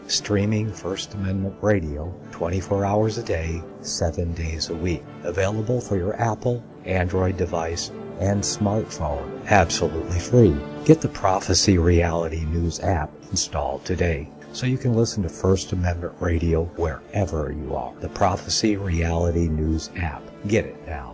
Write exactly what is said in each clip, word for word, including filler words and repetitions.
streaming First Amendment Radio twenty-four hours a day, seven days a week. Available for your Apple, Android device, and smartphone, absolutely free. Get the Prophecy Reality News app installed today so you can listen to First Amendment Radio wherever you are. The Prophecy Reality News app. Get it now.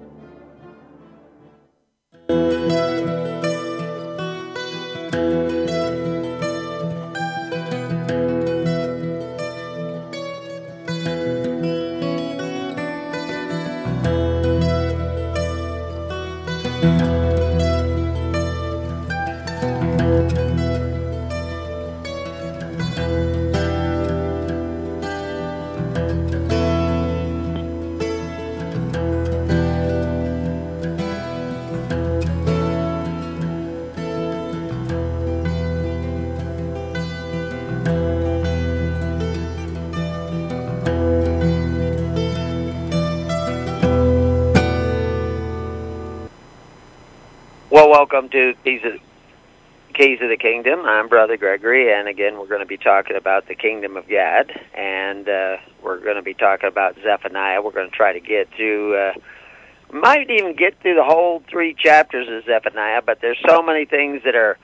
Well, welcome to Keys of, Keys of the Kingdom. I'm Brother Gregory, and again, we're going to be talking about the Kingdom of God, and uh, we're going to be talking about Zephaniah. We're going to try to get through, uh, might even get through the whole three chapters of Zephaniah, but there's so many things that are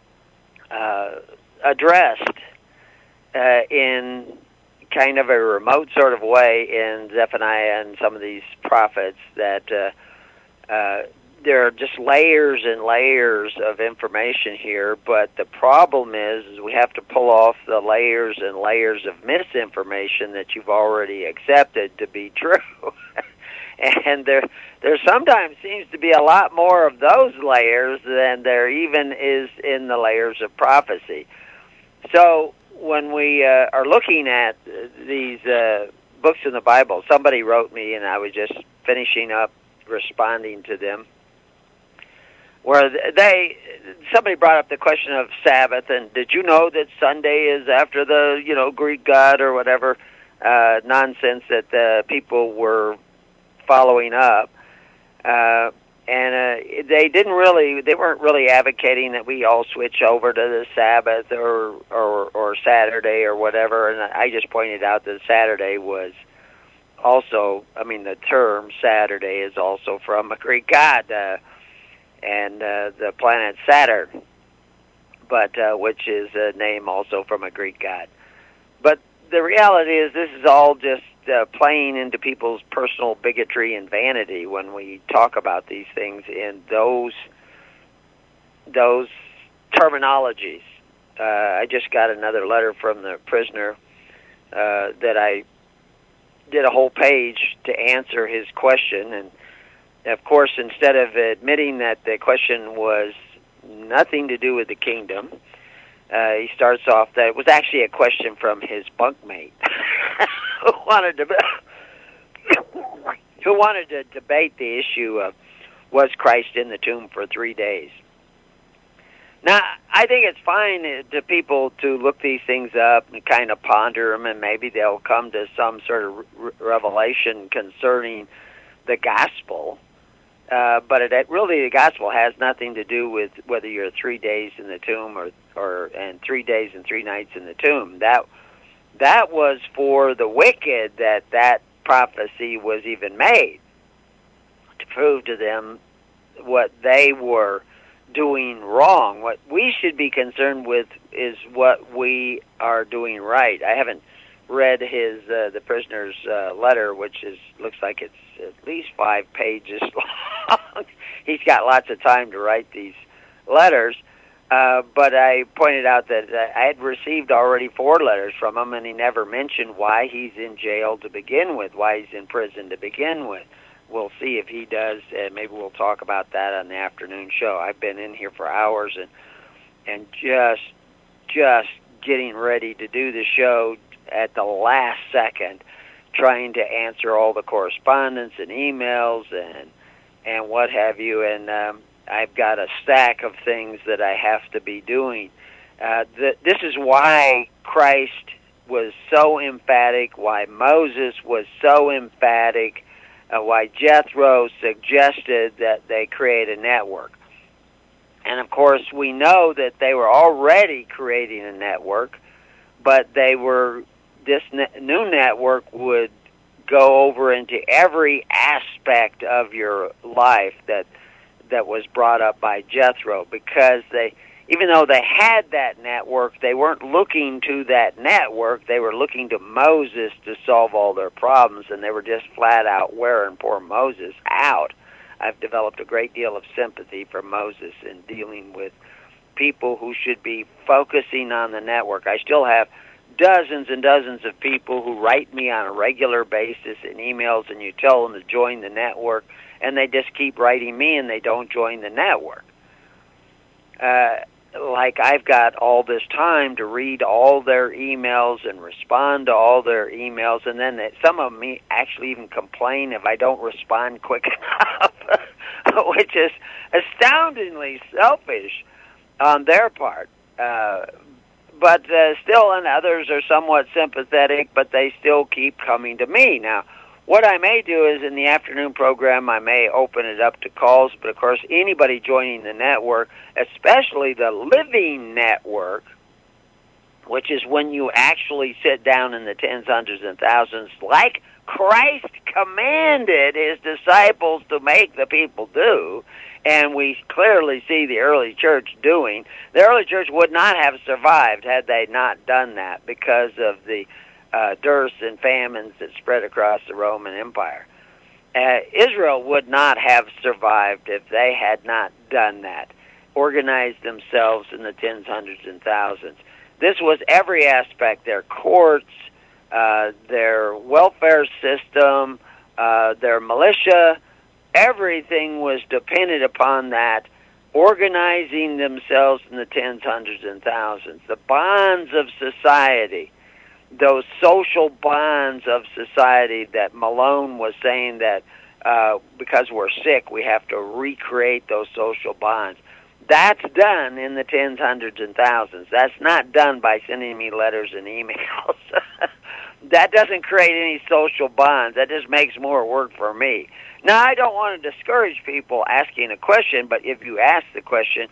uh, addressed uh, in kind of a remote sort of way in Zephaniah and some of these prophets that uh, uh, there are just layers and layers of information here, but the problem is, is we have to pull off the layers and layers of misinformation that you've already accepted to be true. And there there sometimes seems to be a lot more of those layers than there even is in the layers of prophecy. So when we uh, are looking at these uh, books in the Bible, somebody wrote me, and I was just finishing up responding to them, where they, somebody brought up the question of Sabbath, and did you know that Sunday is after the, you know, Greek god or whatever uh, nonsense that the people were following up. Uh, and uh, they didn't really, they weren't really advocating that we all switch over to the Sabbath or, or, or Saturday or whatever, and I just pointed out that Saturday was also, I mean, the term Saturday is also from a Greek god, uh, and uh, the planet Saturn, but uh, which is a name also from a Greek god. But the reality is this is all just uh, playing into people's personal bigotry and vanity when we talk about these things in those those terminologies. Uh, I just got another letter from the prisoner uh, that I did a whole page to answer his question, and of course, instead of admitting that the question was nothing to do with the kingdom, uh, he starts off that it was actually a question from his bunkmate who wanted to who wanted to debate the issue of was Christ in the tomb for three days. Now, I think it's fine to people to look these things up and kind of ponder them, and maybe they'll come to some sort of re- revelation concerning the gospel. Uh, but it, it really, the gospel has nothing to do with whether you're three days in the tomb or, or and three days and three nights in the tomb. That that was for the wicked that that prophecy was even made, to prove to them what they were doing wrong. What we should be concerned with is what we are doing right. I haven't read his uh, the prisoner's uh, letter, which is looks like it's at least five pages long. He's got lots of time to write these letters, uh, but I pointed out that uh, I had received already four letters from him, and he never mentioned why he's in jail to begin with, why he's in prison to begin with. We'll see if he does, and maybe we'll talk about that on the afternoon show. I've been in here for hours and and just just getting ready to do the show at the last second, trying to answer all the correspondence and emails and and what have you, and um, I've got a stack of things that I have to be doing. Uh, th- this is why Christ was so emphatic, why Moses was so emphatic, uh, why Jethro suggested that they create a network. And, of course, we know that they were already creating a network but they were, this ne- new network would go over into every aspect of your life that that was brought up by Jethro, because they, even though they had that network, they weren't looking to that network. They were looking to Moses to solve all their problems, and they were just flat out wearing poor Moses out. I've developed a great deal of sympathy for Moses in dealing with people who should be focusing on the network. I still have dozens and dozens of people who write me on a regular basis in emails, and you tell them to join the network, and they just keep writing me and they don't join the network. Uh, like I've got all this time to read all their emails and respond to all their emails, and then they, some of them actually even complain if I don't respond quick enough, which is astoundingly selfish on their part. Uh, but uh, still, and others are somewhat sympathetic, but they still keep coming to me. Now, what I may do is in the afternoon program, I may open it up to calls, but of course, anybody joining the network, especially the living network, which is when you actually sit down in the tens, hundreds, and thousands, like Christ commanded his disciples to make the people do, and we clearly see the early church doing. The early church would not have survived had they not done that because of the uh, dearths and famines that spread across the Roman Empire. Uh, Israel would not have survived if they had not done that, organized themselves in the tens, hundreds, and thousands. This was every aspect, their courts, uh, their welfare system, uh, their militia. Everything was dependent upon that, organizing themselves in the tens, hundreds, and thousands. The bonds of society, those social bonds of society that Malone was saying that uh, because we're sick, we have to recreate those social bonds. That's done in the tens, hundreds, and thousands. That's not done by sending me letters and emails. That doesn't create any social bonds. That just makes more work for me. Now, I don't want to discourage people asking a question, but if you ask the question,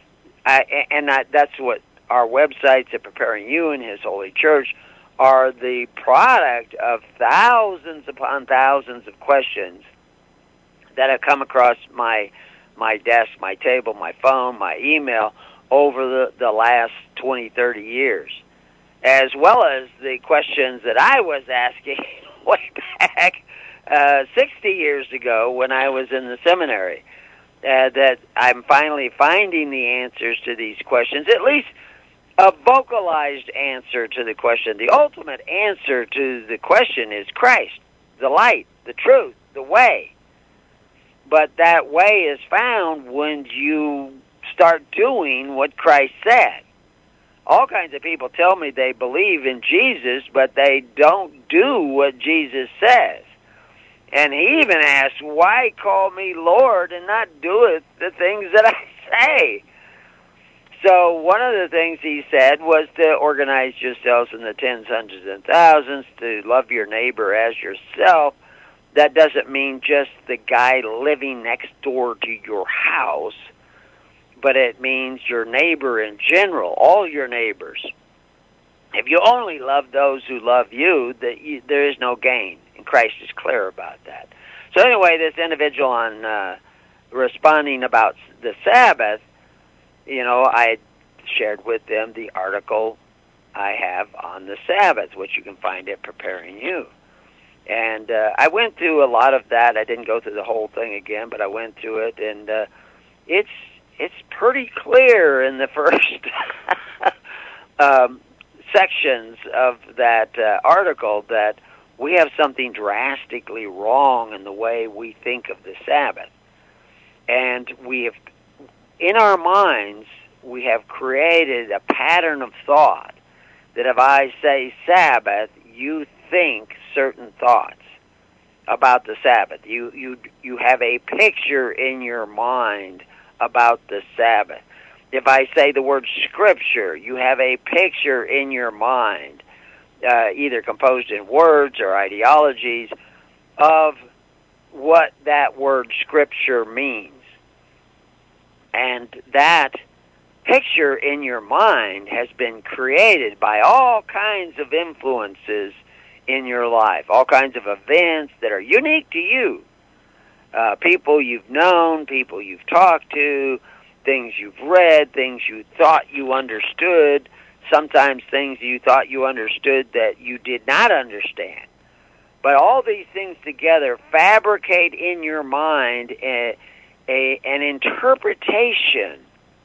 I, and I, that's what our websites at Preparing You and His Holy Church are, the product of thousands upon thousands of questions that have come across my my desk, my table, my phone, my email over the, the last twenty, thirty years, as well as the questions that I was asking way back uh, sixty years ago when I was in the seminary, uh, that I'm finally finding the answers to these questions, at least a vocalized answer to the question. The ultimate answer to the question is Christ, the light, the truth, the way. But that way is found when you start doing what Christ said. All kinds of people tell me they believe in Jesus, but they don't do what Jesus says. And he even asks, why call me Lord and not do it, the things that I say? So one of the things he said was to organize yourselves in the tens, hundreds, and thousands, to love your neighbor as yourself. That doesn't mean just the guy living next door to your house, but it means your neighbor in general, all your neighbors. If you only love those who love you, that you, there is no gain, and Christ is clear about that. So anyway, this individual on uh, responding about the Sabbath, you know, I shared with them the article I have on the Sabbath, which you can find at Preparing You. And uh, I went through a lot of that. I didn't go through the whole thing again, but I went through it, and uh, it's it's pretty clear in the first um, sections of that uh, article that we have something drastically wrong in the way we think of the Sabbath. And we have, in our minds, we have created a pattern of thought that if I say Sabbath, you think certain thoughts about the Sabbath. You you you have a picture in your mind about the Sabbath. If I say the word Scripture, you have a picture in your mind, uh, either composed in words or ideologies, of what that word Scripture means. And that picture in your mind has been created by all kinds of influences in your life, all kinds of events that are unique to you. Uh, people you've known, people you've talked to, things you've read, things you thought you understood, sometimes things you thought you understood that you did not understand. But all these things together fabricate in your mind a, a, an interpretation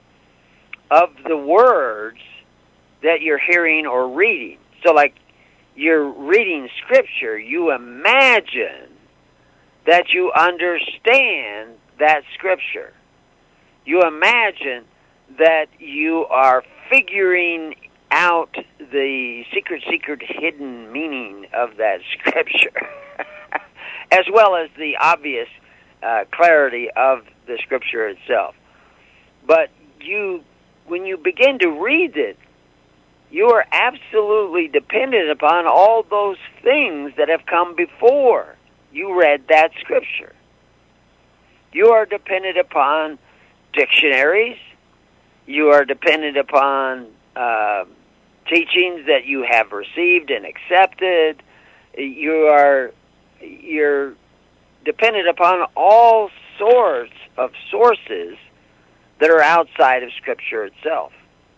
of the words that you're hearing or reading. So like you're reading Scripture, you imagine that you understand that Scripture. You imagine that you are figuring out the secret, secret, hidden meaning of that Scripture, as well as the obvious uh, clarity of the Scripture itself. But you, when you begin to read it, you are absolutely dependent upon all those things that have come before you read that Scripture. You are dependent upon dictionaries. You are dependent upon uh, teachings that you have received and accepted. You are you're dependent upon all sorts of sources that are outside of Scripture itself.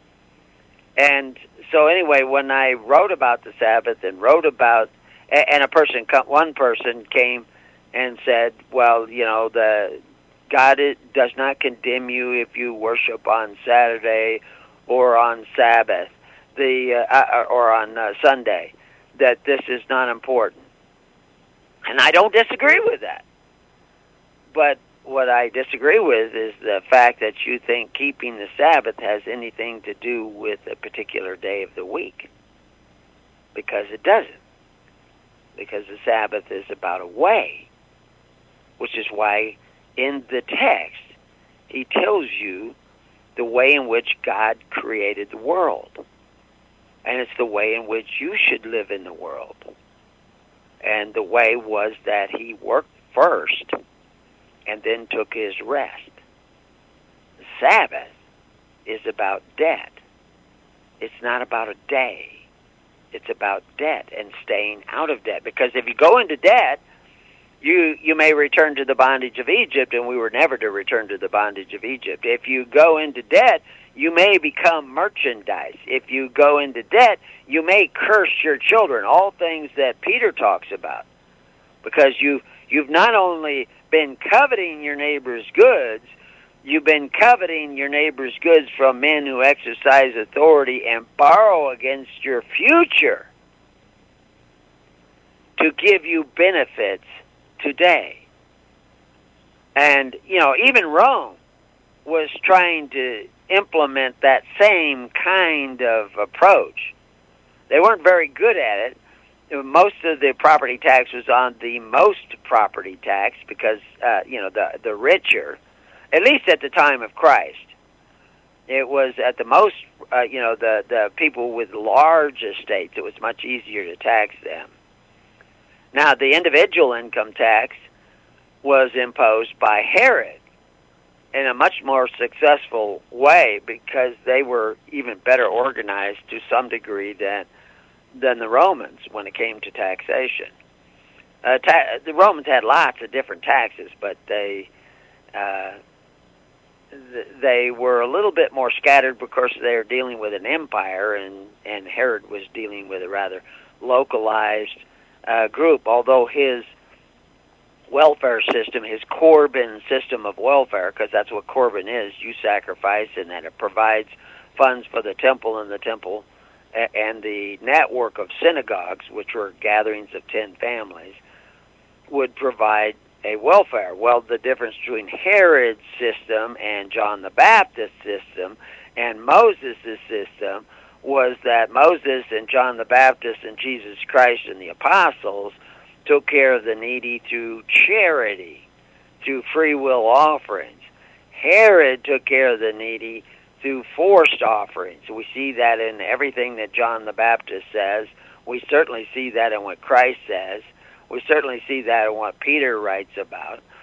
And so anyway, when I wrote about the Sabbath and wrote about, and a person, one person came and said, well, you know, the God does not condemn you if you worship on Saturday or on Sabbath, the uh, or on uh, Sunday, that this is not important. And I don't disagree with that. But what I disagree with is the fact that you think keeping the Sabbath has anything to do with a particular day of the week. Because it doesn't. Because the Sabbath is about a way. Which is why in the text he tells you the way in which God created the world. And it's the way in which you should live in the world. And the way was that he worked first and then took his rest. The Sabbath is about debt. It's not about a day. It's about debt and staying out of debt. Because if you go into debt, you you may return to the bondage of Egypt, and we were never to return to the bondage of Egypt. If you go into debt, you may become merchandise. If you go into debt, you may curse your children, all things that Peter talks about. Because you, you've not only been coveting your neighbor's goods, you've been coveting your neighbor's goods from men who exercise authority and borrow against your future to give you benefits today. And, you know, even Rome was trying to implement that same kind of approach. They weren't very good at it. Most of the property tax was on the most property tax because, uh, you know, the the richer, at least at the time of Christ, it was at the most, uh, you know, the, the people with large estates. It was much easier to tax them. Now, the individual income tax was imposed by Herod in a much more successful way because they were even better organized to some degree than than the Romans when it came to taxation. Uh, ta- the Romans had lots of different taxes, but they uh, th- they were a little bit more scattered because they were dealing with an empire, and, and Herod was dealing with a rather localized uh, group, although his welfare system, his Corban system of welfare, because that's what Corban is, you sacrifice, and that it provides funds for the temple, and the temple and the network of synagogues, which were gatherings of ten families, would provide a welfare. Well, the difference between Herod's system and John the Baptist's system and Moses' system was that Moses and John the Baptist and Jesus Christ and the apostles took care of the needy through charity, through free will offerings. Herod took care of the needy through forced offerings. We see that in everything that John the Baptist says. We certainly see that in what Christ says. We certainly see that in what Peter writes about.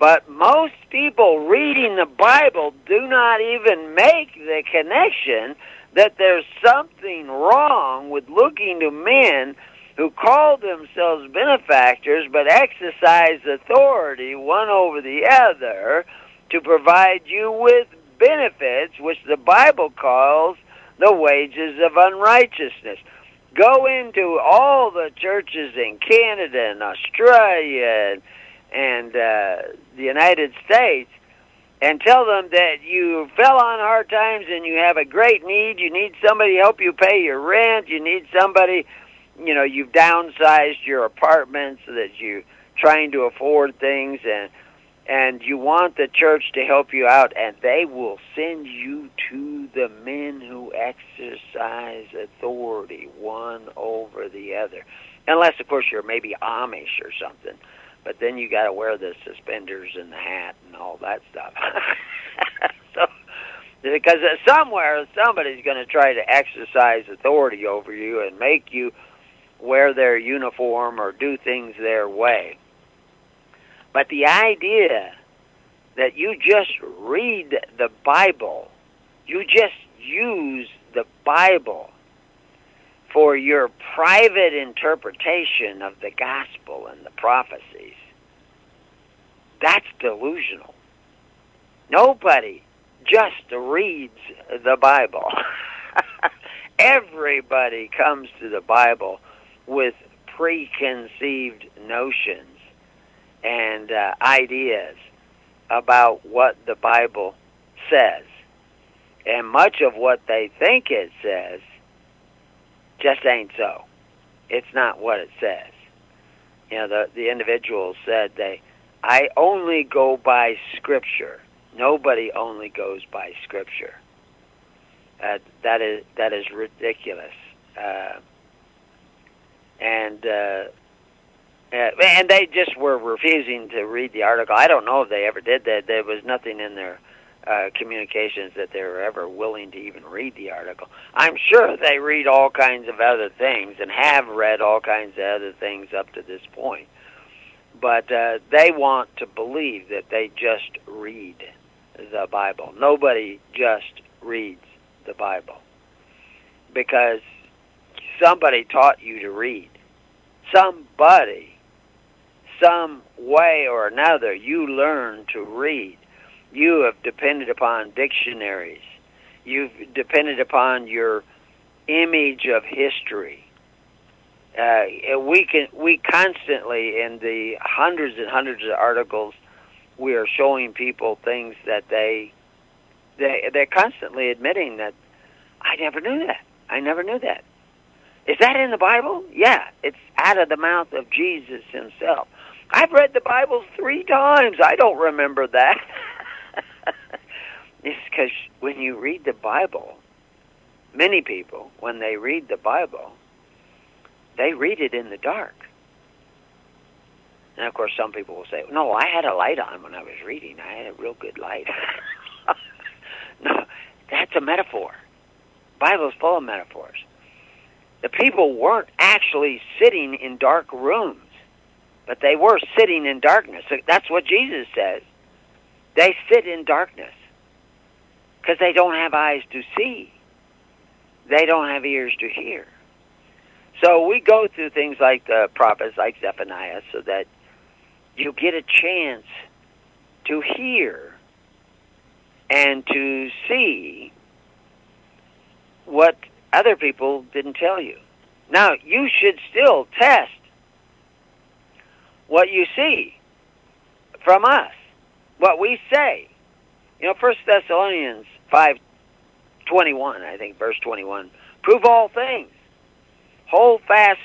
But most people reading the Bible do not even make the connection that there's something wrong with looking to men who call themselves benefactors but exercise authority one over the other to provide you with benefits, which the Bible calls the wages of unrighteousness. Go into all the churches in Canada and Australia and, and uh, the United States and tell them that you fell on hard times and you have a great need. You need somebody to help you pay your rent. You need somebody, you know, you've downsized your apartment so that you're trying to afford things, and and you want the church to help you out, and they will send you to the men who exercise authority one over the other. Unless, of course, you're maybe Amish or something. But then you got to wear the suspenders and the hat and all that stuff. So, because somewhere somebody's going to try to exercise authority over you and make you wear their uniform or do things their way. But the idea that you just read the Bible, you just use the Bible for your private interpretation of the gospel and the prophecies, that's delusional. Nobody just reads the Bible. Everybody comes to the Bible with preconceived notions and uh, ideas about what the Bible says. And much of what they think it says just ain't so. It's not what it says. You know, the the individual said they, I only go by Scripture. Nobody only goes by Scripture. Uh, that is that is ridiculous. Uh, and uh, and they just were refusing to read the article. I don't know if they ever did that. There was nothing in their Uh, communications that they were ever willing to even read the article. I'm sure they read all kinds of other things and have read all kinds of other things up to this point. But uh, they want to believe that they just read the Bible. Nobody just reads the Bible because somebody taught you to read. Somebody, some way or another, you learn to read. You have depended upon dictionaries. You've depended upon your image of history. Uh, we can we constantly, in the hundreds and hundreds of articles, we are showing people things that they they they're constantly admitting that I never knew that. I never knew that. Is that in the Bible? Yeah, it's out of the mouth of Jesus himself. I've read the Bible three times. I don't remember that. It's because when you read the Bible, many people, when they read the Bible, they read it in the dark. And, of course, some people will say, no, I had a light on when I was reading. I had a real good light. No, that's a metaphor. The Bible is full of metaphors. The people weren't actually sitting in dark rooms, but they were sitting in darkness. So that's what Jesus says. They sit in darkness because they don't have eyes to see. They don't have ears to hear. So we go through things like the prophets, like Zephaniah, so that you get a chance to hear and to see what other people didn't tell you. Now, you should still test what you see from us. What we say. You know, First Thessalonians five twenty-one, I think, verse twenty-one, prove all things. Hold fast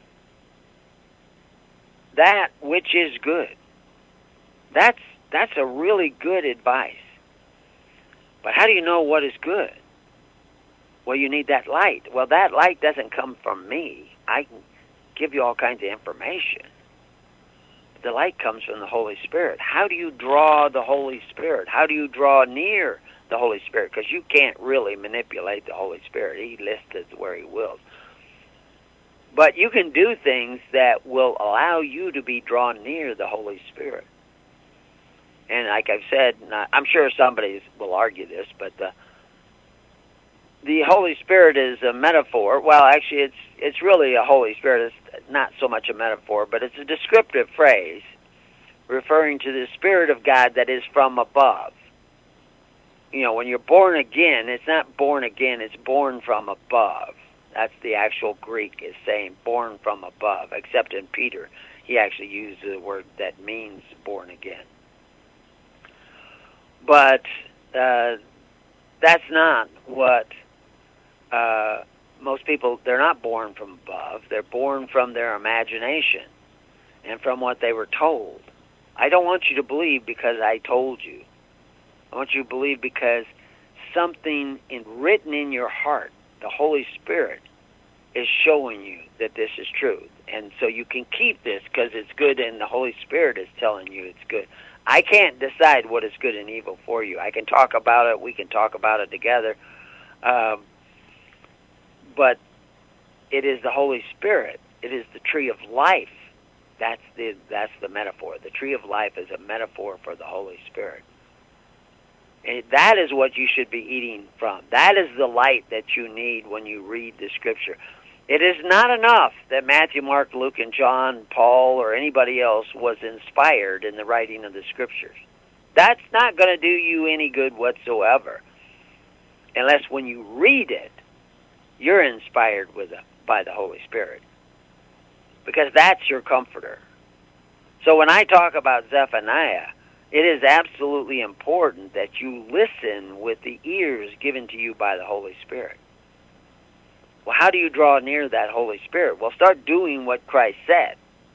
that which is good. That's that's a really good advice. But how do you know what is good? Well, you need that light. Well, that light doesn't come from me. I can give you all kinds of information. The light comes from the Holy Spirit. How do you draw the Holy Spirit? How do you draw near the Holy Spirit? Because you can't really manipulate the Holy Spirit. He lists where he wills. But you can do things that will allow you to be drawn near the Holy Spirit. And like I've said, I'm sure somebody will argue this, but the, the Holy Spirit is a metaphor. Well, actually, it's it's really a Holy Spirit. It's not so much a metaphor, but it's a descriptive phrase referring to the Spirit of God that is from above. You know, when you're born again, it's not born again, it's born from above. That's the actual Greek is saying born from above, except in Peter, he actually used the word that means born again. But uh, that's not what uh, most people, they're not born from above. They're born from their imagination and from what they were told. I don't want you to believe because I told you. I want you to believe because something in, written in your heart, the Holy Spirit, is showing you that this is true. And so you can keep this because it's good and the Holy Spirit is telling you it's good. I can't decide what is good and evil for you. I can talk about it. We can talk about it together. Um, but it is the Holy Spirit. It is the tree of life. That's the that's the metaphor. The tree of life is a metaphor for the Holy Spirit. And that is what you should be eating from. That is the light that you need when you read the Scripture. It is not enough that Matthew, Mark, Luke, and John, Paul, or anybody else was inspired in the writing of the Scriptures. That's not going to do you any good whatsoever, unless when you read it, you're inspired with it by the Holy Spirit, because that's your comforter. So when I talk about Zephaniah, it is absolutely important that you listen with the ears given to you by the Holy Spirit. Well, how do you draw near that Holy Spirit? Well, start doing what Christ said.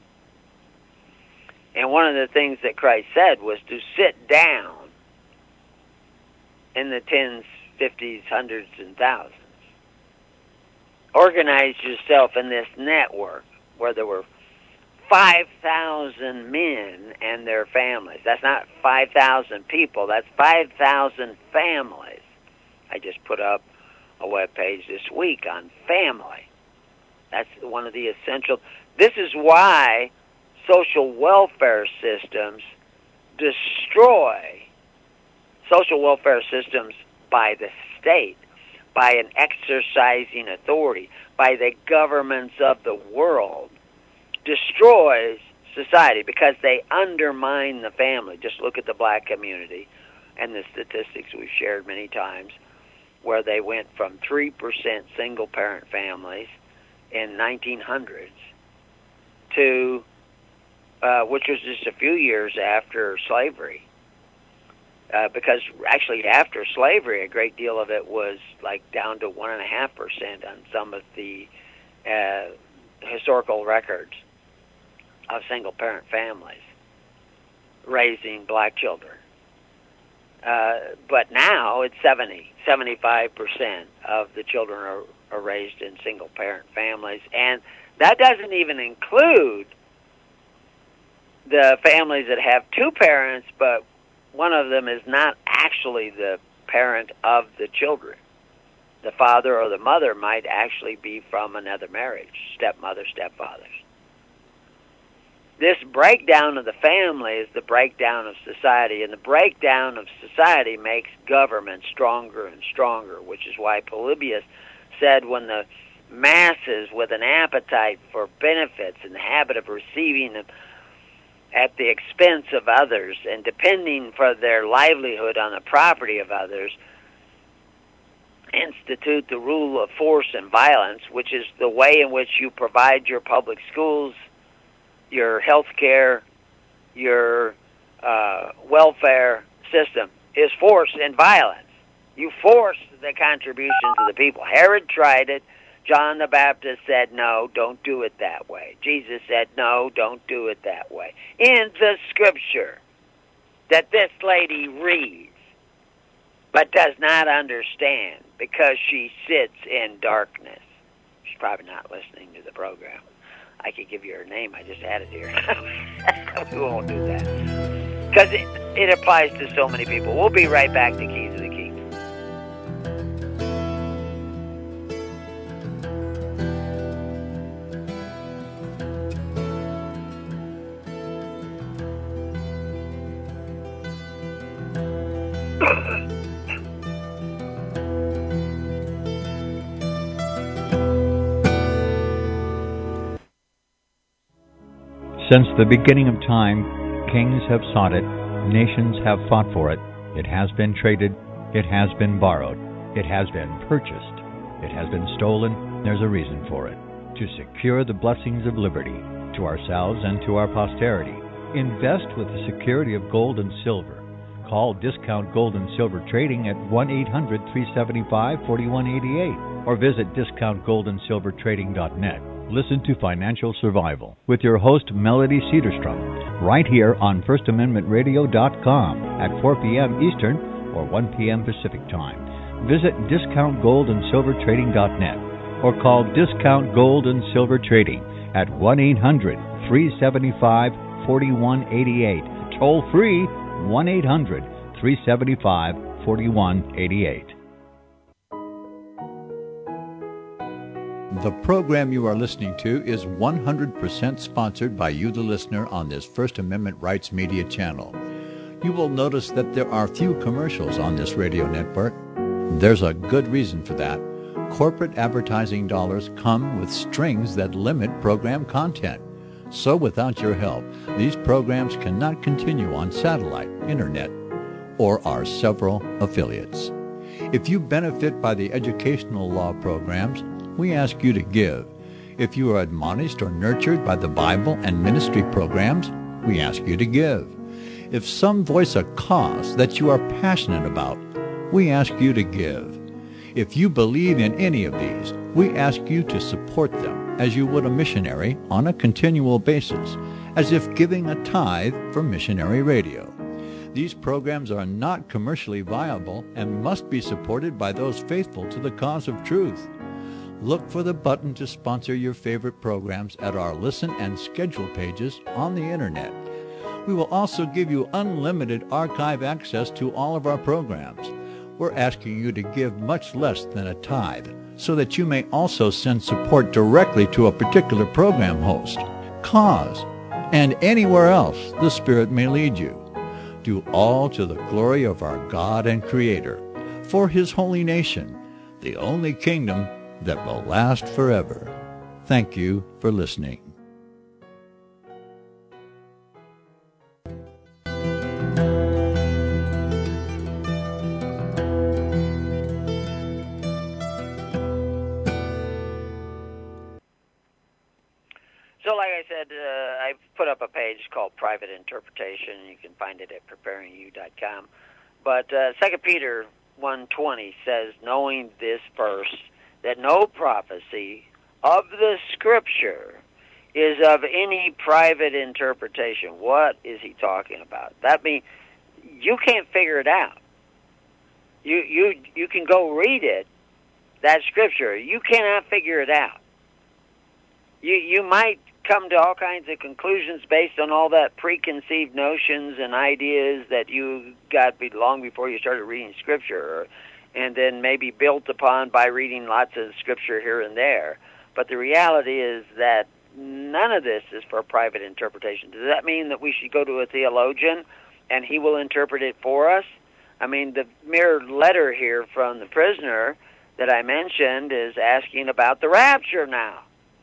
And one of the things that Christ said was to sit down in the tens, fifties, hundreds, and thousands. Organize yourself in this network where there were five thousand men and their families. That's not five thousand people. That's five thousand families. I just put up a web page this week on family. That's one of the essential. This is why social welfare systems destroy social welfare systems by the state, by an exercising authority, by the governments of the world, destroys society because they undermine the family. Just look at the black community and the statistics we've shared many times, where they went from three percent single-parent families in nineteen hundreds to, uh, which was just a few years after slavery. Uh, because actually after slavery, a great deal of it was like down to one and a half percent on some of the uh, historical records of single-parent families raising black children. Uh, but now it's seventy, seventy-five percent of the children are, are raised in single-parent families, and that doesn't even include the families that have two parents, but one of them is not actually the parent of the children. The father or the mother might actually be from another marriage, stepmother, stepfathers. This breakdown of the family is the breakdown of society, and the breakdown of society makes government stronger and stronger, which is why Polybius said when the masses with an appetite for benefits and the habit of receiving them at the expense of others and depending for their livelihood on the property of others, institute the rule of force and violence, which is the way in which you provide your public schools, your health care, your uh, welfare system, is force and violence. You force the contributions of the people. Herod tried it. John the Baptist said, no, don't do it that way. Jesus said, no, don't do it that way. In the Scripture that this lady reads, but does not understand because she sits in darkness. She's probably not listening to the program. I could give you her name. I just had it here. We won't do that. Because it, it applies to so many people. We'll be right back to Keys of the Kingdom. Since the beginning of time, kings have sought it, nations have fought for it. It has been traded, it has been borrowed, it has been purchased, it has been stolen. There's a reason for it. To secure the blessings of liberty to ourselves and to our posterity. Invest with the security of gold and silver. Call Discount Gold and Silver Trading at one eight hundred, three seven five, four one eight eight or visit discount gold and silver trading dot net. Listen to Financial Survival with your host, Melody Cedarstrom, right here on first amendment radio dot com at four p.m. Eastern or one p.m. Pacific Time. Visit discount gold and silver trading dot net or call Discount Gold and Silver Trading at one eight hundred, three seven five, four one eight eight. Toll free one eight hundred, three seven five, four one eight eight. The program you are listening to is one hundred percent sponsored by you, the listener, on this First Amendment Rights Media channel. You will notice that there are few commercials on this radio network. There's a good reason for that. Corporate advertising dollars come with strings that limit program content. So without your help, these programs cannot continue on satellite, internet, or our several affiliates. If you benefit by the educational law programs, we ask you to give. If you are admonished or nurtured by the Bible and ministry programs, we ask you to give. If some voice a cause that you are passionate about, we ask you to give. If you believe in any of these, we ask you to support them as you would a missionary on a continual basis, as if giving a tithe for missionary radio. These programs are not commercially viable and must be supported by those faithful to the cause of truth. Look for the button to sponsor your favorite programs at our listen and schedule pages on the internet. We will also give you unlimited archive access to all of our programs. We're asking you to give much less than a tithe so that you may also send support directly to a particular program host, cause, and anywhere else the Spirit may lead you. Do all to the glory of our God and Creator, for His holy nation, the only kingdom that will last forever. Thank you for listening. So like I said, uh, I put up a page called Private Interpretation. You can find it at preparing you dot com. But uh, Second Peter one twenty says, knowing this first, that no prophecy of the Scripture is of any private interpretation. What is he talking about? That means you can't figure it out. You you you can go read it, that Scripture. You cannot figure it out. You you might come to all kinds of conclusions based on all that preconceived notions and ideas that you got long before you started reading Scripture, and then maybe built upon by reading lots of Scripture here and there. But the reality is that none of this is for private interpretation. Does that mean that we should go to a theologian and he will interpret it for us? I mean, the mere letter here from the prisoner that I mentioned is asking about the rapture now.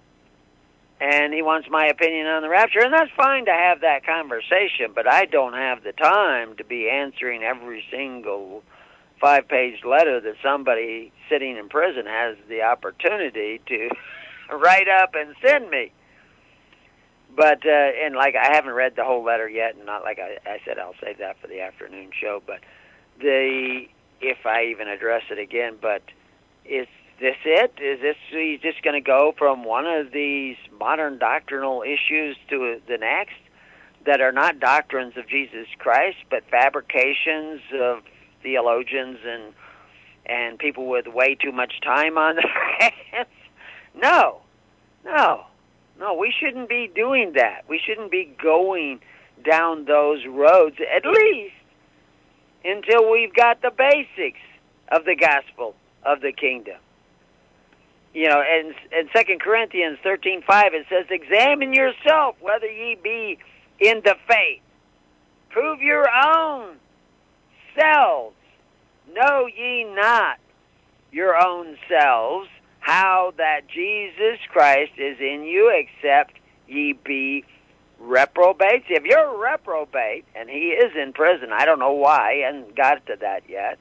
And he wants my opinion on the rapture, and that's fine to have that conversation, but I don't have the time to be answering every single five-page letter that somebody sitting in prison has the opportunity to write up and send me. But, uh, and like, I haven't read the whole letter yet, and not like I, I said, I'll save that for the afternoon show, but the, if I even address it again, but is this it? Is this just going to go from one of these modern doctrinal issues to the next that are not doctrines of Jesus Christ, but fabrications of theologians and and people with way too much time on their hands? No, no, no, we shouldn't be doing that. We shouldn't be going down those roads, at least until we've got the basics of the gospel of the kingdom. You know, in, in Second Corinthians thirteen five, it says, examine yourself whether ye be in the faith. Prove your own selves. Know ye not your own selves how that Jesus Christ is in you, except ye be reprobates. If you're a reprobate, and he is in prison, I don't know why, he hasn't got to that yet.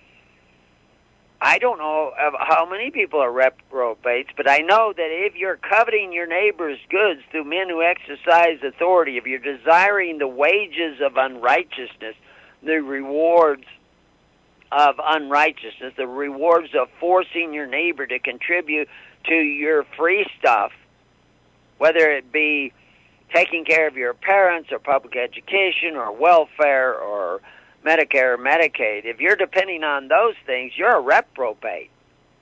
I don't know of how many people are reprobates, but I know that if you're coveting your neighbor's goods through men who exercise authority, if you're desiring the wages of unrighteousness, the rewards of unrighteousness, the rewards of forcing your neighbor to contribute to your free stuff, whether it be taking care of your parents or public education or welfare or Medicare or Medicaid, if you're depending on those things, you're a reprobate.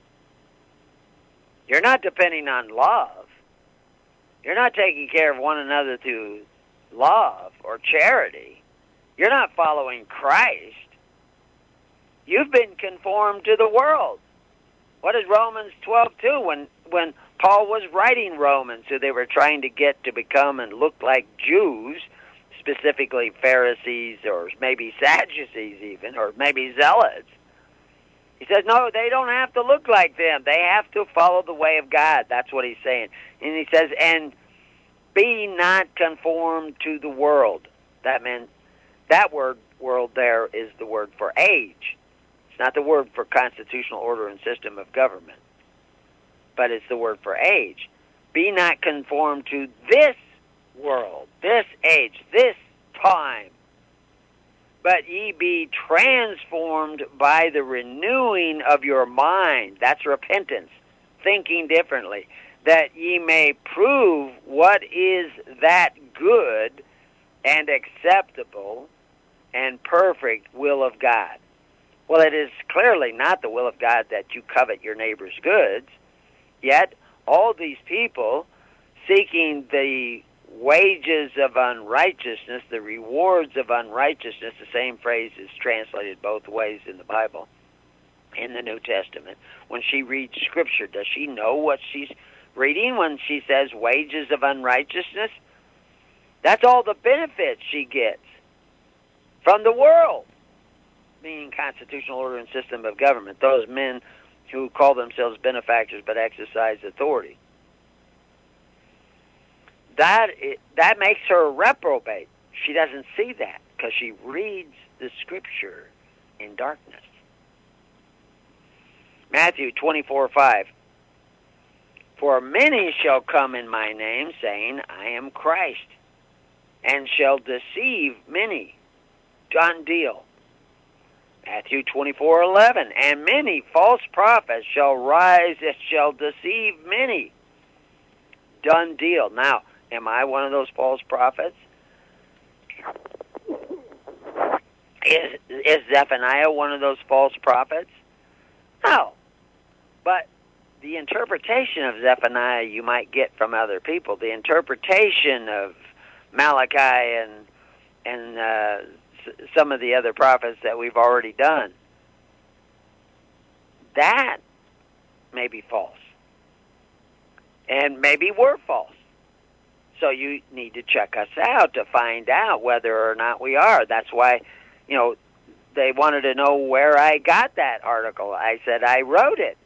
You're not depending on love. You're not taking care of one another through love or charity. You're not following Christ. You've been conformed to the world. What is Romans twelve two? When when Paul was writing Romans, who they were trying to get to become and look like Jews, specifically Pharisees or maybe Sadducees even, or maybe Zealots. He says, no, they don't have to look like them. They have to follow the way of God. That's what he's saying. And he says, and be not conformed to the world. That meant, that word, world there, is the word for age. It's not the word for constitutional order and system of government, but it's the word for age. Be not conformed to this world, this age, this time, but ye be transformed by the renewing of your mind. That's repentance, thinking differently, that ye may prove what is that good and acceptable and perfect will of God. Well, it is clearly not the will of God that you covet your neighbor's goods, yet all these people seeking the wages of unrighteousness, the rewards of unrighteousness, the same phrase is translated both ways in the Bible, in the New Testament. When she reads Scripture, does she know what she's reading when she says wages of unrighteousness? That's all the benefits she gets from the world, meaning constitutional order and system of government, those men who call themselves benefactors but exercise authority. That that makes her a reprobate. She doesn't see that because she reads the Scripture in darkness. Matthew twenty-four five. For many shall come in my name, saying, I am Christ, and shall deceive many. Done deal. Matthew twenty-four eleven. And many false prophets shall rise and shall deceive many. Done deal. Now, am I one of those false prophets? Is, is Zephaniah one of those false prophets? No. But the interpretation of Zephaniah you might get from other people. The interpretation of Malachi and, and uh, s- some of the other prophets that we've already done, that may be false. And maybe we're false. So you need to check us out to find out whether or not we are. That's why, you know, they wanted to know where I got that article. I said I wrote it.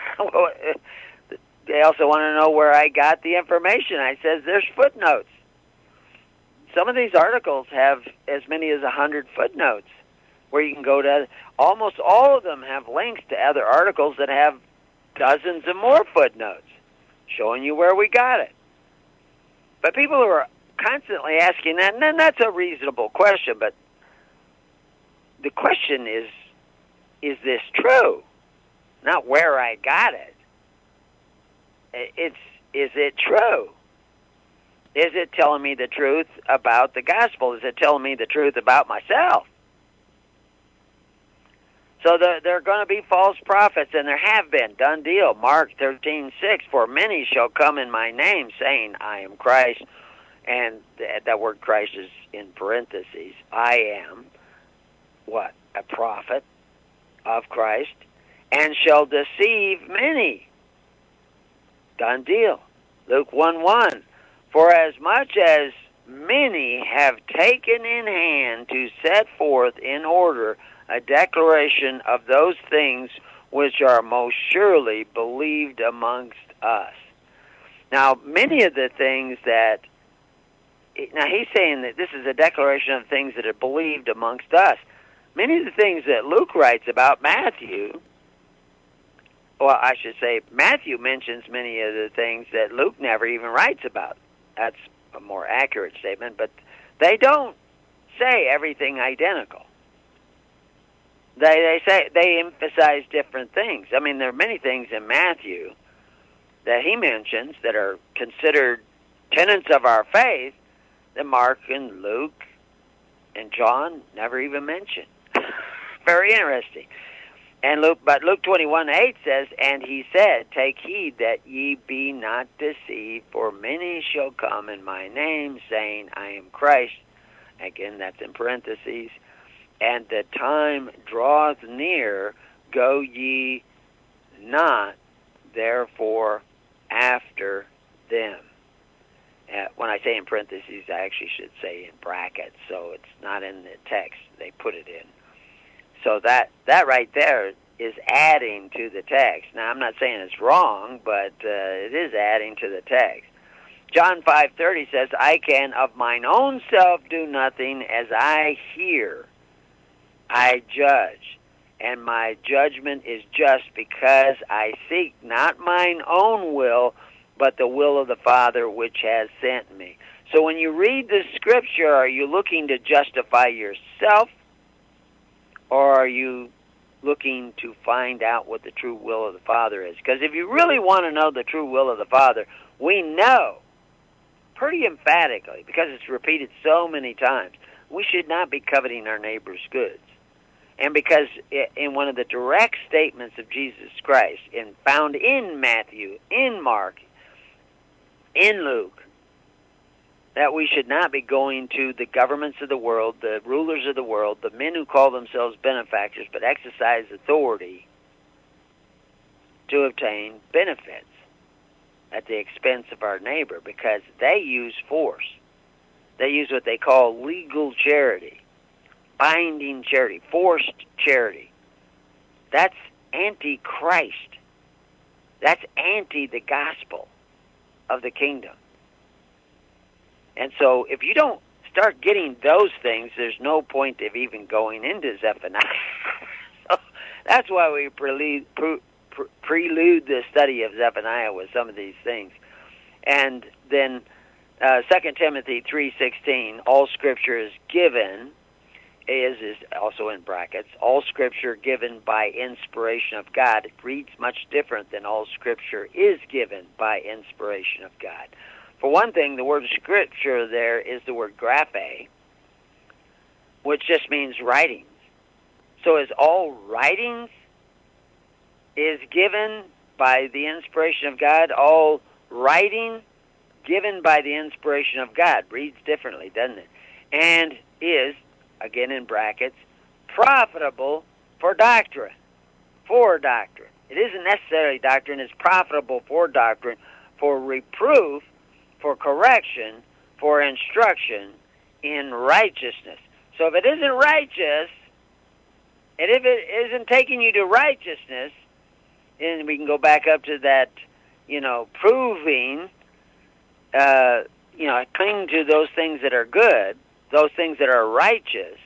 They also want to know where I got the information. I said there's footnotes. Some of these articles have as many as a hundred footnotes where you can go to. Almost all of them have links to other articles that have dozens of more footnotes showing you where we got it. But people who are constantly asking that, and then that's a reasonable question, but the question is, is this true? Not where I got it. It's, is it true? Is it telling me the truth about the gospel? Is it telling me the truth about myself? So there, there are going to be false prophets, and there have been. Done deal. Mark thirteen six. For many shall come in my name, saying, I am Christ. And th- that word Christ is in parentheses. I am, what? A prophet of Christ. And shall deceive many. Done deal. Luke one one. For as much as many have taken in hand to set forth in order a declaration of those things which are most surely believed amongst us. Now, many of the things that now he's saying that this is a declaration of things that are believed amongst us. Many of the things that Luke writes about Matthew, well, I should say Matthew mentions many of the things that Luke never even writes about. That's a more accurate statement, but they don't say everything identical. They they say they emphasize different things. I mean, there are many things in Matthew that he mentions that are considered tenets of our faith that Mark and Luke and John never even mention. Very interesting. And Luke, but Luke twenty-one eight says, "And he said, Take heed that ye be not deceived, for many shall come in my name, saying, I am Christ." Again, that's in parentheses. "And the time draweth near, go ye not therefore after them." Uh, when I say in parentheses, I actually should say in brackets, so it's not in the text. They put it in. So that, that right there is adding to the text. Now, I'm not saying it's wrong, but uh, it is adding to the text. John five thirty says, "I can of mine own self do nothing, as I hear, I judge. And my judgment is just, because I seek not mine own will, but the will of the Father which has sent me." So when you read the Scripture, are you looking to justify yourself, or are you looking to find out what the true will of the Father is? Because if you really want to know the true will of the Father, we know pretty emphatically, because it's repeated so many times, we should not be coveting our neighbor's goods. And because in one of the direct statements of Jesus Christ, in, found in Matthew, in Mark, in Luke, that we should not be going to the governments of the world, the rulers of the world, the men who call themselves benefactors, but exercise authority to obtain benefits at the expense of our neighbor, because they use force. They use what they call legal charity, binding charity, forced charity. That's anti-Christ. That's anti the gospel of the kingdom. And so if you don't start getting those things, there's no point of even going into Zephaniah. So that's why we prelude, pre, pre, prelude the study of Zephaniah with some of these things. And then uh, Second Timothy three sixteen, all Scripture is given, is, is also in brackets, all Scripture given by inspiration of God. It reads much different than all Scripture is given by inspiration of God. For one thing, the word Scripture there is the word graphe, which just means writings. So is all writings is given by the inspiration of God, all writing given by the inspiration of God. Reads differently, doesn't it? And is, again in brackets, profitable for doctrine. For doctrine. It isn't necessarily doctrine, it's profitable for doctrine, for reproof, for correction, for instruction in righteousness. So if it isn't righteous, and if it isn't taking you to righteousness, then we can go back up to that, you know, proving, uh, you know, cling to those things that are good, those things that are righteous,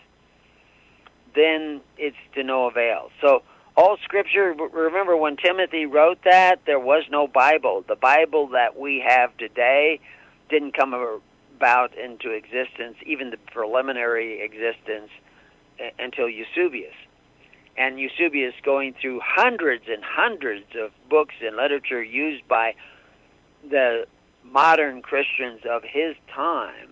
then it's to no avail. So all Scripture, remember when Timothy wrote that, there was no Bible. The Bible that we have today didn't come about into existence, even the preliminary existence, until Eusebius. And Eusebius, going through hundreds and hundreds of books and literature used by the modern Christians of his time,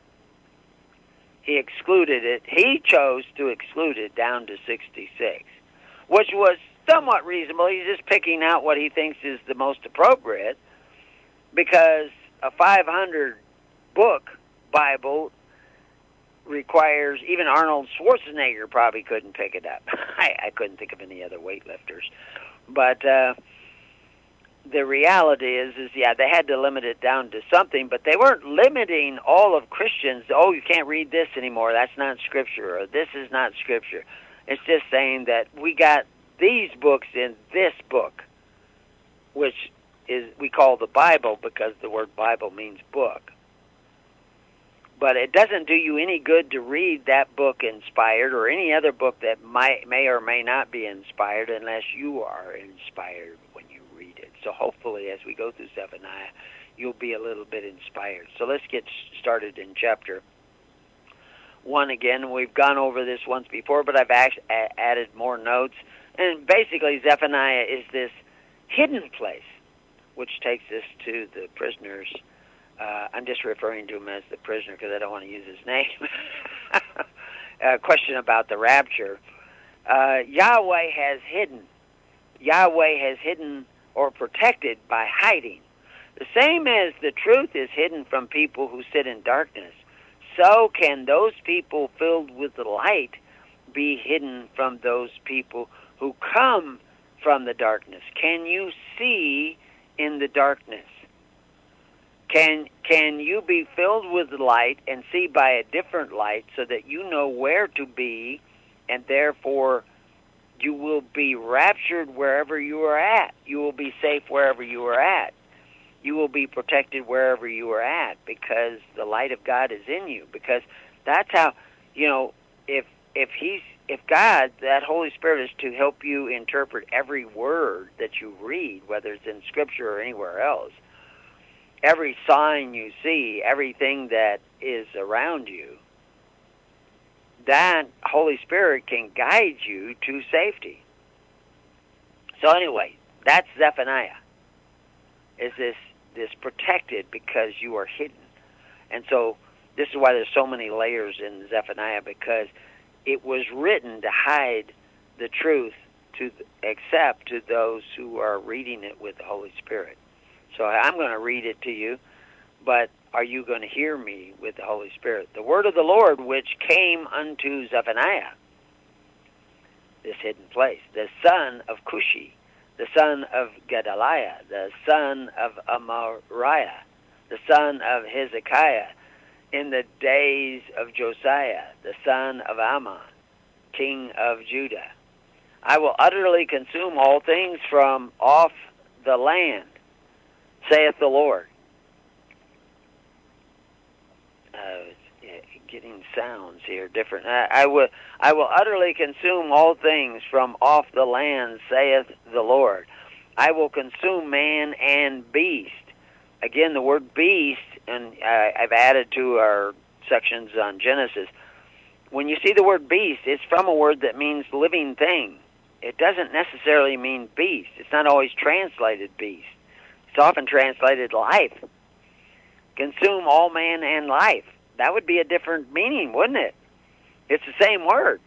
he excluded it. He chose to exclude it down to sixty-six. Which was somewhat reasonable. He's just picking out what he thinks is the most appropriate, because a five hundred book Bible requires, even Arnold Schwarzenegger probably couldn't pick it up. I, I couldn't think of any other weightlifters. But uh, the reality is, is, yeah, they had to limit it down to something, but they weren't limiting all of Christians. Oh, you can't read this anymore. That's not Scripture, or this is not Scripture. It's just saying that we got these books in this book, which is we call the Bible because the word Bible means book. But it doesn't do you any good to read that book inspired or any other book that might, may or may not be inspired unless you are inspired when you read it. So hopefully as we go through Zephaniah, you'll be a little bit inspired. So let's get started in chapter one again. We've gone over this once before, but I've actually added more notes. And basically Zephaniah is this hidden place, which takes us to the prisoners. Uh, I'm just referring to him as the prisoner because I don't want to use his name. A question about the rapture. Uh, Yahweh has hidden. Yahweh has hidden or protected by hiding. The same as the truth is hidden from people who sit in darkness, so can those people filled with the light be hidden from those people who come from the darkness. Can you see in the darkness? Can can you be filled with light and see by a different light so that you know where to be, and therefore you will be raptured wherever you are at. You will be safe wherever you are at. You will be protected wherever you are at because the light of God is in you. Because that's how, you know, if if he's if God, that Holy Spirit is to help you interpret every word that you read, whether it's in Scripture or anywhere else. Every sign you see, everything that is around you, that Holy Spirit can guide you to safety. So anyway, that's Zephaniah. Is this this protected because you are hidden. And so this is why there's so many layers in Zephaniah, because it was written to hide the truth to except to those who are reading it with the Holy Spirit. So I'm going to read it to you, but are you going to hear me with the Holy Spirit? The word of the Lord which came unto Zephaniah, this hidden place, the son of Cushi, the son of Gedaliah, the son of Amariah, the son of Hezekiah, in the days of Josiah, the son of Ammon, king of Judah. I will utterly consume all things from off the land, saith the Lord. Uh, getting sounds here different. I, I will I will utterly consume all things from off the land, saith the Lord. I will consume man and beast. Again, the word beast, and I, I've added to our sections on Genesis. When you see the word beast, it's from a word that means living thing. It doesn't necessarily mean beast. It's not always translated beast. It's often translated life. Consume all man and life. That would be a different meaning, wouldn't it? It's the same word.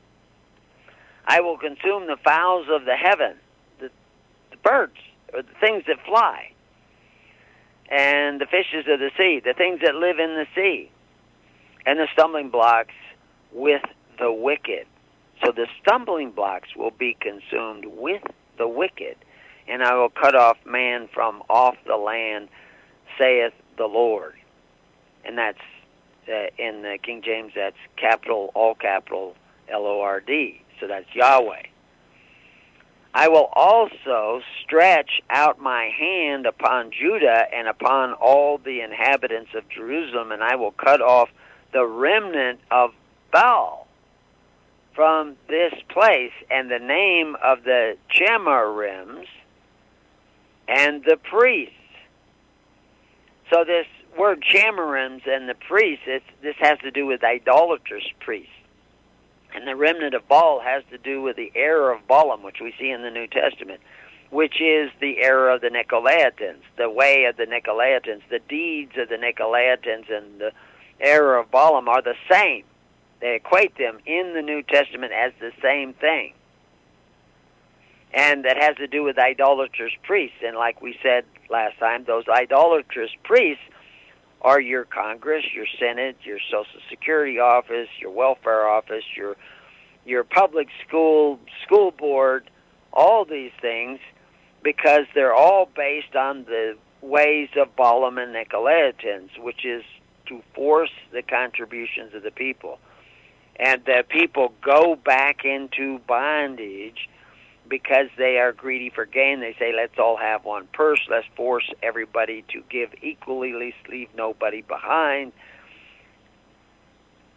I will consume the fowls of the heaven, the, the birds, or the things that fly, and the fishes of the sea, the things that live in the sea, and the stumbling blocks with the wicked. So the stumbling blocks will be consumed with the wicked, and I will cut off man from off the land, saith the Lord. And that's, uh, in the King James, that's capital, all capital, L O R D. So that's Yahweh. I will also stretch out my hand upon Judah and upon all the inhabitants of Jerusalem, and I will cut off the remnant of Baal from this place, and the name of the Chemarims and the priests. So this word Chemarims and the priests, it's, this has to do with idolatrous priests. And the remnant of Baal has to do with the error of Balaam, which we see in the New Testament, which is the error of the Nicolaitans, the way of the Nicolaitans. The deeds of the Nicolaitans and the error of Balaam are the same. They equate them in the New Testament as the same thing. And that has to do with idolatrous priests. And like we said last time, those idolatrous priests are your Congress, your Senate, your Social Security office, your welfare office, your your public school, school board, all these things, because they're all based on the ways of Balaam and Nicolaitans, which is to force the contributions of the people. And the people go back into bondage because they are greedy for gain. They say, let's all have one purse. Let's force everybody to give equally, least leave nobody behind.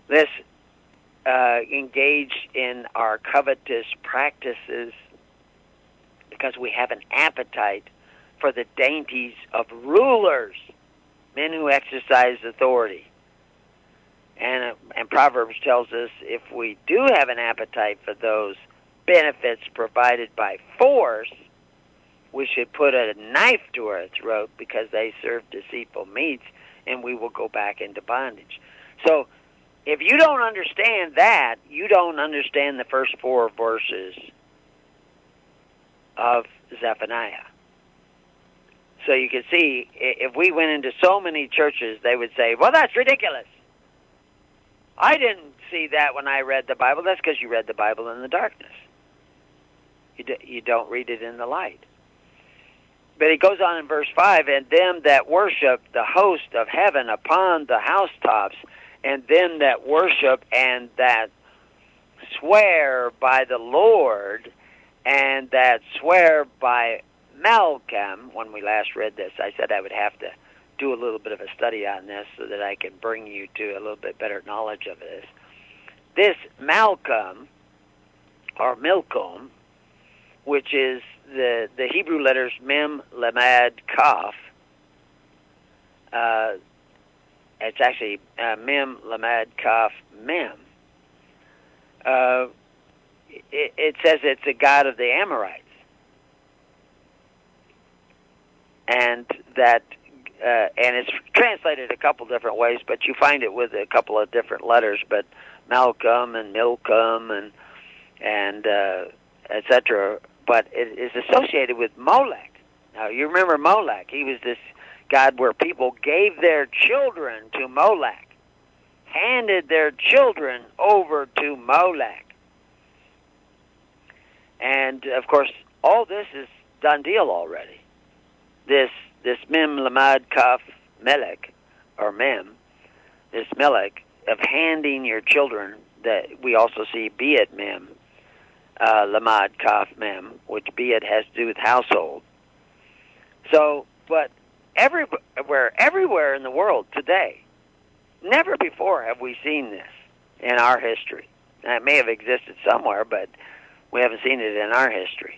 Let's uh, engage in our covetous practices because we have an appetite for the dainties of rulers, men who exercise authority. And, uh, and Proverbs tells us if we do have an appetite for those benefits provided by force, we should put a knife to our throat because they serve deceitful meats, and we will go back into bondage. So if you don't understand that, you don't understand the first four verses of Zephaniah. So you can see, if we went into so many churches, they would say, well, that's ridiculous. I didn't see that when I read the Bible. That's because you read the Bible in the darkness. You, do, you don't read it in the light. But he goes on in verse five, and them that worship the host of heaven upon the housetops, and them that worship and that swear by the Lord, and that swear by Malcolm. When we last read this, I said I would have to do a little bit of a study on this so that I can bring you to a little bit better knowledge of this. This Malcolm, or Milcom, which is the the Hebrew letters Mem, Lamad, Kaf. Uh, it's actually uh, Mem, Lamad, Kaf, Mem. Uh, it, it says it's a god of the Amorites. And that, uh, and it's translated a couple different ways, but you find it with a couple of different letters. But Malcolm and Milcom and and uh, et cetera. But it is associated with Molech. Now you remember Molech? He was this god where people gave their children to Molech, handed their children over to Molech, and of course all this is done deal already. This this Mem, Lamad, Kaf, Melech, or Mem, this Melech, of handing your children, that we also see Beat Mem, uh, Lamad, Kaf, Mem, which Beat has to do with household. So, but everywhere, everywhere in the world today, never before have we seen this in our history. Now, it may have existed somewhere, but we haven't seen it in our history.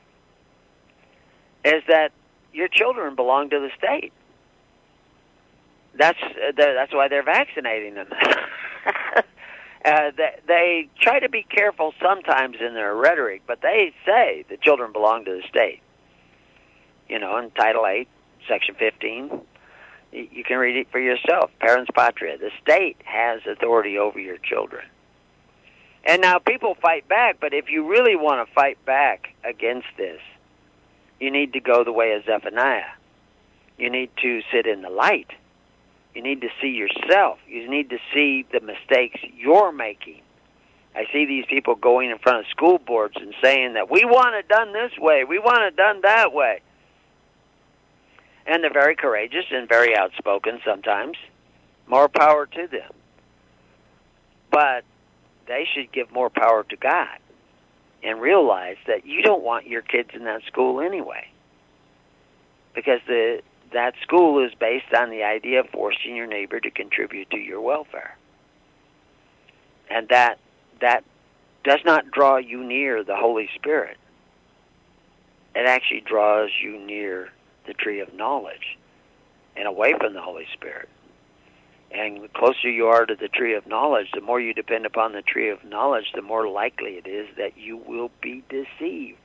Is that your children belong to the state. That's uh, that's why they're vaccinating them. uh, they, they try to be careful sometimes in their rhetoric, but they say the children belong to the state. You know, in Title eight, Section fifteen, you can read it for yourself. Parens Patria. The state has authority over your children. And now people fight back, but if you really want to fight back against this, you need to go the way of Zephaniah. You need to sit in the light. You need to see yourself. You need to see the mistakes you're making. I see these people going in front of school boards and saying that we want it done this way, we want it done that way. And they're very courageous and very outspoken sometimes. More power to them. But they should give more power to God and realize that you don't want your kids in that school anyway. Because the that school is based on the idea of forcing your neighbor to contribute to your welfare. And that that does not draw you near the Holy Spirit. It actually draws you near the tree of knowledge and away from the Holy Spirit. And the closer you are to the tree of knowledge, the more you depend upon the tree of knowledge, the more likely it is that you will be deceived.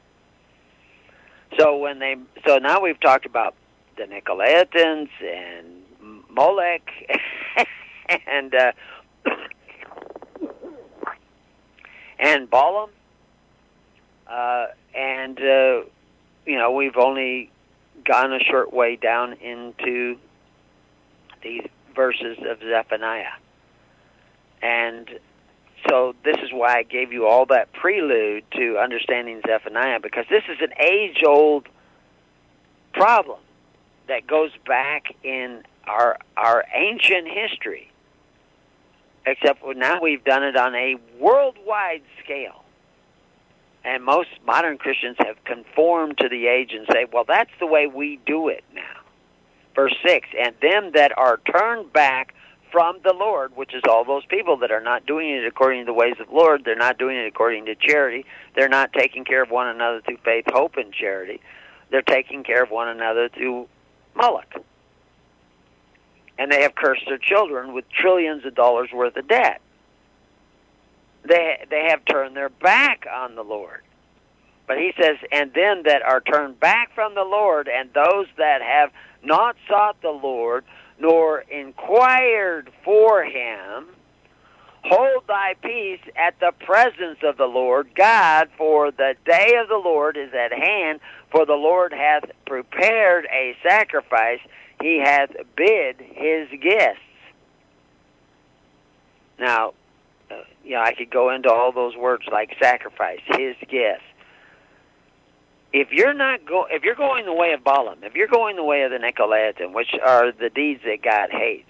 So when they, so now we've talked about the Nicolaitans and Molech and uh, and Balaam, uh, and uh, you know we've only gone a short way down into these verses of Zephaniah. And so this is why I gave you all that prelude to understanding Zephaniah, because this is an age-old problem that goes back in our our ancient history, except for now we've done it on a worldwide scale. And most modern Christians have conformed to the age and say, well, that's the way we do it now. Verse six, and them that are turned back from the Lord, which is all those people that are not doing it according to the ways of the Lord. They're not doing it according to charity. They're not taking care of one another through faith, hope, and charity. They're taking care of one another through Moloch. And they have cursed their children with trillions of dollars worth of debt. They they have turned their back on the Lord. But he says, and then that are turned back from the Lord, and those that have not sought the Lord, nor inquired for him, hold thy peace at the presence of the Lord God, for the day of the Lord is at hand, for the Lord hath prepared a sacrifice, he hath bid his guests. Now, uh, you know, I could go into all those words like sacrifice, his guests. If you're not go, if you're going the way of Balaam, if you're going the way of the Nicolaitan, which are the deeds that God hates,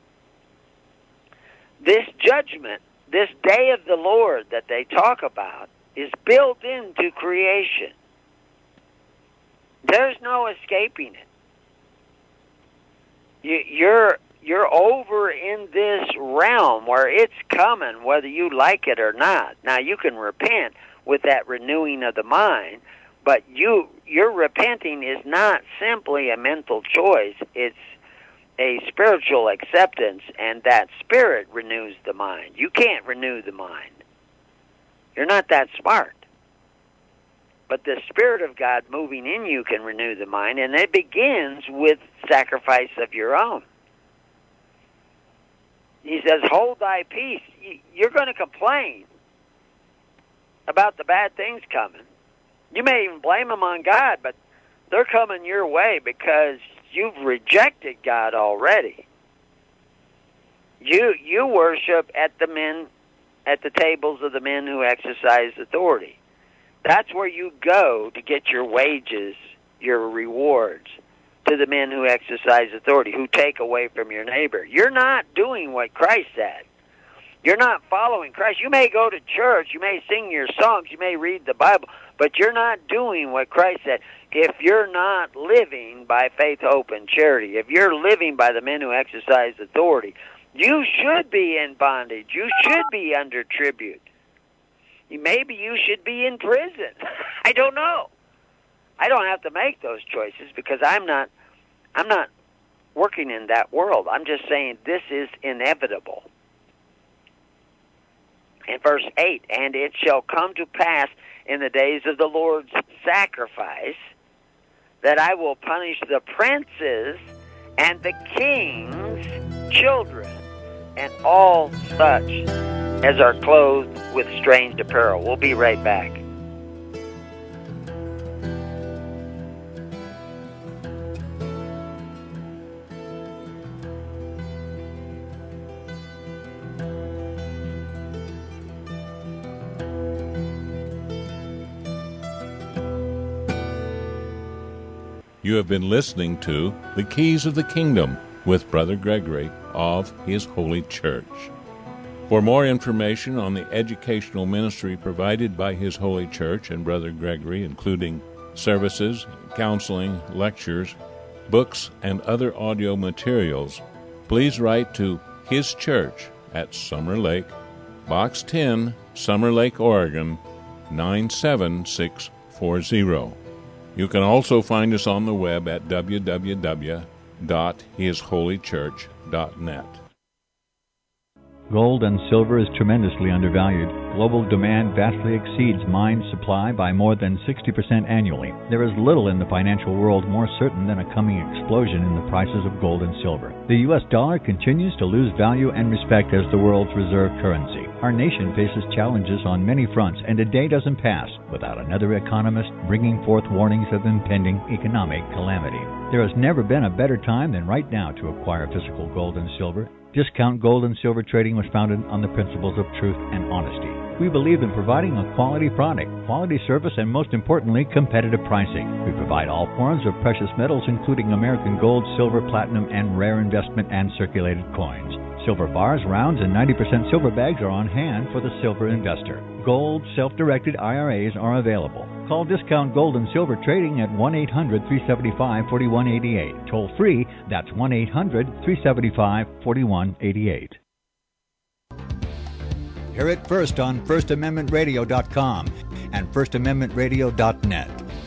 this judgment, this day of the Lord that they talk about, is built into creation. There's no escaping it. You, you're you're over in this realm where it's coming, whether you like it or not. Now you can repent with that renewing of the mind. But you, your repenting is not simply a mental choice. It's a spiritual acceptance, and that spirit renews the mind. You can't renew the mind. You're not that smart. But the Spirit of God moving in you can renew the mind, and it begins with sacrifice of your own. He says, hold thy peace. You're going to complain about the bad things coming. You may even blame them on God, but they're coming your way because you've rejected God already. You you worship at the men at the tables of the men who exercise authority. That's where you go to get your wages, your rewards, to the men who exercise authority, who take away from your neighbor. You're not doing what Christ said. You're not following Christ. You may go to church, you may sing your songs, you may read the Bible, but you're not doing what Christ said. If you're not living by faith, hope, and charity, if you're living by the men who exercise authority, you should be in bondage. You should be under tribute. Maybe you should be in prison. I don't know. I don't have to make those choices because I'm not I'm not working in that world. I'm just saying this is inevitable. In verse eight, and it shall come to pass in the days of the Lord's sacrifice that I will punish the princes and the king's children and all such as are clothed with strange apparel. We'll be right back. You have been listening to The Keys of the Kingdom with Brother Gregory of His Holy Church. For more information on the educational ministry provided by His Holy Church and Brother Gregory, including services, counseling, lectures, books, and other audio materials, please write to His Church at Summer Lake, Box ten, Summer Lake, Oregon, nine seven six four zero. You can also find us on the web at w w w dot his holy church dot net. Gold and silver is tremendously undervalued. Global demand vastly exceeds mine supply by more than sixty percent annually. There is little in the financial world more certain than a coming explosion in the prices of gold and silver. The U S dollar continues to lose value and respect as the world's reserve currency. Our nation faces challenges on many fronts, and a day doesn't pass without another economist bringing forth warnings of impending economic calamity. There has never been a better time than right now to acquire physical gold and silver. Discount Gold and Silver Trading was founded on the principles of truth and honesty. We believe in providing a quality product, quality service, and most importantly, competitive pricing. We provide all forms of precious metals, including American gold, silver, platinum, and rare investment and circulated coins. Silver bars, rounds, and ninety percent silver bags are on hand for the silver investor. Gold self-directed I R As are available. Call Discount Gold and Silver Trading at one eight hundred, three seven five, four one eight eight. Toll free, that's one eight hundred, three seven five, four one eight eight. Hear it first on first amendment radio dot com and first amendment radio dot net.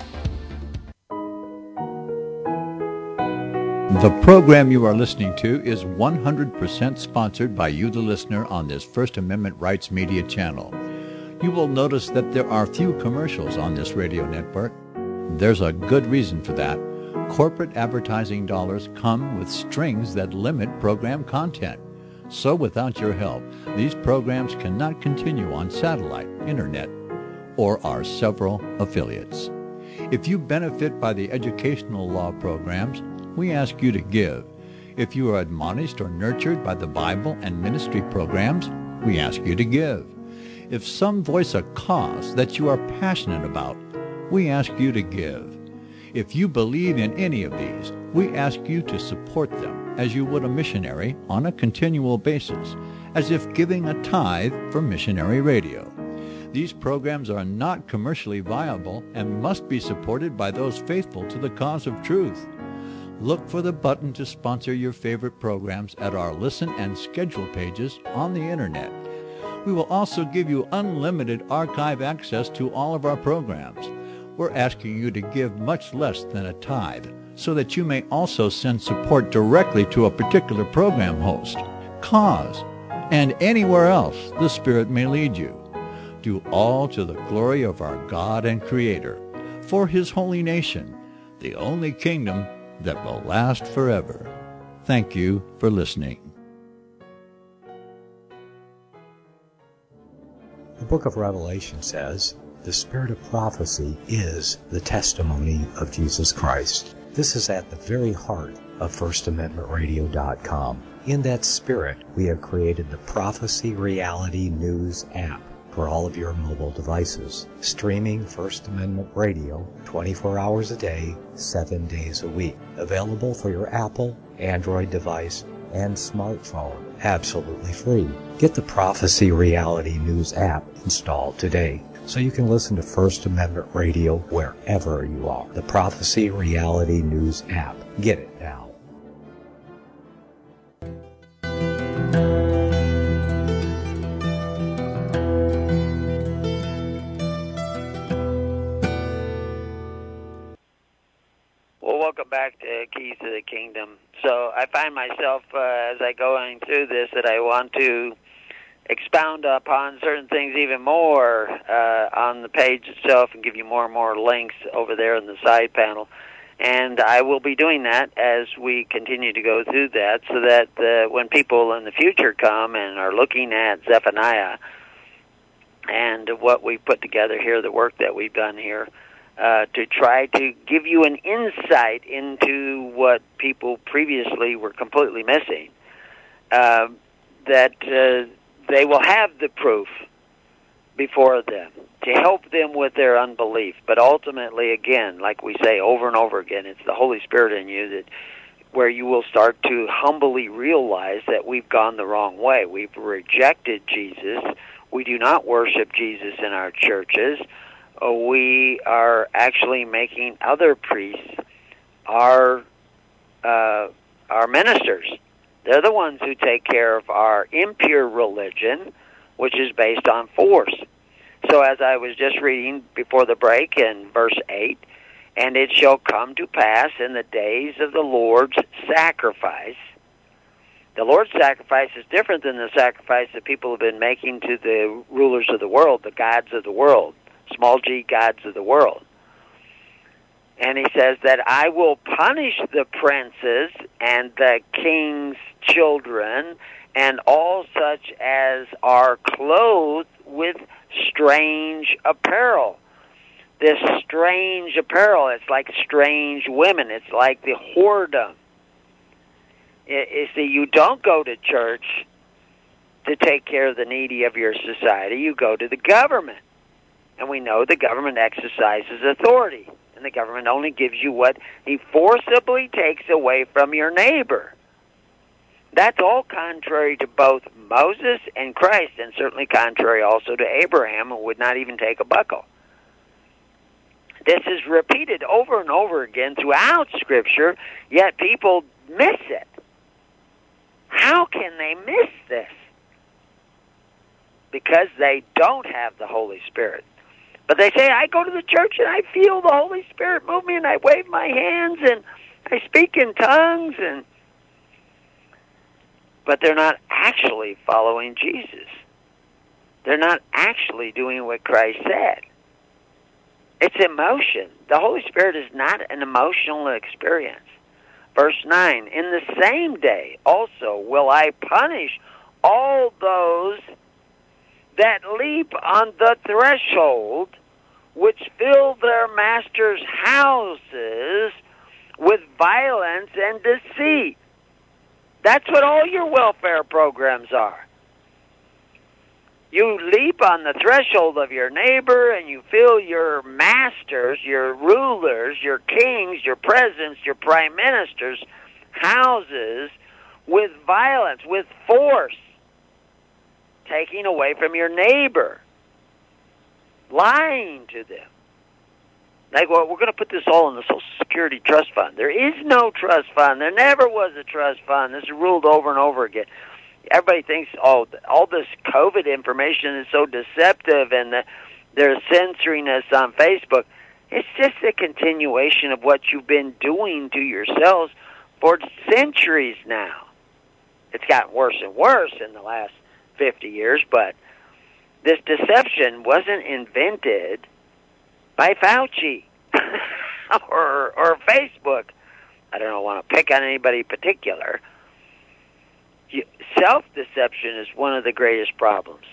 The program you are listening to is one hundred percent sponsored by you, the listener, on this First Amendment Rights Media channel. You will notice that there are few commercials on this radio network. There's a good reason for that. Corporate advertising dollars come with strings that limit program content. So without your help, these programs cannot continue on satellite, internet, or our several affiliates. If you benefit by the educational law programs, we ask you to give. If you are admonished or nurtured by the Bible and ministry programs, we ask you to give. If some voice a cause that you are passionate about, we ask you to give. If you believe in any of these, we ask you to support them as you would a missionary on a continual basis, as if giving a tithe for missionary radio. These programs are not commercially viable and must be supported by those faithful to the cause of truth. Look for the button to sponsor your favorite programs at our listen and schedule pages on the internet. We will also give you unlimited archive access to all of our programs. We're asking you to give much less than a tithe so that you may also send support directly to a particular program host, cause, and anywhere else the Spirit may lead you. Do all to the glory of our God and Creator, for His holy nation, the only kingdom that will last forever. Thank you for listening. The book of Revelation says, the spirit of prophecy is the testimony of Jesus Christ. This is at the very heart of first amendment radio dot com. In that spirit, we have created the Prophecy Reality News app for all of your mobile devices, streaming First Amendment Radio twenty-four hours a day, seven days a week. Available for your Apple, Android device, and smartphone, absolutely free. Get the Prophecy Reality News app installed today so you can listen to First Amendment Radio wherever you are. The Prophecy Reality News app. Get it now. Welcome back to Keys to the Kingdom. So I find myself, uh, as I go through this, that I want to expound upon certain things even more uh, on the page itself and give you more and more links over there in the side panel. And I will be doing that as we continue to go through that so that uh, when people in the future come and are looking at Zephaniah and what we've put together here, the work that we've done here, Uh, to try to give you an insight into what people previously were completely missing, uh, that uh, they will have the proof before them to help them with their unbelief. But ultimately, again, like we say over and over again, it's the Holy Spirit in you that where you will start to humbly realize that we've gone the wrong way. We've rejected Jesus. We do not worship Jesus in our churches. We are actually making other priests our uh, our ministers. They're the ones who take care of our impure religion, which is based on force. So as I was just reading before the break in verse eight, and it shall come to pass in the days of the Lord's sacrifice. The Lord's sacrifice is different than the sacrifice that people have been making to the rulers of the world, the gods of the world. Small g gods of the world. And he says that I will punish the princes and the king's children and all such as are clothed with strange apparel. This strange apparel, it's like strange women. It's like the whoredom. You see, you don't go to church to take care of the needy of your society. You go to the government. And we know the government exercises authority. And the government only gives you what he forcibly takes away from your neighbor. That's all contrary to both Moses and Christ, and certainly contrary also to Abraham, who would not even take a buckle. This is repeated over and over again throughout Scripture, yet people miss it. How can they miss this? Because they don't have the Holy Spirit. But they say, I go to the church and I feel the Holy Spirit move me and I wave my hands and I speak in tongues, and but they're not actually following Jesus. They're not actually doing what Christ said. It's emotion. The Holy Spirit is not an emotional experience. Verse nine, in the same day also will I punish all those that leap on the threshold, which fill their masters' houses with violence and deceit. That's what all your welfare programs are. You leap on the threshold of your neighbor and you fill your masters, your rulers, your kings, your presidents, your prime ministers' houses with violence, with force, taking away from your neighbor, lying to them. Like, well, we're going to put this all in the Social Security Trust Fund. There is no trust fund. There never was a trust fund. This is ruled over and over again. Everybody thinks, oh, all this COVID information is so deceptive, and the, they're censoring us on Facebook. It's just a continuation of what you've been doing to yourselves for centuries now. It's gotten worse and worse in the last fifty years, but this deception wasn't invented by Fauci or or Facebook. I don't want to pick on anybody particular. Self-deception is one of the greatest problems.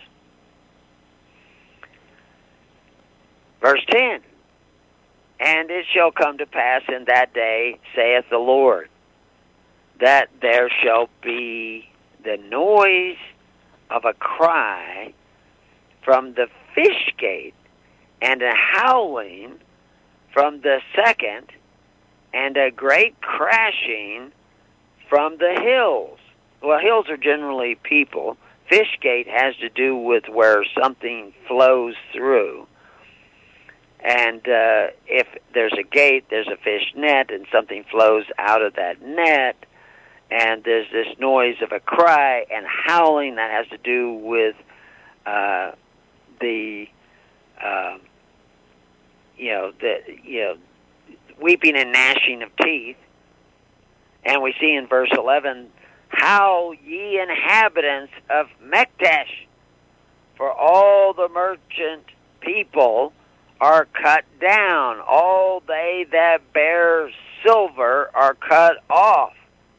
Verse ten, and it shall come to pass in that day, saith the Lord, that there shall be the noise of a cry from the fish gate, and a howling from the second, and a great crashing from the hills. Well, hills are generally people. Fish gate has to do with where something flows through. And uh, if there's a gate, there's a fish net, and something flows out of that net. And there's this noise of a cry and howling that has to do with uh, the, uh, you know, the you know, weeping and gnashing of teeth. And we see in verse eleven, howl ye inhabitants of Mekdesh, for all the merchant people are cut down. All they that bear silver are cut off.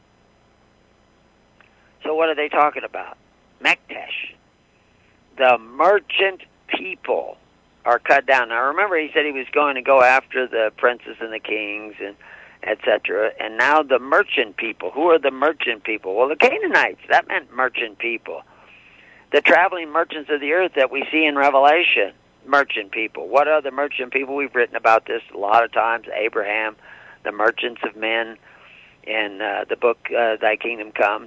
So what are they talking about? Mekdesh. The merchant people are cut down. Now remember, he said he was going to go after the princes and the kings and et cetera. And now the merchant people. Who are the merchant people? Well, the Canaanites. That meant merchant people. The traveling merchants of the earth that we see in Revelation. Merchant people. What are the merchant people? We've written about this a lot of times. Abraham, the merchants of men, in uh, the book uh, Thy Kingdom Comes.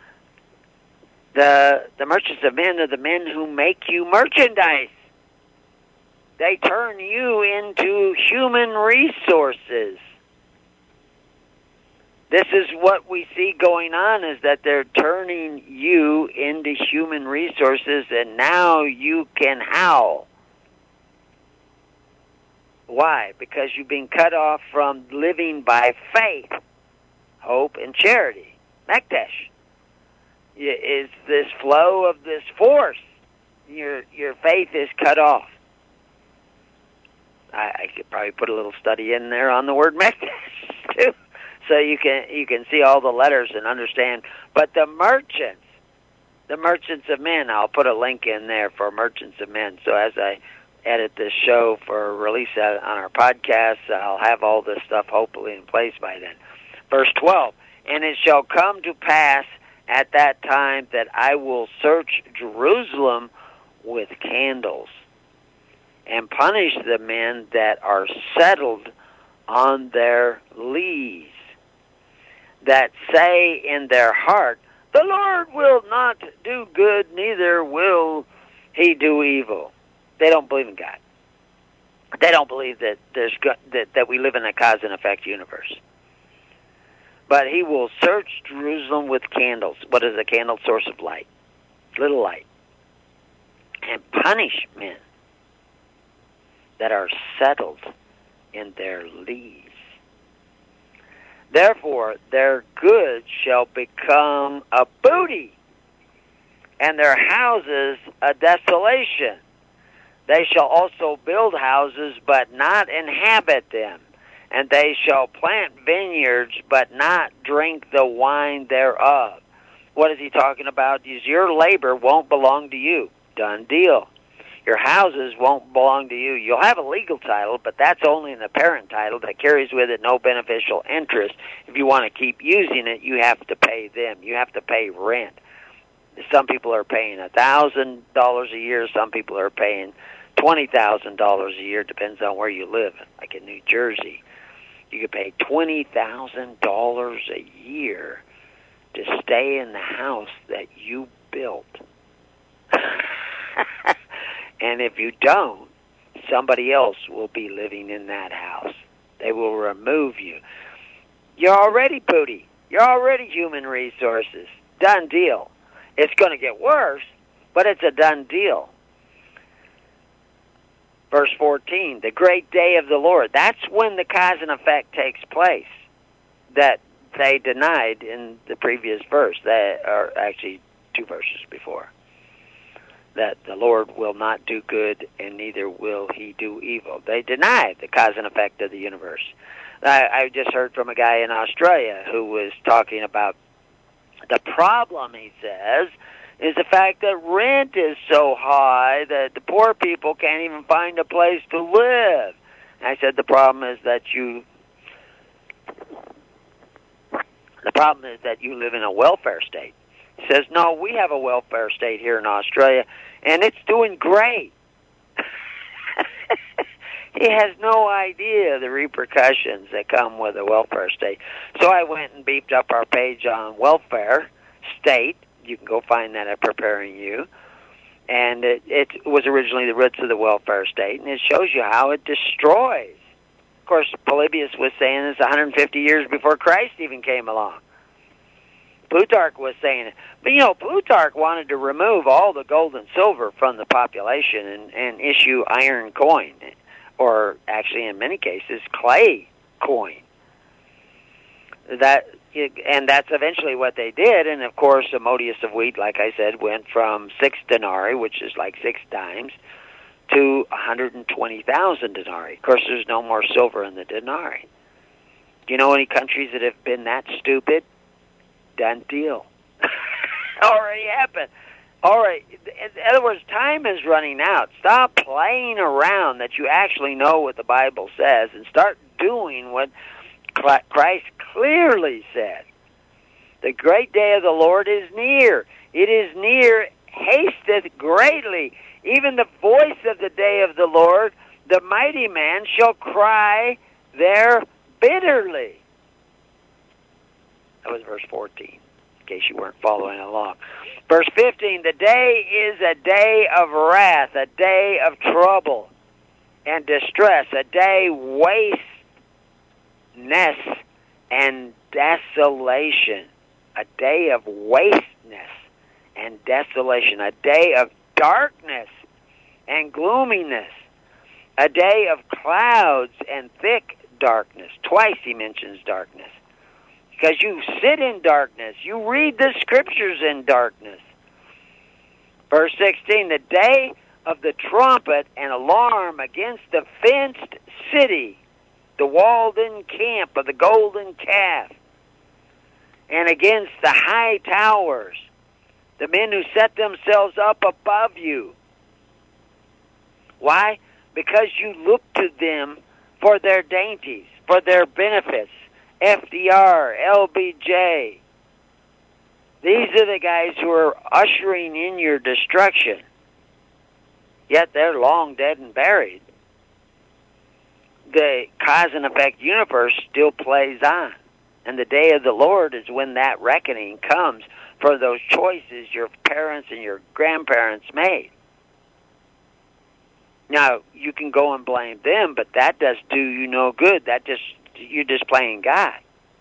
The the merchants of men are the men who make you merchandise. They turn you into human resources. This is what we see going on, is that they're turning you into human resources, and now you can howl. Why? Because you've been cut off from living by faith, hope, and charity. Mekdesh is this flow of this force. Your your faith is cut off. I, I could probably put a little study in there on the word Mekdesh too, so you can you can see all the letters and understand. But the merchants, the merchants of men, I'll put a link in there for merchants of men. So as I edit this show for release on our podcast, I'll have all this stuff hopefully in place by then. Verse twelve, and it shall come to pass at that time that I will search Jerusalem with candles, and punish the men that are settled on their lees, that say in their heart, the Lord will not do good, neither will he do evil. They don't believe in God. They don't believe that there's go- that, that we live in a cause and effect universe. But he will search Jerusalem with candles. What is a candle? Source of light. Little light. And punish men that are settled in their lees. Therefore, their goods shall become a booty, and their houses a desolation. They shall also build houses, but not inhabit them. And they shall plant vineyards, but not drink the wine thereof. What is he talking about? Is your labor won't belong to you. Done deal. Your houses won't belong to you. You'll have a legal title, but that's only an apparent title that carries with it no beneficial interest. If you want to keep using it, you have to pay them. You have to pay rent. Some people are paying one thousand dollars a year. Some people are paying twenty thousand dollars a year. Depends on where you live. Like in New Jersey, you could pay twenty thousand dollars a year to stay in the house that you built. And if you don't, somebody else will be living in that house. They will remove you. You're already booty. You're already human resources. Done deal. It's going to get worse, but it's a done deal. Verse fourteen, the great day of the Lord. That's when the cause and effect takes place that they denied in the previous verse, that are actually two verses before. That the Lord will not do good and neither will he do evil. They denied the cause and effect of the universe. I, I just heard from a guy in Australia who was talking about the problem, he says, is the fact that rent is so high that the poor people can't even find a place to live. And I said the problem is that you the problem is that you live in a welfare state. He says, no, we have a welfare state here in Australia, and it's doing great. He has no idea the repercussions that come with a welfare state. So I went and beefed up our page on welfare state. You can go find that at Preparing You. And it, it was originally the roots of the welfare state, and it shows you how it destroys. Of course, Polybius was saying this one hundred fifty years before Christ even came along. Plutarch was saying it. But, you know, Plutarch wanted to remove all the gold and silver from the population and, and issue iron coin, or actually in many cases, clay coin. That and that's eventually what they did. And, of course, a modius of wheat, like I said, went from six denarii, which is like six dimes, to one hundred twenty thousand denarii. Of course, there's no more silver in the denarii. Do you know any countries that have been that stupid? Done deal. Already happened. All right. In other words, time is running out. Stop playing around that you actually know what the Bible says and start doing what Christ clearly said. The great day of the Lord is near. It is near, hasteth greatly. Even the voice of the day of the Lord, the mighty man shall cry there bitterly. That was verse fourteen, in case you weren't following along. Verse fifteen, the day is a day of wrath, a day of trouble and distress, a day wasteness and desolation, a day of wasteness and desolation, a day of darkness and gloominess, a day of clouds and thick darkness. Twice he mentions darkness. Because you sit in darkness. You read the scriptures in darkness. Verse sixteen, the day of the trumpet and alarm against the fenced city, the walled-in camp of the golden calf, and against the high towers, the men who set themselves up above you. Why? Because you look to them for their dainties, for their benefits. F D R, L B J. These are the guys who are ushering in your destruction. Yet they're long dead and buried. The cause and effect universe still plays on. And the day of the Lord is when that reckoning comes for those choices your parents and your grandparents made. Now, you can go and blame them, but that does do you no good. That just you're just playing God.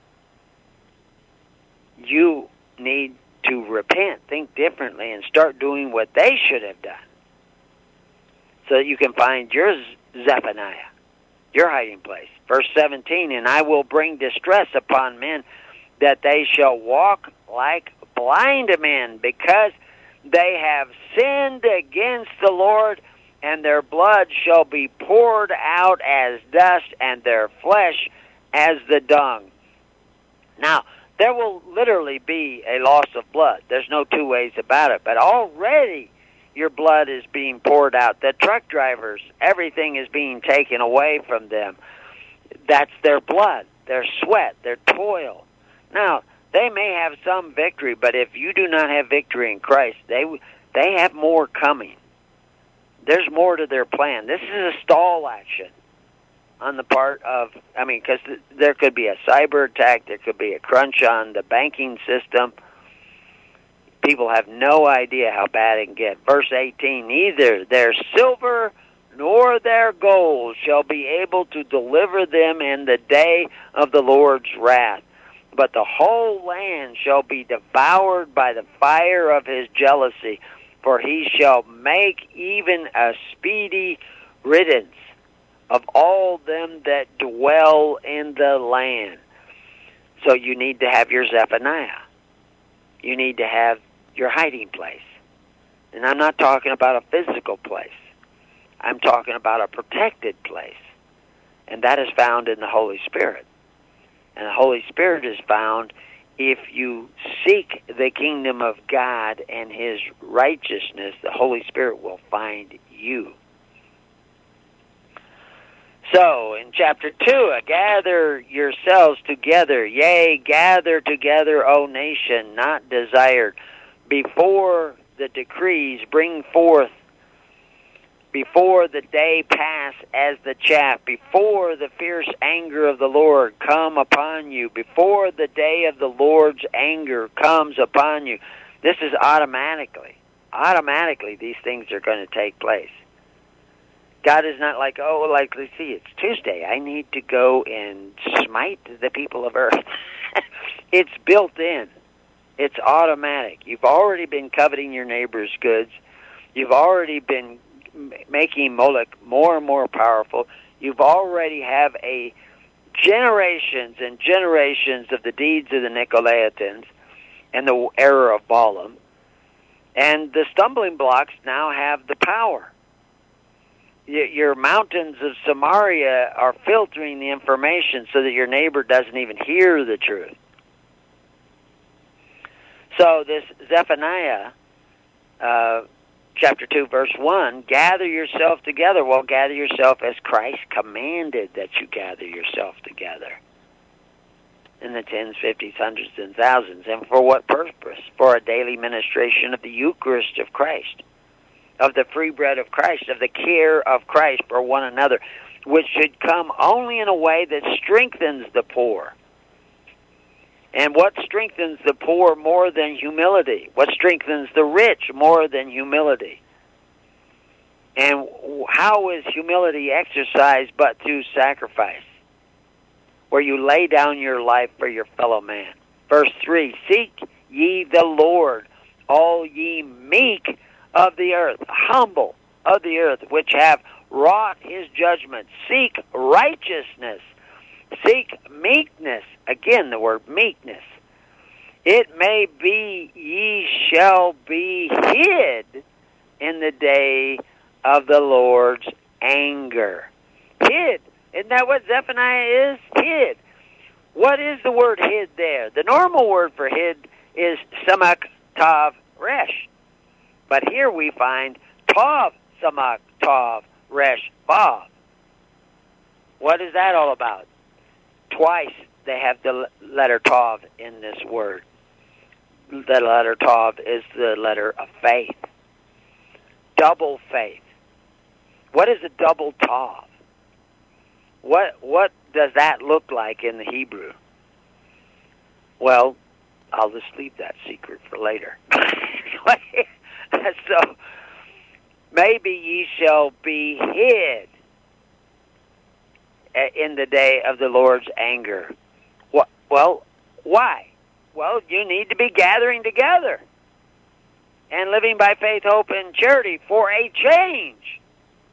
You need to repent, think differently, and start doing what they should have done, so that you can find your Zephaniah, your hiding place. Verse seventeen, and I will bring distress upon men, that they shall walk like blind men, because they have sinned against the Lord, and their blood shall be poured out as dust, and their flesh as the dung. Now, there will literally be a loss of blood. There's no two ways about it. But already your blood is being poured out. The truck drivers, everything is being taken away from them. That's their blood, their sweat, their toil. Now, they may have some victory, but if you do not have victory in Christ, they they have more coming. There's more to their plan. This is a stall action on the part of, I mean, because th- there could be a cyber attack, there could be a crunch on the banking system. People have no idea how bad it can get. Verse eighteen, neither their silver nor their gold shall be able to deliver them in the day of the Lord's wrath, but the whole land shall be devoured by the fire of his jealousy, for he shall make even a speedy riddance of all them that dwell in the land. So you need to have your Zephaniah. You need to have your hiding place. And I'm not talking about a physical place. I'm talking about a protected place. And that is found in the Holy Spirit. And the Holy Spirit is found if you seek the kingdom of God and his righteousness. The Holy Spirit will find you. So, in chapter two, gather yourselves together, yea, gather together, O nation, not desired, before the decrees bring forth, before the day pass as the chaff, before the fierce anger of the Lord come upon you, before the day of the Lord's anger comes upon you. This is automatically, automatically these things are going to take place. God is not like, oh, like, let's see, it's Tuesday. I need to go and smite the people of earth. It's built in. It's automatic. You've already been coveting your neighbor's goods. You've already been making Moloch more and more powerful. You've already have a generations and generations of the deeds of the Nicolaitans and the error of Balaam. And the stumbling blocks now have the power. Your mountains of Samaria are filtering the information so that your neighbor doesn't even hear the truth. So this Zephaniah, uh, chapter two, verse one, gather yourself together. Well, gather yourself as Christ commanded that you gather yourself together. In the tens, fifties, hundreds, and thousands. And for what purpose? For a daily ministration of the Eucharist of Christ, of the free bread of Christ, of the care of Christ for one another, which should come only in a way that strengthens the poor. And what strengthens the poor more than humility? What strengthens the rich more than humility? And how is humility exercised but through sacrifice, where you lay down your life for your fellow man? Verse three, seek ye the Lord, all ye meek of the earth, humble of the earth, which have wrought his judgment. Seek righteousness. Seek meekness. Again, the word meekness. It may be ye shall be hid in the day of the Lord's anger. Hid. Isn't that what Zephaniah is? Hid. What is the word hid there? The normal word for hid is samak tav resh. But here we find tav samak tav resh vav. What is that all about? Twice they have the letter tav in this word. The letter tav is the letter of faith. Double faith. What is a double tav? What what does that look like in the Hebrew? Well, I'll just leave that secret for later. So, maybe ye shall be hid in the day of the Lord's anger. Well, why? Well, you need to be gathering together and living by faith, hope, and charity for a change.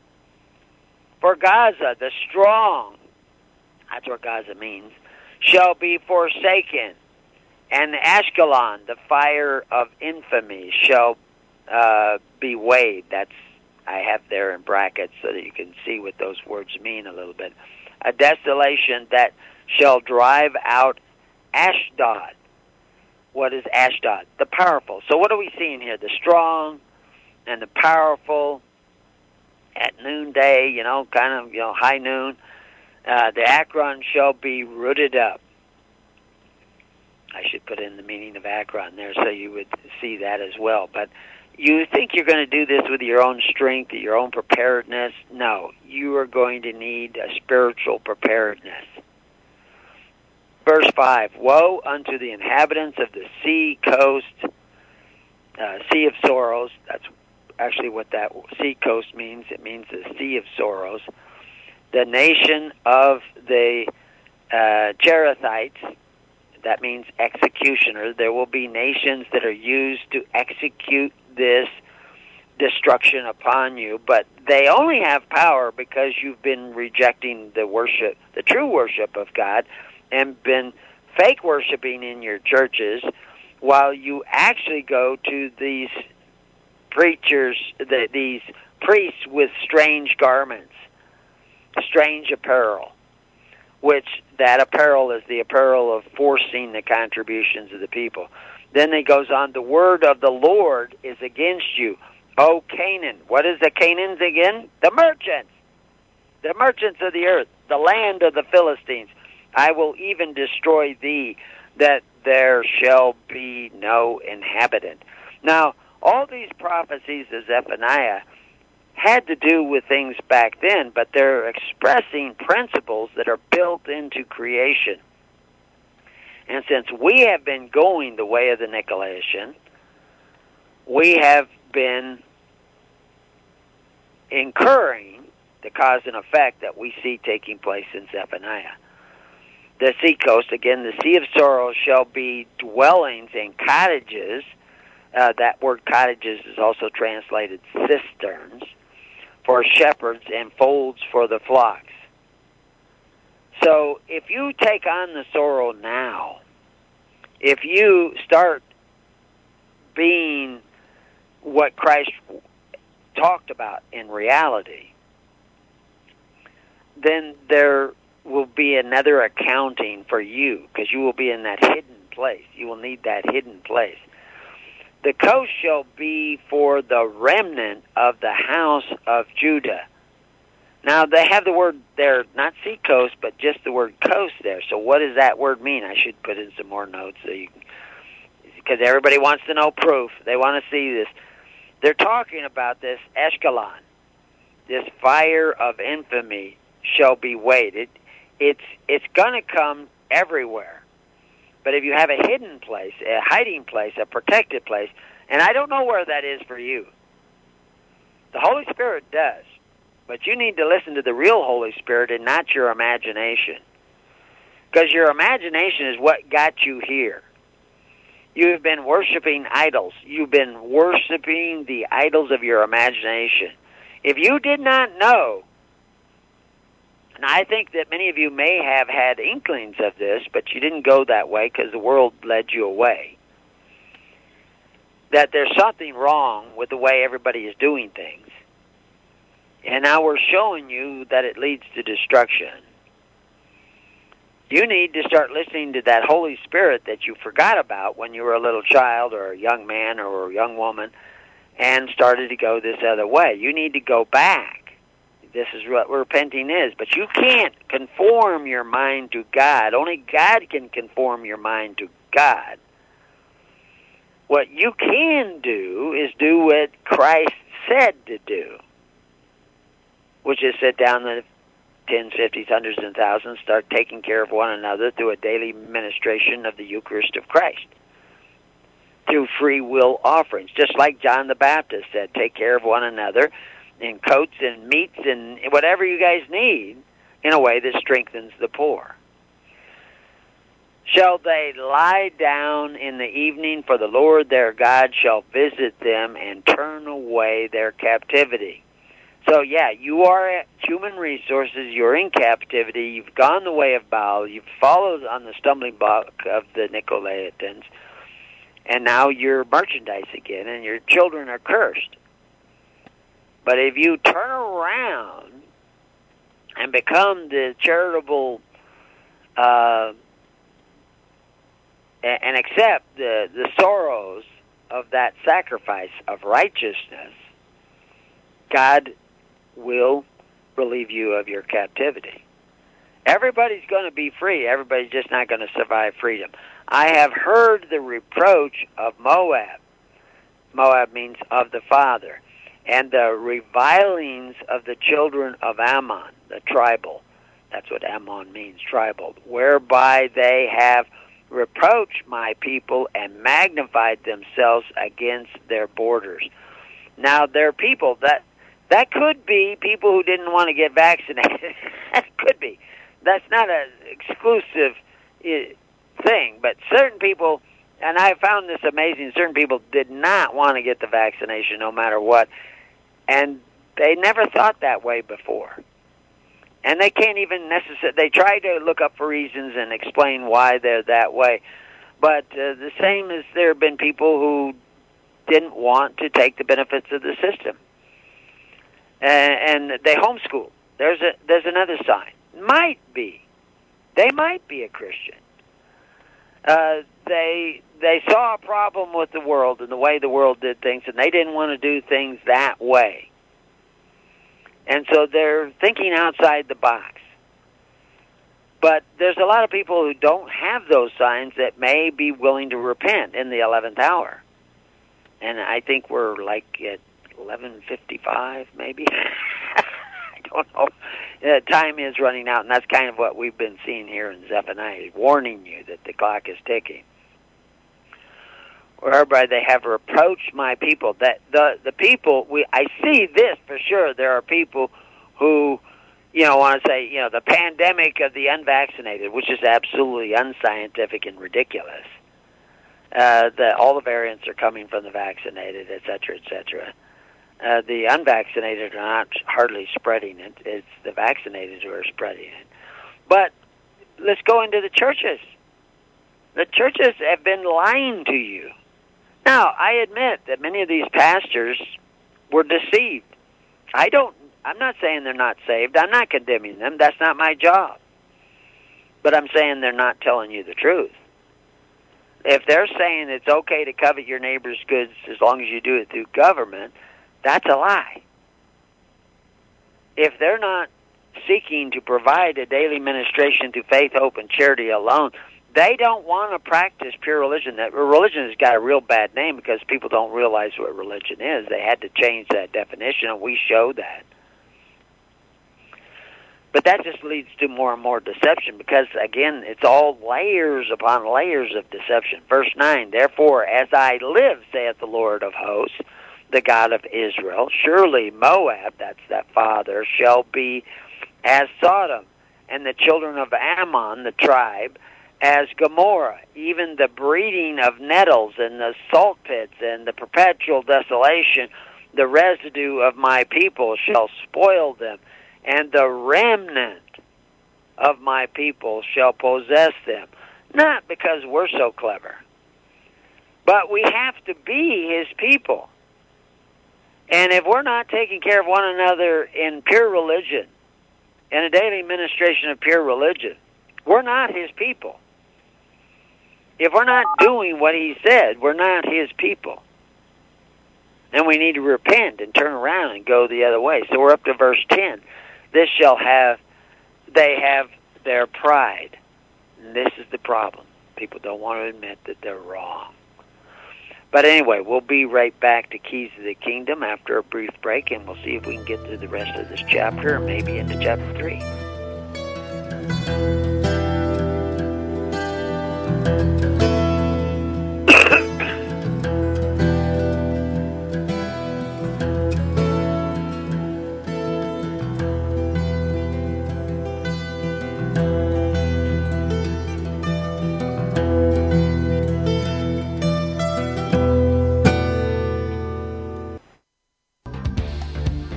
For Gaza, the strong, that's what Gaza means, shall be forsaken, and Ashkelon, the fire of infamy, shall uh, be weighed. That's, I have there in brackets so that you can see what those words mean a little bit. A desolation that shall drive out Ashdod. What is Ashdod? The powerful. So what are we seeing here? The strong and the powerful at noonday, you know, kind of, you know, high noon. Uh, the Akron shall be rooted up. I should put in the meaning of Akron there so you would see that as well. But you think you're going to do this with your own strength, your own preparedness? No, you are going to need a spiritual preparedness. Verse five, woe unto the inhabitants of the sea coast, uh, sea of sorrows. That's actually what that sea coast means. It means the sea of sorrows. The nation of the uh, Cherethites, that means executioner. There will be nations that are used to execute this destruction upon you, but they only have power because you've been rejecting the worship, the true worship of God, and been fake worshiping in your churches, while you actually go to these preachers, the, these priests with strange garments, strange apparel, which that apparel is the apparel of forcing the contributions of the people. Then it goes on, the word of the Lord is against you, O Canaan. What is the Canaans again? The merchants. The merchants of the earth, the land of the Philistines. I will even destroy thee, that there shall be no inhabitant. Now, all these prophecies of Zephaniah had to do with things back then, but they're expressing principles that are built into creation. And since we have been going the way of the Nicolaitans, we have been incurring the cause and effect that we see taking place in Zephaniah. The sea coast, again, the sea of sorrows shall be dwellings and cottages. Uh, that word cottages is also translated cisterns for shepherds and folds for the flocks. So if you take on the sorrow now, if you start being what Christ talked about in reality, then there will be another accounting for you, because you will be in that hidden place. You will need that hidden place. The coast shall be for the remnant of the house of Judah. Now, they have the word there, not sea coast, but just the word coast there. So what does that word mean? I should put in some more notes, so you, because everybody wants to know proof. They want to see this. They're talking about this Ashkelon. This fire of infamy shall be weighed. It, it's it's going to come everywhere. But if you have a hidden place, a hiding place, a protected place, and I don't know where that is for you. The Holy Spirit does. But you need to listen to the real Holy Spirit and not your imagination. Because your imagination is what got you here. You've been worshiping idols. You've been worshiping the idols of your imagination. If you did not know, and I think that many of you may have had inklings of this, but you didn't go that way because the world led you away, that there's something wrong with the way everybody is doing things. And now we're showing you that it leads to destruction. You need to start listening to that Holy Spirit that you forgot about when you were a little child or a young man or a young woman and started to go this other way. You need to go back. This is what repenting is. But you can't conform your mind to God. Only God can conform your mind to God. What you can do is do what Christ said to do, which is sit down the tens, fifties, hundreds, and thousands, start taking care of one another through a daily ministration of the Eucharist of Christ. through free will offerings. Just like John the Baptist said, take care of one another in coats and meats and whatever you guys need in a way that strengthens the poor. Shall they lie down in the evening, for the Lord their God shall visit them and turn away their captivity. So, yeah, you are at human resources, you're in captivity, you've gone the way of Baal, you've followed on the stumbling block of the Nicolaitans, and now you're merchandise again, and your children are cursed. But if you turn around and become the charitable, uh, and accept the, the sorrows of that sacrifice of righteousness, God will relieve you of your captivity. Everybody's going to be free. Everybody's just not going to survive freedom. I have heard the reproach of Moab. Moab means of the father. And the revilings of the children of Ammon, the tribal. That's what Ammon means, tribal. Whereby they have reproached my people and magnified themselves against their borders. Now, their people, that That could be people who didn't want to get vaccinated. That could be. That's not an exclusive thing, but certain people, and I found this amazing, certain people did not want to get the vaccination no matter what, and they never thought that way before. And they can't even necessarily, they try to look up for reasons and explain why they're that way, but uh, the same as there have been people who didn't want to take the benefits of the system. And, and they homeschool. There's a there's another sign. Might be, they might be a Christian. Uh, they they saw a problem with the world and the way the world did things, and they didn't want to do things that way. And so they're thinking outside the box. But there's a lot of people who don't have those signs that may be willing to repent in the eleventh hour. And I think we're like at eleven fifty-five, maybe. I don't know. Uh, time is running out, and that's kind of what we've been seeing here in Zephaniah, warning you that the clock is ticking. Whereby they have reproached my people. That the the people, we I see this for sure. There are people who, you know, want to say, you know, the pandemic of the unvaccinated, which is absolutely unscientific and ridiculous. Uh, the, all the variants are coming from the vaccinated, et cetera, et cetera. Uh, the unvaccinated are not hardly spreading it. It's the vaccinated who are spreading it. But let's go into the churches. The churches have been lying to you. Now, I admit that many of these pastors were deceived. I don't, I'm not saying they're not saved. I'm not condemning them. That's not my job. But I'm saying they're not telling you the truth. If they're saying it's okay to covet your neighbor's goods as long as you do it through government, that's a lie. If they're not seeking to provide a daily ministration through faith, hope, and charity alone, they don't want to practice pure religion. That religion has got a real bad name because people don't realize what religion is. They had to change that definition, and we show that. But that just leads to more and more deception because, again, it's all layers upon layers of deception. Verse nine, therefore, as I live, saith the Lord of hosts, the God of Israel, surely Moab, that's that father, shall be as Sodom, and the children of Ammon, the tribe, as Gomorrah, even the breeding of nettles and the salt pits and the perpetual desolation, the residue of my people shall spoil them, and the remnant of my people shall possess them. Not because we're so clever, but we have to be his people. And if we're not taking care of one another in pure religion, in a daily ministration of pure religion, we're not his people. If we're not doing what he said, we're not his people. And we need to repent and turn around and go the other way. So we're up to verse ten. This shall have, they have their pride. And this is the problem. People don't want to admit that they're wrong. But anyway, we'll be right back to Keys of the Kingdom after a brief break, and we'll see if we can get through the rest of this chapter, or maybe into chapter three.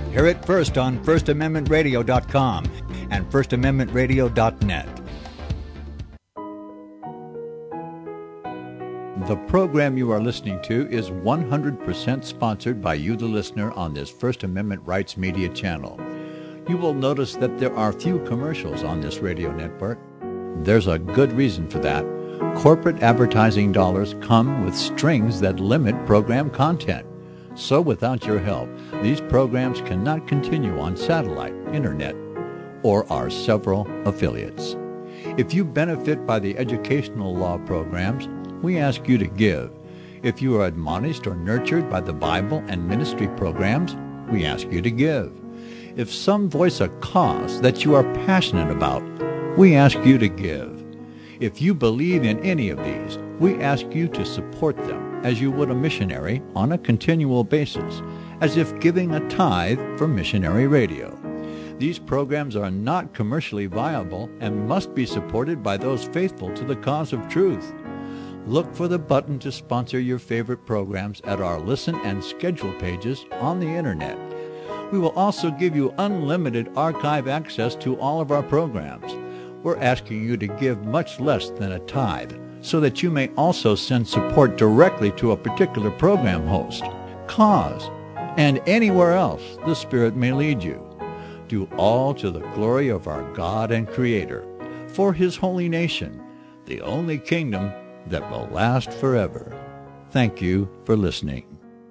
Hear it first on first amendment radio dot com and first amendment radio dot net. The program you are listening to is one hundred percent sponsored by you, the listener, on this First Amendment Rights Media channel. You will notice that there are few commercials on this radio network. There's a good reason for that. Corporate advertising dollars come with strings that limit program content. So without your help, these programs cannot continue on satellite, internet, or our several affiliates. If you benefit by the educational law programs, we ask you to give. If you are admonished or nurtured by the Bible and ministry programs, we ask you to give. If some voice a cause that you are passionate about, we ask you to give. If you believe in any of these, we ask you to support them as you would a missionary on a continual basis, as if giving a tithe for missionary radio. These programs are not commercially viable and must be supported by those faithful to the cause of truth. Look for the button to sponsor your favorite programs at our listen and schedule pages on the internet. We will also give you unlimited archive access to all of our programs. We're asking you to give much less than a tithe so that you may also send support directly to a particular program host, cause, and anywhere else the Spirit may lead you. Do all to the glory of our God and Creator, for His holy nation, the only kingdom that will last forever. Thank you for listening.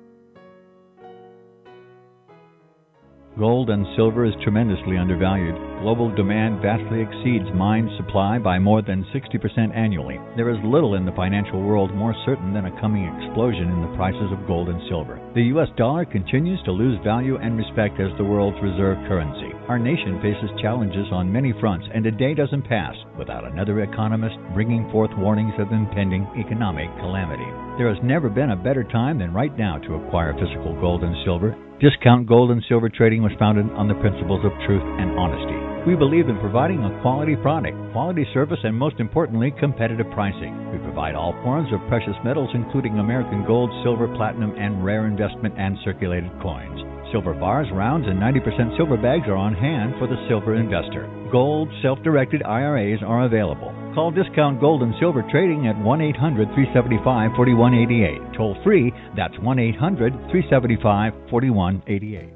Gold and silver is tremendously undervalued. Global demand vastly exceeds mine supply by more than sixty percent annually. There is little in the financial world more certain than a coming explosion in the prices of gold and silver. The U S dollar continues to lose value and respect as the world's reserve currency. Our nation faces challenges on many fronts, and a day doesn't pass without another economist bringing forth warnings of impending economic calamity. There has never been a better time than right now to acquire physical gold and silver. Discount Gold and Silver Trading was founded on the principles of truth and honesty. We believe in providing a quality product, quality service, and most importantly, competitive pricing. We provide all forms of precious metals, including American gold, silver, platinum, and rare investment and circulated coins. Silver bars, rounds, and ninety percent silver bags are on hand for the silver investor. Gold self-directed I R As are available. Call Discount Gold and Silver Trading at one eight hundred, three seven five, four one eight eight. Toll free, that's one eight hundred, three seven five, four one eight eight.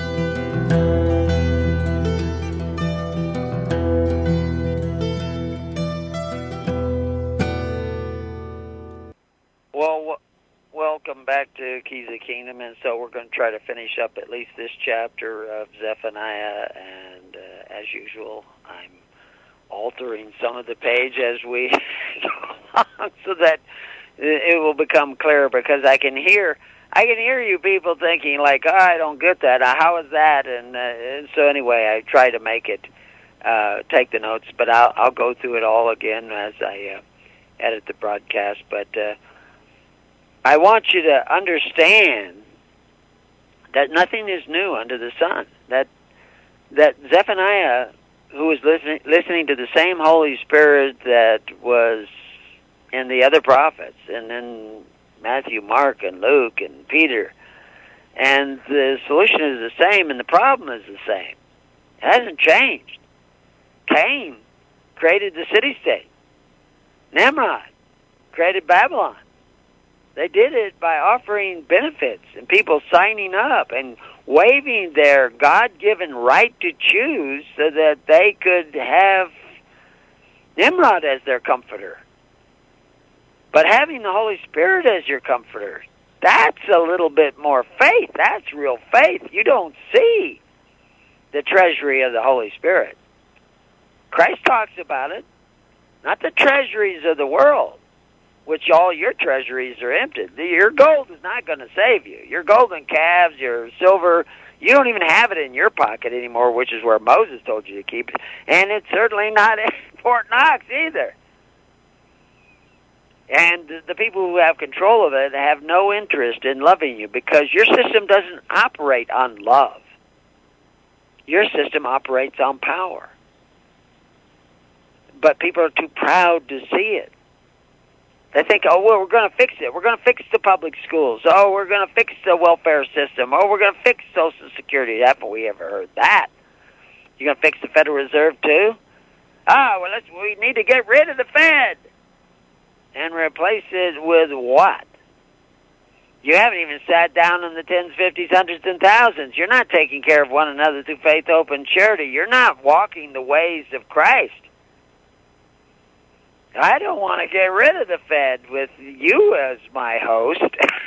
Well, welcome back to Keys of the Kingdom, and so we're going to try to finish up at least this chapter of Zephaniah, and uh, as usual, I'm altering some of the page as we go along so that it will become clearer, because I can hear I can hear you people thinking like, oh, I don't get that, how is that? And, uh, and so anyway, I try to make it, uh, take the notes, but I'll, I'll go through it all again as I uh, edit the broadcast, but uh, I want you to understand that nothing is new under the sun, that that Zephaniah, who was listening, listening to the same Holy Spirit that was in the other prophets, and then Matthew, Mark, and Luke, and Peter, and the solution is the same, and the problem is the same. It hasn't changed. Cain created the city-state. Nimrod created Babylon. They did it by offering benefits and people signing up and waiving their God-given right to choose so that they could have Nimrod as their comforter. But having the Holy Spirit as your comforter, that's a little bit more faith. That's real faith. You don't see the treasury of the Holy Spirit. Christ talks about it, not the treasuries of the world, which all your treasuries are emptied. Your gold is not going to save you. Your golden calves, your silver, you don't even have it in your pocket anymore, which is where Moses told you to keep it. And it's certainly not in Fort Knox either. And the people who have control of it have no interest in loving you, because your system doesn't operate on love. Your system operates on power. But people are too proud to see it. They think, oh, well, we're going to fix it. We're going to fix the public schools. Oh, we're going to fix the welfare system. Oh, we're going to fix Social Security. Have we ever heard that? You're going to fix the Federal Reserve, too? Ah, well, let's, we need to get rid of the Fed and replace it with what? You haven't even sat down in the tens, fifties, hundreds, and thousands. You're not taking care of one another through faith, hope, and charity. You're not walking the ways of Christ. I don't want to get rid of the Fed with you as my host.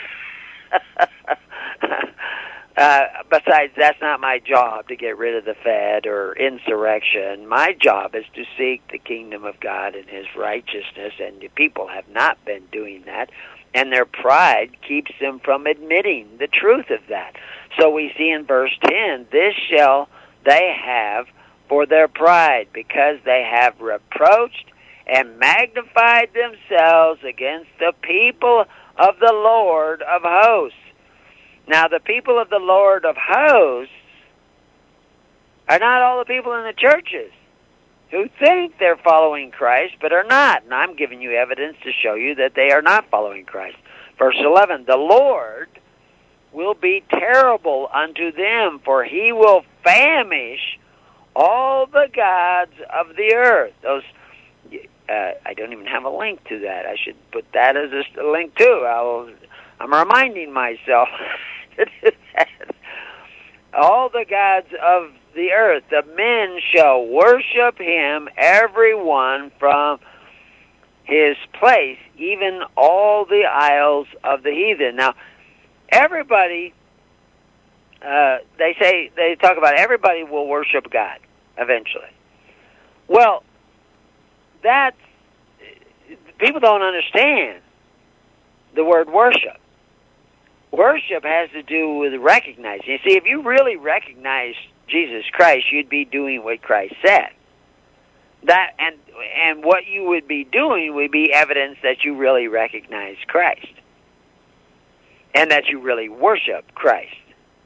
uh, besides, that's not my job to get rid of the Fed or insurrection. My job is to seek the kingdom of God and His righteousness, and the people have not been doing that, and their pride keeps them from admitting the truth of that. So we see in verse ten, this shall they have for their pride, because they have reproached and magnified themselves against the people of the Lord of hosts. Now, the people of the Lord of hosts are not all the people in the churches who think they're following Christ, but are not. And I'm giving you evidence to show you that they are not following Christ. Verse eleven, the Lord will be terrible unto them, for He will famish all the gods of the earth. Those Uh, I don't even have a link to that. I should put that as a link too. I'll, I'm reminding myself to do that. All the gods of the earth, the men shall worship Him, every one from his place, even all the isles of the heathen. Now, everybody, uh, they say, they talk about everybody will worship God eventually. Well, that's, people don't understand the word worship. Worship has to do with recognizing. You see, if you really recognize Jesus Christ, you'd be doing what Christ said. That and and what you would be doing would be evidence that you really recognize Christ and that you really worship Christ.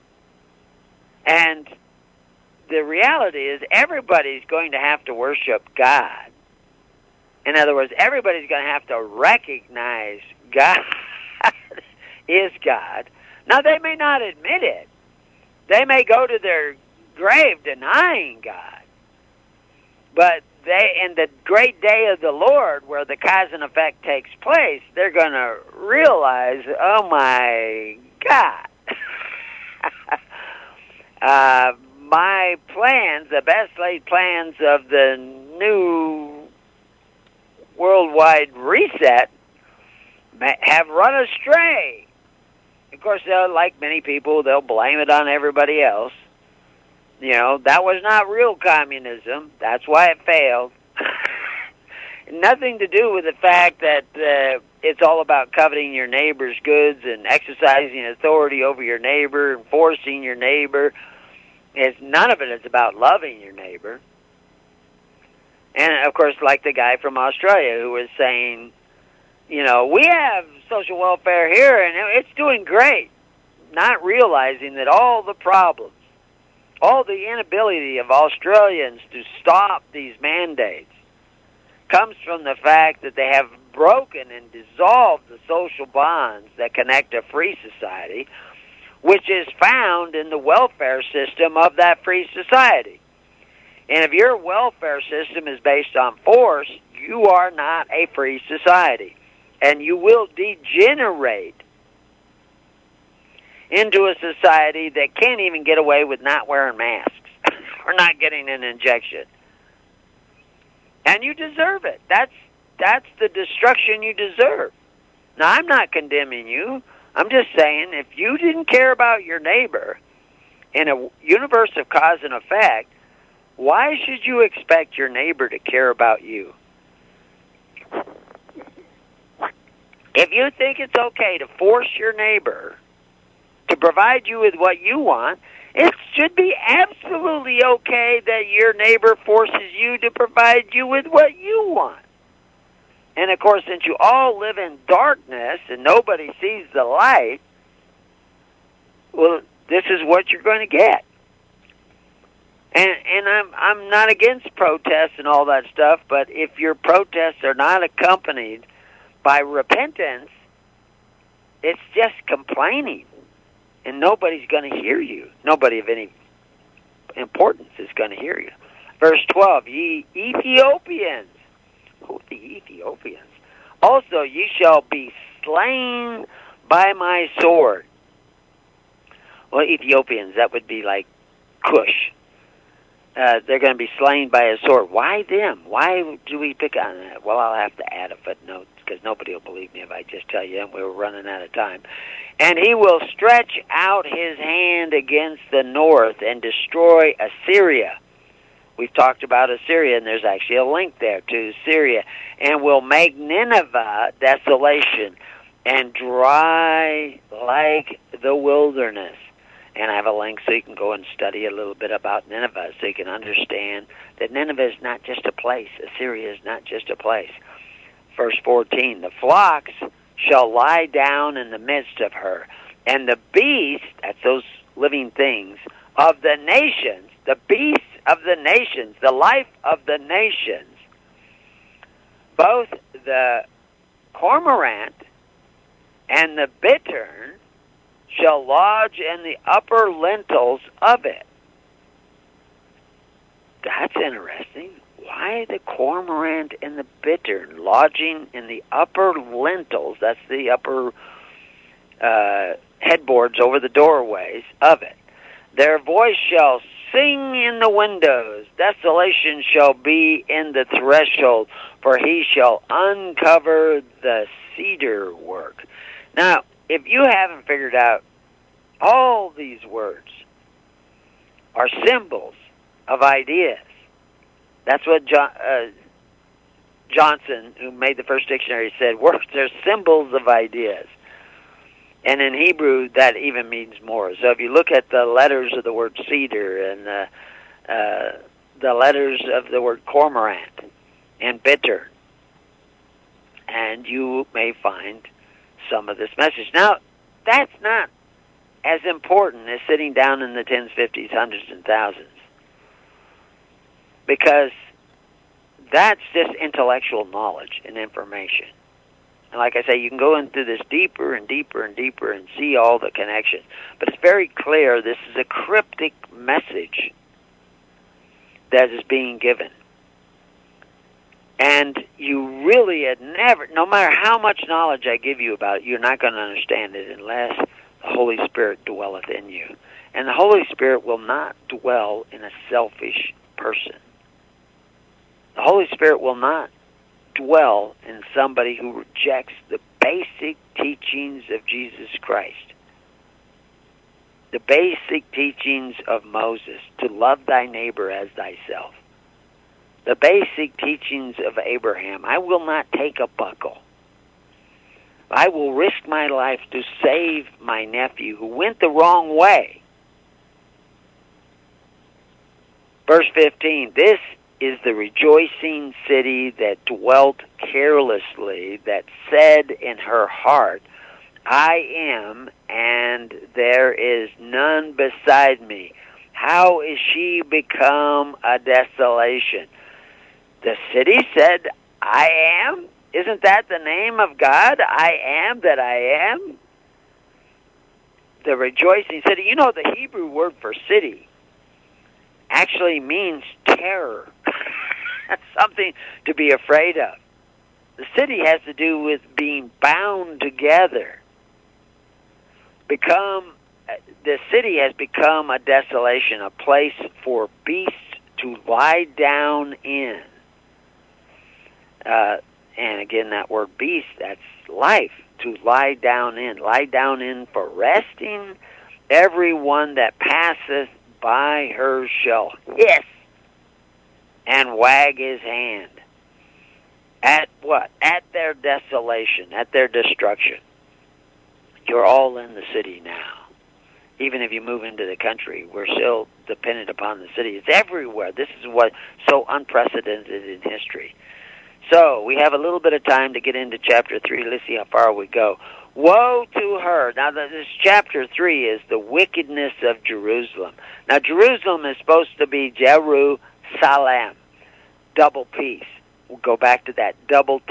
And the reality is everybody's going to have to worship God. In other words, everybody's going to have to recognize God is God. Now, they may not admit it. They may go to their grave denying God. But they, in the great day of the Lord, where the cause and effect takes place, they're going to realize, oh my God, uh, my plans, the best laid plans of the new worldwide reset, have run astray. Of course, like many people, they'll blame it on everybody else. You know, that was not real communism. That's why it failed. Nothing to do with the fact that uh, it's all about coveting your neighbor's goods and exercising authority over your neighbor and forcing your neighbor. It's, none of it is about loving your neighbor. And, of course, like the guy from Australia who was saying, you know, we have social welfare here, and it's doing great, not realizing that all the problems, all the inability of Australians to stop these mandates comes from the fact that they have broken and dissolved the social bonds that connect a free society, which is found in the welfare system of that free society. And if your welfare system is based on force, you are not a free society. And you will degenerate into a society that can't even get away with not wearing masks or not getting an injection. And you deserve it. That's that's the destruction you deserve. Now, I'm not condemning you. I'm just saying if you didn't care about your neighbor in a universe of cause and effect, why should you expect your neighbor to care about you? If you think it's okay to force your neighbor to provide you with what you want, it should be absolutely okay that your neighbor forces you to provide you with what you want. And, of course, since you all live in darkness and nobody sees the light, well, this is what you're going to get. And and I'm I'm not against protests and all that stuff, but if your protests are not accompanied by repentance, it's just complaining, and nobody's going to hear you. Nobody of any importance is going to hear you. Verse twelve, ye Ethiopians, oh, the Ethiopians, also ye shall be slain by my sword. Well, Ethiopians, that would be like Cush. Uh, they're going to be slain by a sword. Why them? Why do we pick on that? Well, I'll have to add a footnote because nobody will believe me if I just tell you, and we're running out of time. And he will stretch out his hand against the north and destroy Assyria. We've talked about Assyria, and there's actually a link there to Syria. And will make Nineveh desolation and dry like the wilderness. And I have a link so you can go and study a little bit about Nineveh so you can understand that Nineveh is not just a place. Assyria is not just a place. Verse fourteen, the flocks shall lie down in the midst of her, and the beasts, that's those living things, of the nations, the beasts of the nations, the life of the nations, both the cormorant and the bittern shall lodge in the upper lintels of it. That's interesting. Why the cormorant and the bittern lodging in the upper lintels, that's the upper uh, headboards over the doorways of it. Their voice shall sing in the windows. Desolation shall be in the threshold, for he shall uncover the cedar work. Now, if you haven't figured out, all these words are symbols of ideas. That's what John, uh, Johnson, who made the first dictionary, said. Words are symbols of ideas. And in Hebrew, that even means more. So if you look at the letters of the word cedar and the, uh, the letters of the word cormorant and bitter, and you may find some of this message. Now, that's not as important as sitting down in the tens, fifties, hundreds, and thousands, because that's just intellectual knowledge and information. And like I say, you can go into this deeper and deeper and deeper and see all the connections. But it's very clear this is a cryptic message that is being given. And you really had never, no matter how much knowledge I give you about it, you're not going to understand it unless the Holy Spirit dwelleth in you. And the Holy Spirit will not dwell in a selfish person. The Holy Spirit will not dwell in somebody who rejects the basic teachings of Jesus Christ. The basic teachings of Moses, to love thy neighbor as thyself. The basic teachings of Abraham, I will not take a buckle. I will risk my life to save my nephew who went the wrong way. Verse fifteen, this is the rejoicing city that dwelt carelessly, that said in her heart, I am, and there is none beside me. How is she become a desolation? The city said, I am? Isn't that the name of God? I am that I am? The rejoicing city. You know, the Hebrew word for city actually means terror. That's something to be afraid of. The city has to do with being bound together. Become, the city has become a desolation, a place for beasts to lie down in. Uh, and again, that word beast, that's life, to lie down in. Lie down in for resting. Everyone that passeth by her shall hiss and wag his hand. At what? At their desolation, at their destruction. You're all in the city now. Even if you move into the country, we're still dependent upon the city. It's everywhere. This is what's so unprecedented in history. So, we have a little bit of time to get into chapter three. Let's see how far we go. Woe to her. Now, this chapter three is the wickedness of Jerusalem. Now, Jerusalem is supposed to be Jerusalem, double peace. We'll go back to that, double tav.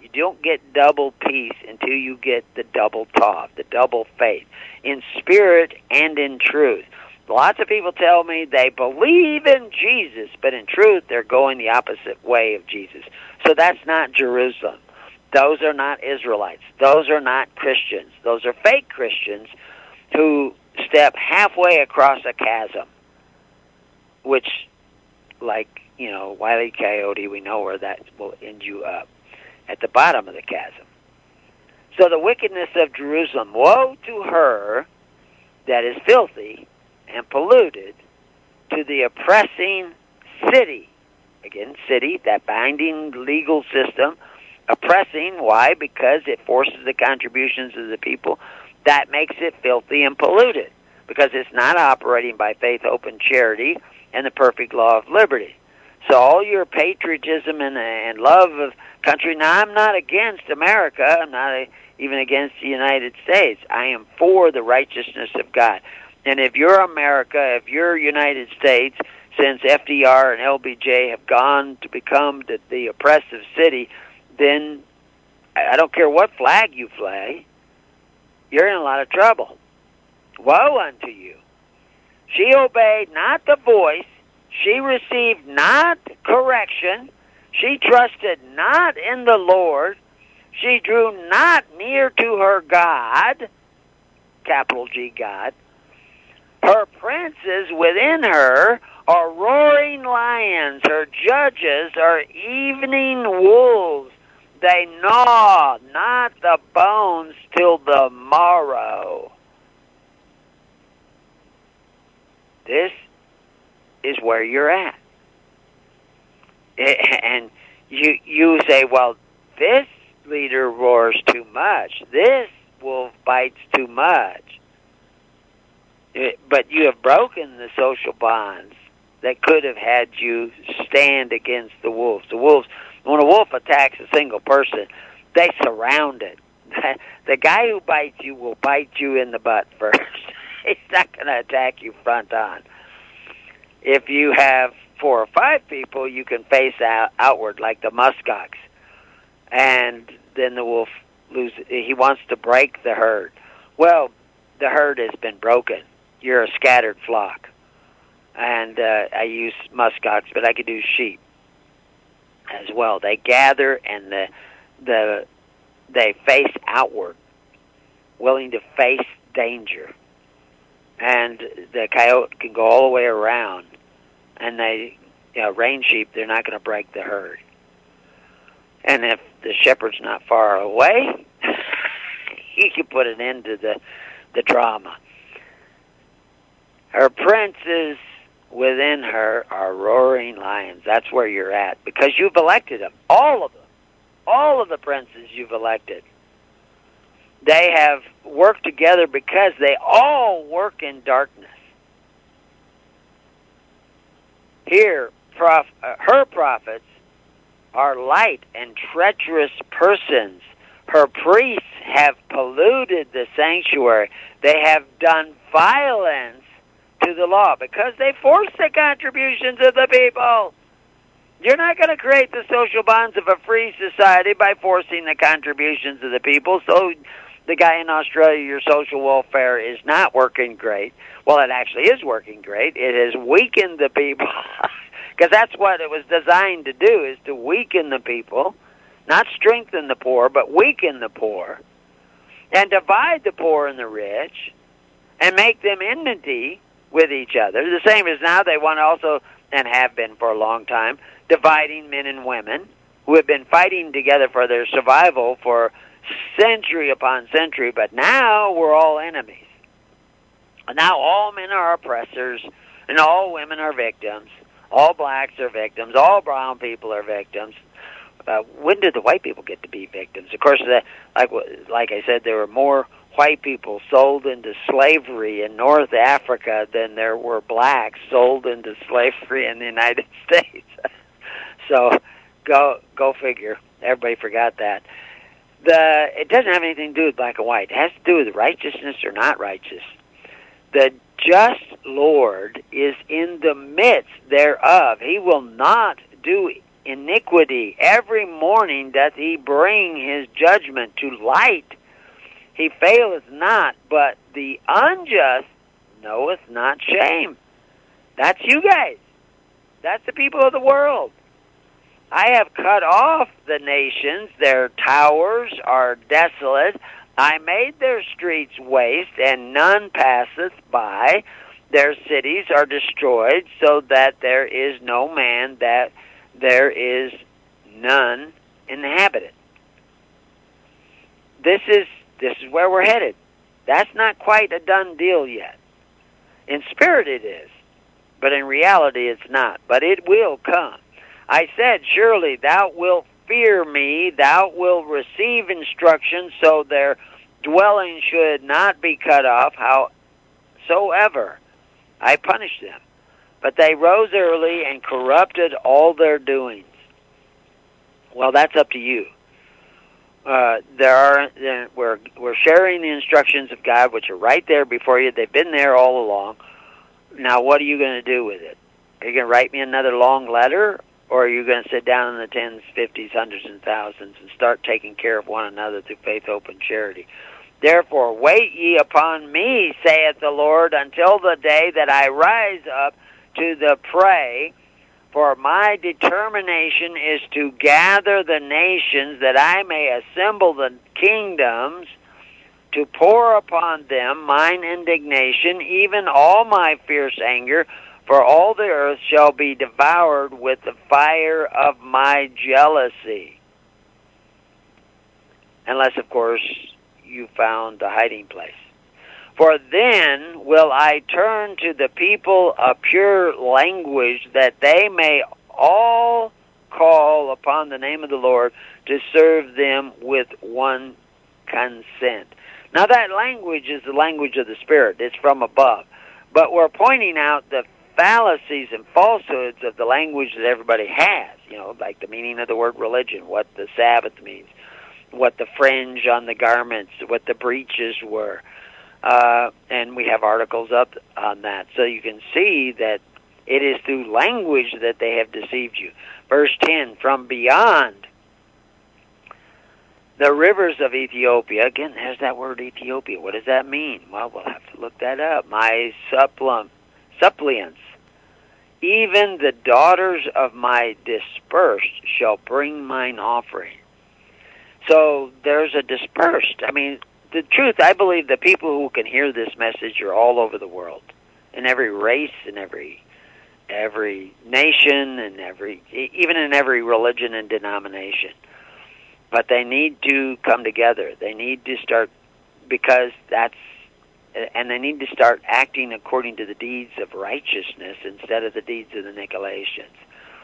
You don't get double peace until you get the double tov, the double faith, in spirit and in truth. Lots of people tell me they believe in Jesus, but in truth they're going the opposite way of Jesus. So that's not Jerusalem. Those are not Israelites. Those are not Christians. Those are fake Christians who step halfway across a chasm, which, like, you know, Wile E. Coyote, we know where that will end you up, at the bottom of the chasm. So the wickedness of Jerusalem, woe to her that is filthy and polluted, to the oppressing city. Again, city, that binding legal system, oppressing. Why? Because it forces the contributions of the people. That makes it filthy and polluted, because it's not operating by faith, hope, and charity, and the perfect law of liberty. So all your patriotism and, and love of country, now I'm not against America, I'm not a, even against the United States. I am for the righteousness of God. And if you're America, if you're United States, since F D R and L B J have gone to become the, the oppressive city, then I don't care what flag you fly, you're in a lot of trouble. Woe unto you. She obeyed not the voice, she received not correction, she trusted not in the Lord, she drew not near to her God, capital G God. Her princes within her are roaring lions, her judges are evening wolves. They gnaw not the bones till the morrow. This is where you're at. And you you say, well, this leader roars too much. This wolf bites too much. But you have broken the social bonds that could have had you stand against the wolves. The wolves, when a wolf attacks a single person, they surround it. The guy who bites you will bite you in the butt first. He's not going to attack you front on. If you have four or five people, you can face out, outward like the muskox. And then the wolf loses. He wants to break the herd. Well, the herd has been broken. You're a scattered flock. And uh, I use muskox, but I could do sheep as well. They gather and the the they face outward, willing to face danger. And the coyote can go all the way around. And they, you know, range sheep, they're not going to break the herd. And if the shepherd's not far away, he can put an end to the, the drama. Her princes within her are roaring lions. That's where you're at, because you've elected them. All of them. All of the princes you've elected. They have worked together because they all work in darkness. Here, prof, uh, her prophets are light and treacherous persons. Her priests have polluted the sanctuary. They have done violence to the law because they force the contributions of the people. You're not going to create the social bonds of a free society by forcing the contributions of the people. So the guy in Australia, your social welfare is not working great. Well, it actually is working great. It has weakened the people because that's what it was designed to do, is to weaken the people, not strengthen the poor, but weaken the poor and divide the poor and the rich and make them enmity with each other. The same as now they want to also, and have been for a long time, dividing men and women who have been fighting together for their survival for century upon century, but now we're all enemies. And now all men are oppressors, and all women are victims. All blacks are victims. All brown people are victims. Uh, when did the white people get to be victims? Of course, the, like like I said, there were more white people sold into slavery in North Africa than there were blacks sold into slavery in the United States. So go go figure. Everybody forgot that. The it doesn't have anything to do with black and white. It has to do with righteousness or not righteous. The just Lord is in the midst thereof. He will not do iniquity. Every morning doth he bring his judgment to light. He faileth not, but the unjust knoweth not shame. That's you guys. That's the people of the world. I have cut off the nations. Their towers are desolate. I made their streets waste, and none passeth by. Their cities are destroyed, so that there is no man, that there is none inhabited. This is this is where we're headed. That's not quite a done deal yet. In spirit it is, but in reality it's not. But it will come. I said, surely thou wilt fear me, thou wilt receive instruction, so their dwelling should not be cut off, howsoever I punished them. But they rose early and corrupted all their doings. Well, that's up to you. Uh, there are there, we're we're sharing the instructions of God, which are right there before you. They've been there all along. Now, what are you going to do with it? Are you going to write me another long letter, or are you going to sit down in the tens, fifties, hundreds, and thousands and start taking care of one another through faith, hope, and charity? Therefore, wait ye upon me, saith the Lord, until the day that I rise up to the prey. For my determination is to gather the nations, that I may assemble the kingdoms, to pour upon them mine indignation, even all my fierce anger, for all the earth shall be devoured with the fire of my jealousy. Unless, of course, you found the hiding place. For then will I turn to the people a pure language, that they may all call upon the name of the Lord, to serve them with one consent. Now that language is the language of the Spirit. It's from above. But we're pointing out the fallacies and falsehoods of the language that everybody has, you know, like the meaning of the word religion, what the Sabbath means, what the fringe on the garments, what the breeches were. Uh, and we have articles up on that. So you can see that it is through language that they have deceived you. Verse ten, from beyond the rivers of Ethiopia. Again, there's that word Ethiopia. What does that mean? Well, we'll have to look that up. My suppliant, suppliants, even the daughters of my dispersed shall bring mine offering. So there's a dispersed. I mean, the truth, I believe the people who can hear this message are all over the world, in every race, in every every nation, and every even in every religion and denomination. But they need to come together. They need to start, because that's, and they need to start acting according to the deeds of righteousness instead of the deeds of the Nicolaitans.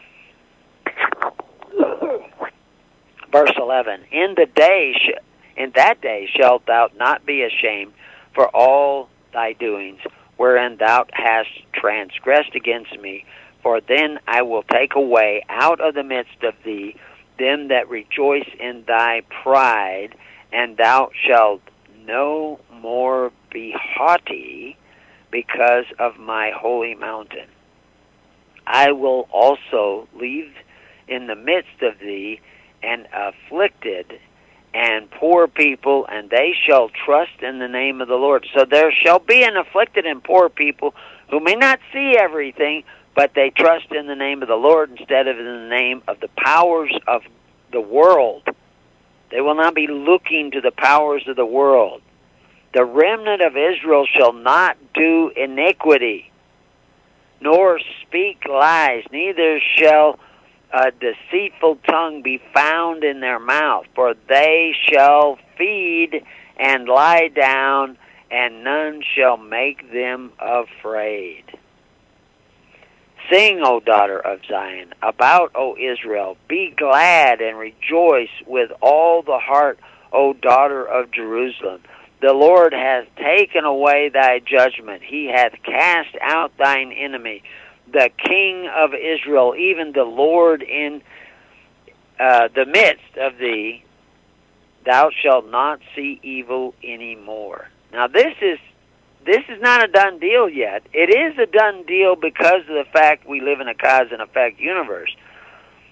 Verse eleven, in the day, sh- in that day shalt thou not be ashamed for all thy doings, wherein thou hast transgressed against me. For then I will take away out of the midst of thee them that rejoice in thy pride, and thou shalt no more be haughty because of my holy mountain. I will also leave in the midst of thee an afflicted and poor people, and they shall trust in the name of the Lord. So there shall be an afflicted and poor people who may not see everything, but they trust in the name of the Lord instead of in the name of the powers of the world. They will not be looking to the powers of the world. The remnant of Israel shall not do iniquity, nor speak lies, neither shall a deceitful tongue be found in their mouth, for they shall feed and lie down, and none shall make them afraid. Sing, O daughter of Zion, about, O Israel, be glad and rejoice with all the heart, O daughter of Jerusalem. The Lord hath taken away thy judgment. He hath cast out thine enemy. The King of Israel, even the Lord in uh, the midst of thee, thou shalt not see evil any more. Now this is this is not a done deal yet. It is a done deal because of the fact we live in a cause and effect universe.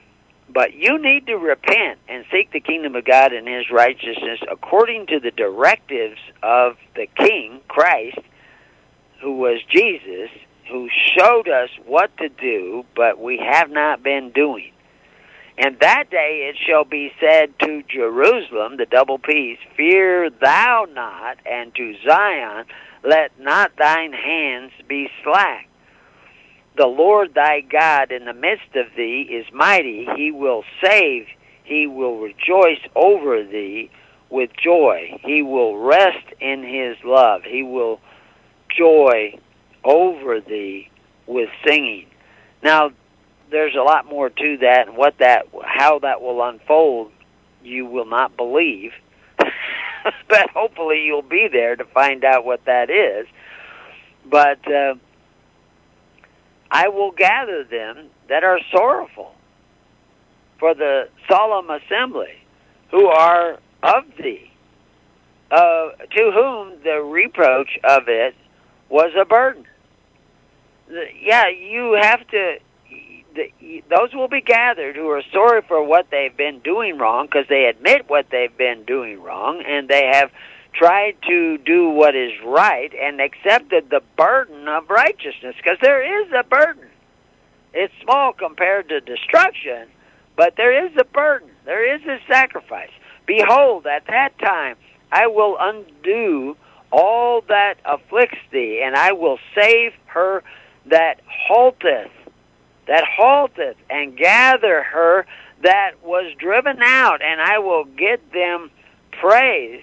But you need to repent and seek the kingdom of God and his righteousness according to the directives of the King, Christ, who was Jesus, who showed us what to do, but we have not been doing. And that day it shall be said to Jerusalem, the double peace, fear thou not, and to Zion, let not thine hands be slack. The Lord thy God in the midst of thee is mighty. He will save. He will rejoice over thee with joy. He will rest in his love. He will joy over thee with singing. Now, there's a lot more to that, and what that, how that will unfold, you will not believe. But hopefully you'll be there to find out what that is. But uh, I will gather them that are sorrowful for the solemn assembly, who are of thee, uh, to whom the reproach of it was a burden. The, yeah, you have to, the, those will be gathered who are sorry for what they've been doing wrong, because they admit what they've been doing wrong, and they have tried to do what is right and accepted the burden of righteousness, because there is a burden. It's small compared to destruction, but there is a burden. There is a sacrifice. Behold, at that time I will undo all that afflicts thee, and I will save her that halteth, that halteth, and gather her that was driven out, and I will get them praise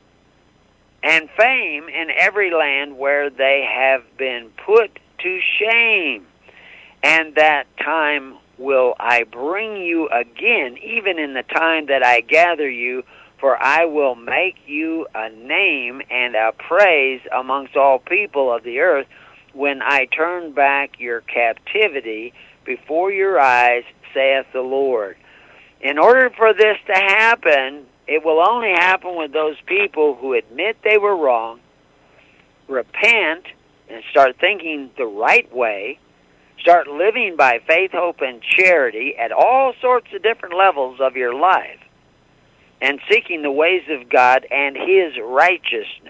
and fame in every land where they have been put to shame. And that time will I bring you again, even in the time that I gather you, for I will make you a name and a praise amongst all people of the earth, when I turn back your captivity before your eyes, saith the Lord. In order for this to happen, it will only happen with those people who admit they were wrong, repent, and start thinking the right way, start living by faith, hope, and charity at all sorts of different levels of your life, and seeking the ways of God and his righteousness.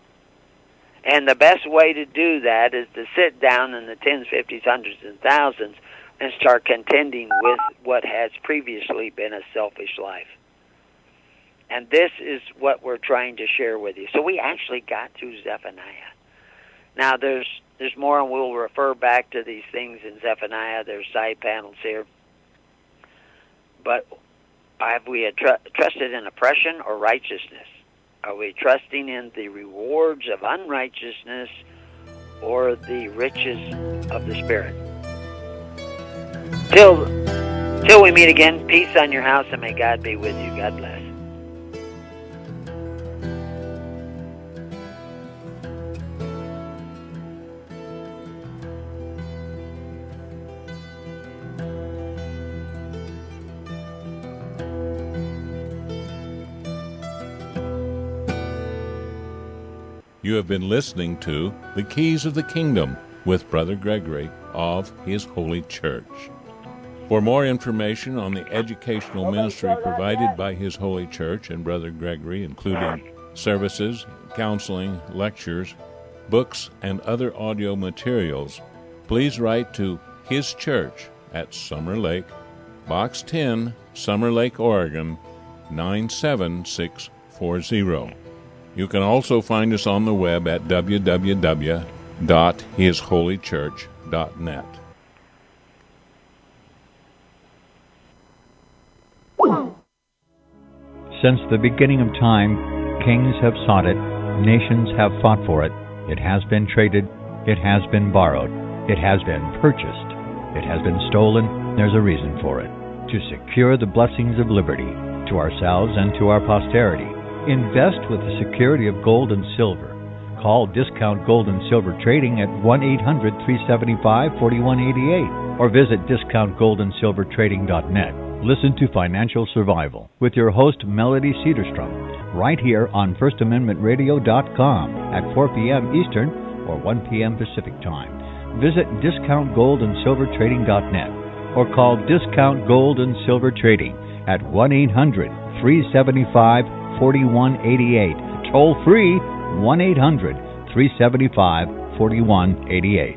And the best way to do that is to sit down in the tens, fifties, hundreds, and thousands and start contending with what has previously been a selfish life. And this is what we're trying to share with you. So we actually got through Zephaniah. Now, there's there's more, and we'll refer back to these things in Zephaniah. There's side panels here. But have we tr- trusted in oppression or righteousness? Are we trusting in the rewards of unrighteousness or the riches of the Spirit? Till, till we meet again, peace on your house, and may God be with you. God bless. You have been listening to The Keys of the Kingdom with Brother Gregory of His Holy Church. For more information on the educational ministry provided by His Holy Church and Brother Gregory, including services, counseling, lectures, books, and other audio materials, please write to His Church at Summer Lake, Box ten, Summer Lake, Oregon, nine seven six four zero. You can also find us on the web at w w w dot his holy church dot net. Since the beginning of time, kings have sought it, nations have fought for it. It has been traded, it has been borrowed, it has been purchased, it has been stolen. There's a reason for it. To secure the blessings of liberty to ourselves and to our posterity. Invest with the security of gold and silver. Call Discount Gold and Silver Trading at one eight hundred, three seven five, four one eight eight or visit discount gold and silver trading dot net. Listen to Financial Survival with your host Melody Cedarstrom right here on first amendment radio dot com at four p.m. Eastern or one p.m. Pacific Time. Visit discount gold and silver trading dot net. or call Discount Gold and Silver Trading at one eight hundred, three seven five, four one eight eight. Toll free, one eight hundred, three seven five, four one eight eight.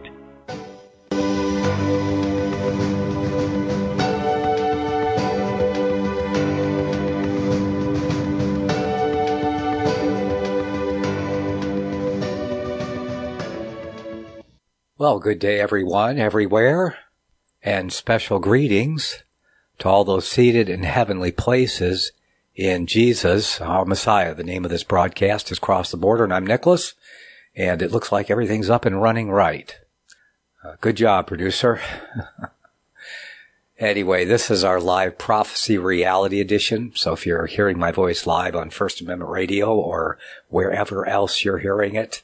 Well, good day, everyone, everywhere, and special greetings to all those seated in heavenly places in Jesus, our Messiah. The name of this broadcast is Cross the Border, and I'm Nicholas, and it looks like everything's up and running right. Uh, good job, producer. Anyway, this is our live prophecy reality edition, so if you're hearing my voice live on First Amendment Radio or wherever else you're hearing it,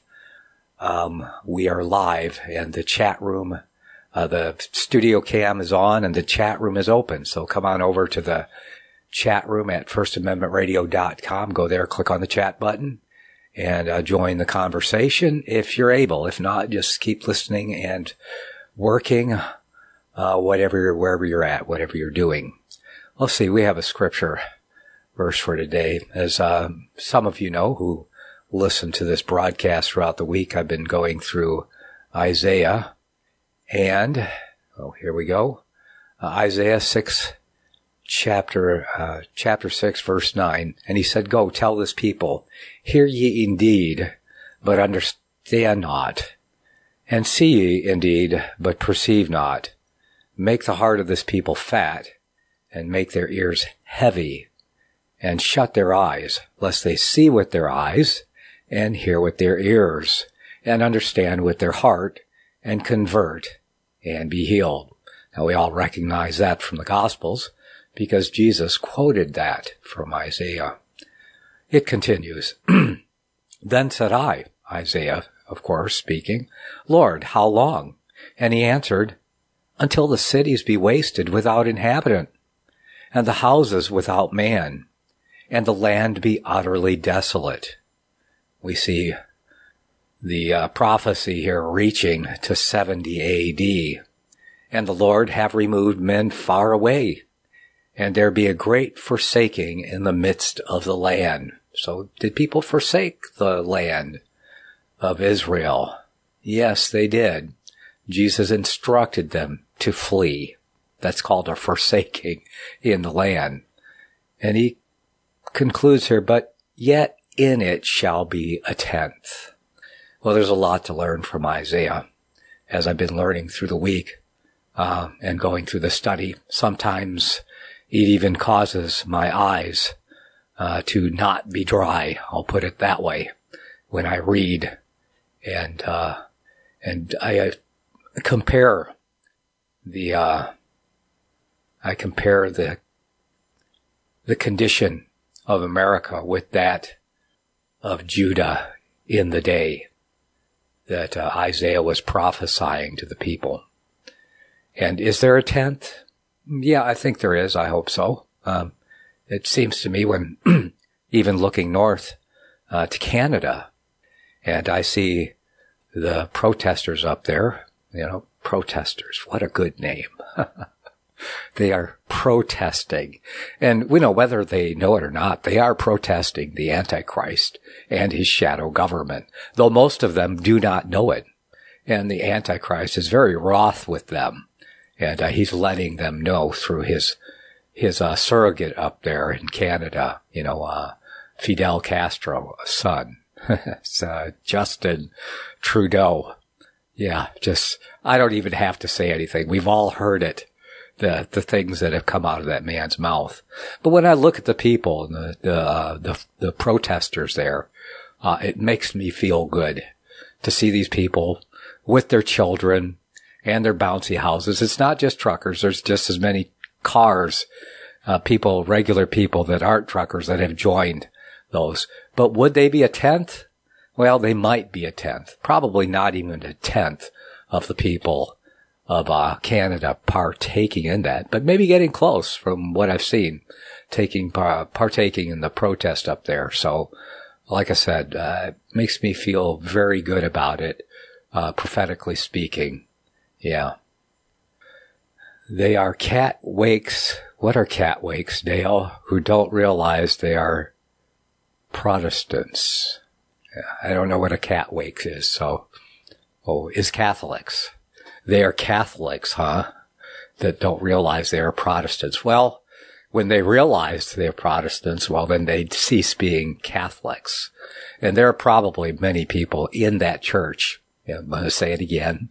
Um, we are live, and the chat room, uh, the studio cam is on, and the chat room is open. So come on over to the chat room at first amendment radio dot com. Go there, click on the chat button, and uh, join the conversation if you're able. If not, just keep listening and working, uh, whatever, wherever you're at, whatever you're doing. Let's see, we have a scripture verse for today. As uh, some of you know who listen to this broadcast throughout the week, I've been going through Isaiah, and, oh, here we go, uh, Isaiah six, chapter, uh, chapter six, verse nine, and he said, "Go, tell this people, hear ye indeed, but understand not, and see ye indeed, but perceive not. Make the heart of this people fat, and make their ears heavy, and shut their eyes, lest they see with their eyes, and hear with their ears, and understand with their heart, and convert, and be healed." Now, we all recognize that from the Gospels, because Jesus quoted that from Isaiah. It continues, "Then said I," Isaiah, of course, speaking, "Lord, how long?" And he answered, "Until the cities be wasted without inhabitant, and the houses without man, and the land be utterly desolate." We see the uh, prophecy here reaching to seventy A D, "And the Lord have removed men far away, and there be a great forsaking in the midst of the land." So did people forsake the land of Israel? Yes, they did. Jesus instructed them to flee. That's called a forsaking in the land. And he concludes here, "But yet in it shall be a tenth." Well, there's a lot to learn from Isaiah, as I've been learning through the week uh, and going through the study. Sometimes it even causes my eyes uh, to not be dry, I'll put it that way, when I read. And uh, and I uh, compare the uh, I compare the the condition of America with that of Judah in the day that uh, Isaiah was prophesying to the people. And is there a tenth? Yeah, I think there is. I hope so. Um, it seems to me when even looking north uh, to Canada, and I see the protesters up there, you know, protesters, what a good name. They are protesting. And we know whether they know it or not, they are protesting the Antichrist and his shadow government, though most of them do not know it. And the Antichrist is very wroth with them. And uh, he's letting them know through his his uh, surrogate up there in Canada, you know, uh, Fidel Castro's son. It's uh, Justin Trudeau. Yeah, just, I don't even have to say anything. We've all heard it. The, the things that have come out of that man's mouth. But when I look at the people and the, the, uh, the, the protesters there, uh, it makes me feel good to see these people with their children and their bouncy houses. It's not just truckers. There's just as many cars, uh, people, regular people that aren't truckers that have joined those. But would they be a tenth? Well, they might be a tenth. Probably not even a tenth of the people of uh, Canada partaking in that, but maybe getting close from what I've seen, taking uh, partaking in the protest up there. So, like I said, uh, it makes me feel very good about it, uh, prophetically speaking. Yeah. They are cat wakes. What are cat wakes, Dale, who don't realize they are Protestants? I don't know what a cat wakes is, so, oh, is Catholics. They are Catholics, huh? That don't realize they are Protestants. Well, when they realize they're Protestants, well, then they cease being Catholics. And there are probably many people in that church, I'm going to say it again,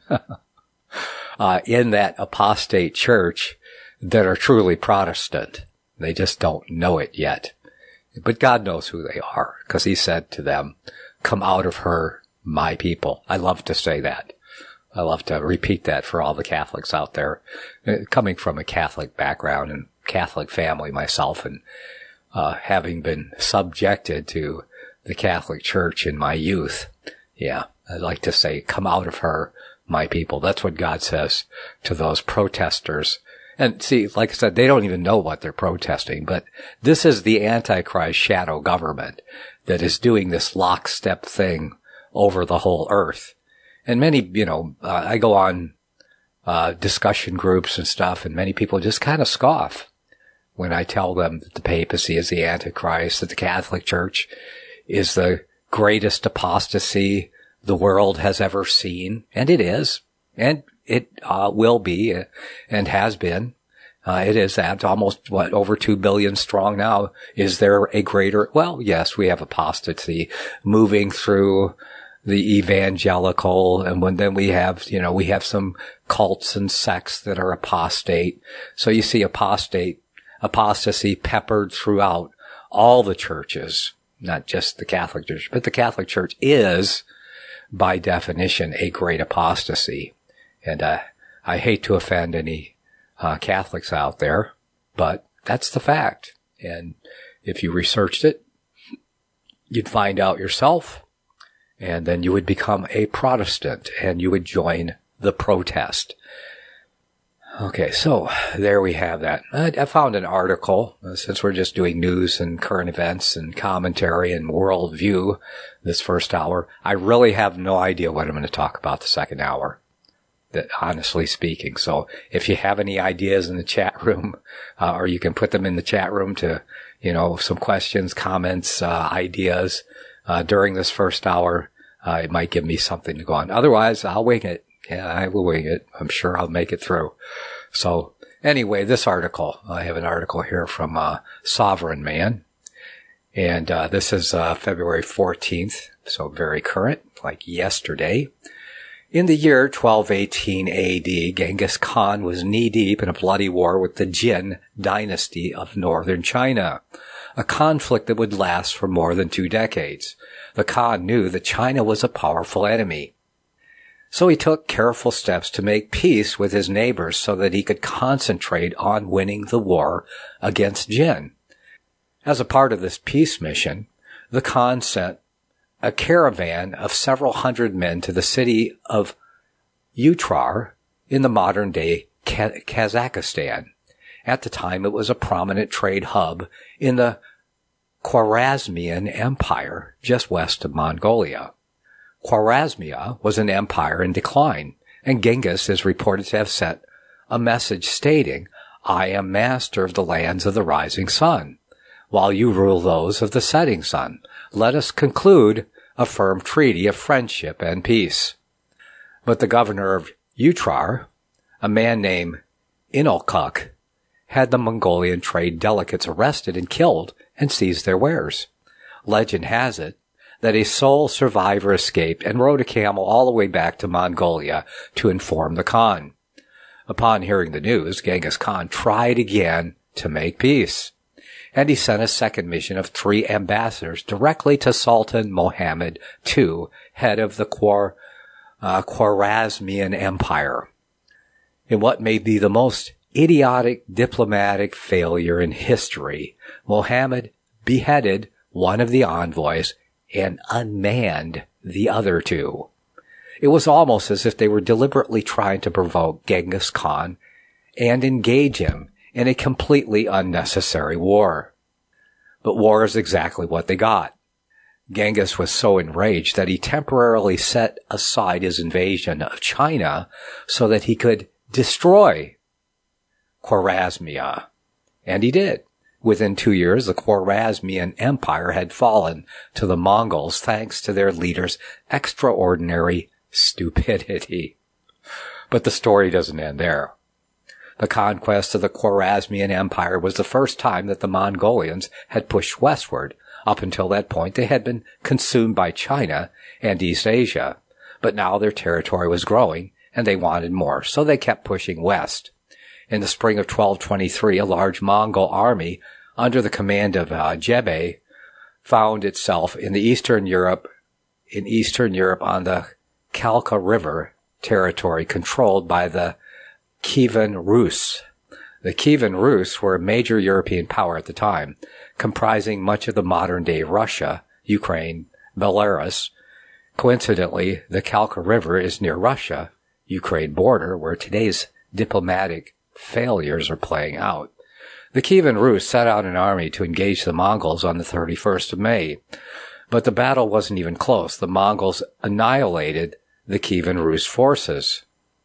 uh, in that apostate church that are truly Protestant. They just don't know it yet. But God knows who they are, because he said to them, come out of her, my people. I love to say that. I love to repeat that for all the Catholics out there. Coming from a Catholic background and Catholic family myself, and uh, having been subjected to the Catholic Church in my youth, yeah, I'd like to say, come out of her, my people. That's what God says to those protesters. And see, like I said, they don't even know what they're protesting, but this is the Antichrist shadow government that is doing this lockstep thing over the whole earth. And many, you know, uh, I go on uh discussion groups and stuff, and many people just kind of scoff when I tell them that the papacy is the Antichrist, that the Catholic Church is the greatest apostasy the world has ever seen. And it is. And it uh, will be, uh, and has been. Uh, it is at almost, what, over two billion strong now. Is there a greater, well, yes, we have apostasy moving through the evangelical, and when then we have, you know, we have some cults and sects that are apostate. So you see apostate, apostasy peppered throughout all the churches, not just the Catholic Church, but the Catholic Church is, by definition, a great apostasy. And uh, I hate to offend any uh, Catholics out there, but that's the fact. And if you researched it, you'd find out yourself, and then you would become a Protestant, and you would join the protest. Okay, so there we have that. I, I found an article, uh, since we're just doing news and current events and commentary and worldview this first hour. I really have no idea what I'm going to talk about the second hour, that, honestly speaking. So if you have any ideas in the chat room, uh, or you can put them in the chat room to, you know, some questions, comments, uh, ideas, uh, during this first hour, uh, it might give me something to go on. Otherwise, I'll wing it. Yeah, I will wing it. I'm sure I'll make it through. So anyway, this article, I have an article here from uh, Sovereign Man. And uh, this is uh, February fourteenth, so very current, like yesterday. In the year twelve eighteen A D, Genghis Khan was knee-deep in a bloody war with the Jin dynasty of northern China, a conflict that would last for more than two decades. The Khan knew that China was a powerful enemy. So he took careful steps to make peace with his neighbors so that he could concentrate on winning the war against Jin. As a part of this peace mission, the Khan sent a caravan of several hundred men to the city of Utrar in the modern-day Kazakhstan. At the time, it was a prominent trade hub in the Khwarezmian Empire just west of Mongolia. Khwarezmia was an empire in decline, and Genghis is reported to have sent a message stating, I am master of the lands of the rising sun, while you rule those of the setting sun. Let us conclude a firm treaty of friendship and peace. But the governor of Utrar, a man named Inalkuk, had the Mongolian trade delegates arrested and killed and seized their wares. Legend has it that a sole survivor escaped and rode a camel all the way back to Mongolia to inform the Khan. Upon hearing the news, Genghis Khan tried again to make peace, and he sent a second mission of three ambassadors directly to Sultan Mohammed the Second, head of the Khwar, uh, Khwarezmian Empire. In what may be the most idiotic diplomatic failure in history, Mohammed beheaded one of the envoys and unmanned the other two. It was almost as if they were deliberately trying to provoke Genghis Khan and engage him in a completely unnecessary war. But war is exactly what they got. Genghis was so enraged that he temporarily set aside his invasion of China so that he could destroy Khwarezmia. And he did. Within two years, the Khwarezmian Empire had fallen to the Mongols thanks to their leader's extraordinary stupidity. But the story doesn't end there. The conquest of the Khwarezmian Empire was the first time that the Mongolians had pushed westward. Up until that point, they had been consumed by China and East Asia. But now their territory was growing, and they wanted more, so they kept pushing west. In the spring of twelve twenty-three, a large Mongol army under the command of uh, Jebe found itself in the Eastern Europe, in Eastern Europe on the Kalka River territory controlled by the Kievan Rus. The Kievan Rus were a major European power at the time, comprising much of the modern-day Russia, Ukraine, Belarus. Coincidentally, the Kalka River is near Russia-Ukraine border, where today's diplomatic failures are playing out. The Kievan Rus set out an army to engage the Mongols on the thirty-first of May, but the battle wasn't even close. The Mongols annihilated the Kievan Rus forces.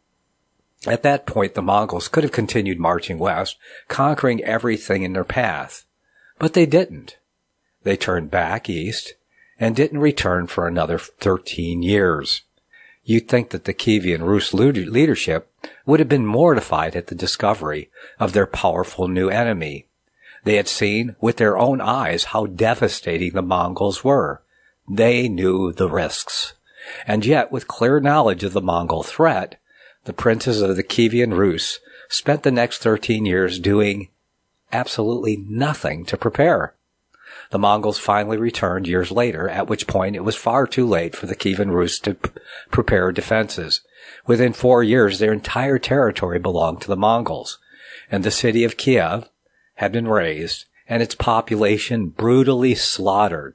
At that point, the Mongols could have continued marching west, conquering everything in their path. But they didn't. They turned back east and didn't return for another thirteen years. You'd think that the Kievan Rus leadership would have been mortified at the discovery of their powerful new enemy. They had seen with their own eyes how devastating the Mongols were. They knew the risks. And yet, with clear knowledge of the Mongol threat, the princes of the Kievan Rus spent the next thirteen years doing absolutely nothing to prepare. The Mongols finally returned years later, at which point it was far too late for the Kievan Rus to p- prepare defenses. Within four years, their entire territory belonged to the Mongols, and the city of Kiev had been razed, and its population brutally slaughtered.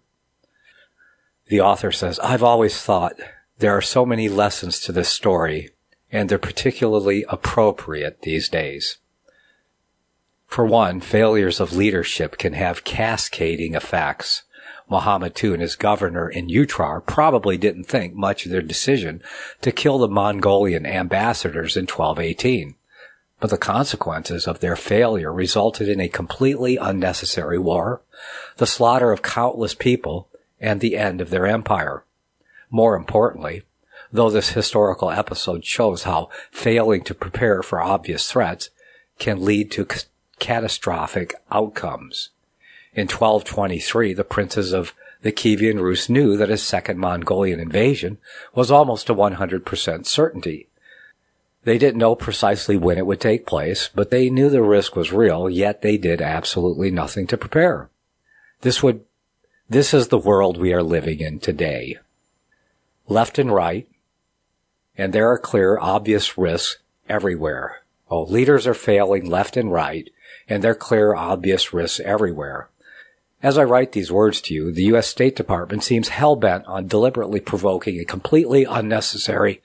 The author says, I've always thought there are so many lessons to this story, and they're particularly appropriate these days. For one, failures of leadership can have cascading effects. Muhammad the Second and his governor in Utrar probably didn't think much of their decision to kill the Mongolian ambassadors in twelve eighteen. But the consequences of their failure resulted in a completely unnecessary war, the slaughter of countless people, and the end of their empire. More importantly, though this historical episode shows how failing to prepare for obvious threats can lead to c- catastrophic outcomes. In twelve twenty-three, the princes of the Kievan Rus knew that a second Mongolian invasion was almost a one hundred percent certainty. They didn't know precisely when it would take place, but they knew the risk was real, yet they did absolutely nothing to prepare. This would, this is the world we are living in today. Left and right, and there are clear, obvious risks everywhere. Oh, leaders are failing left and right, and there are clear, obvious risks everywhere. As I write these words to you, the U S State Department seems hell-bent on deliberately provoking a completely unnecessary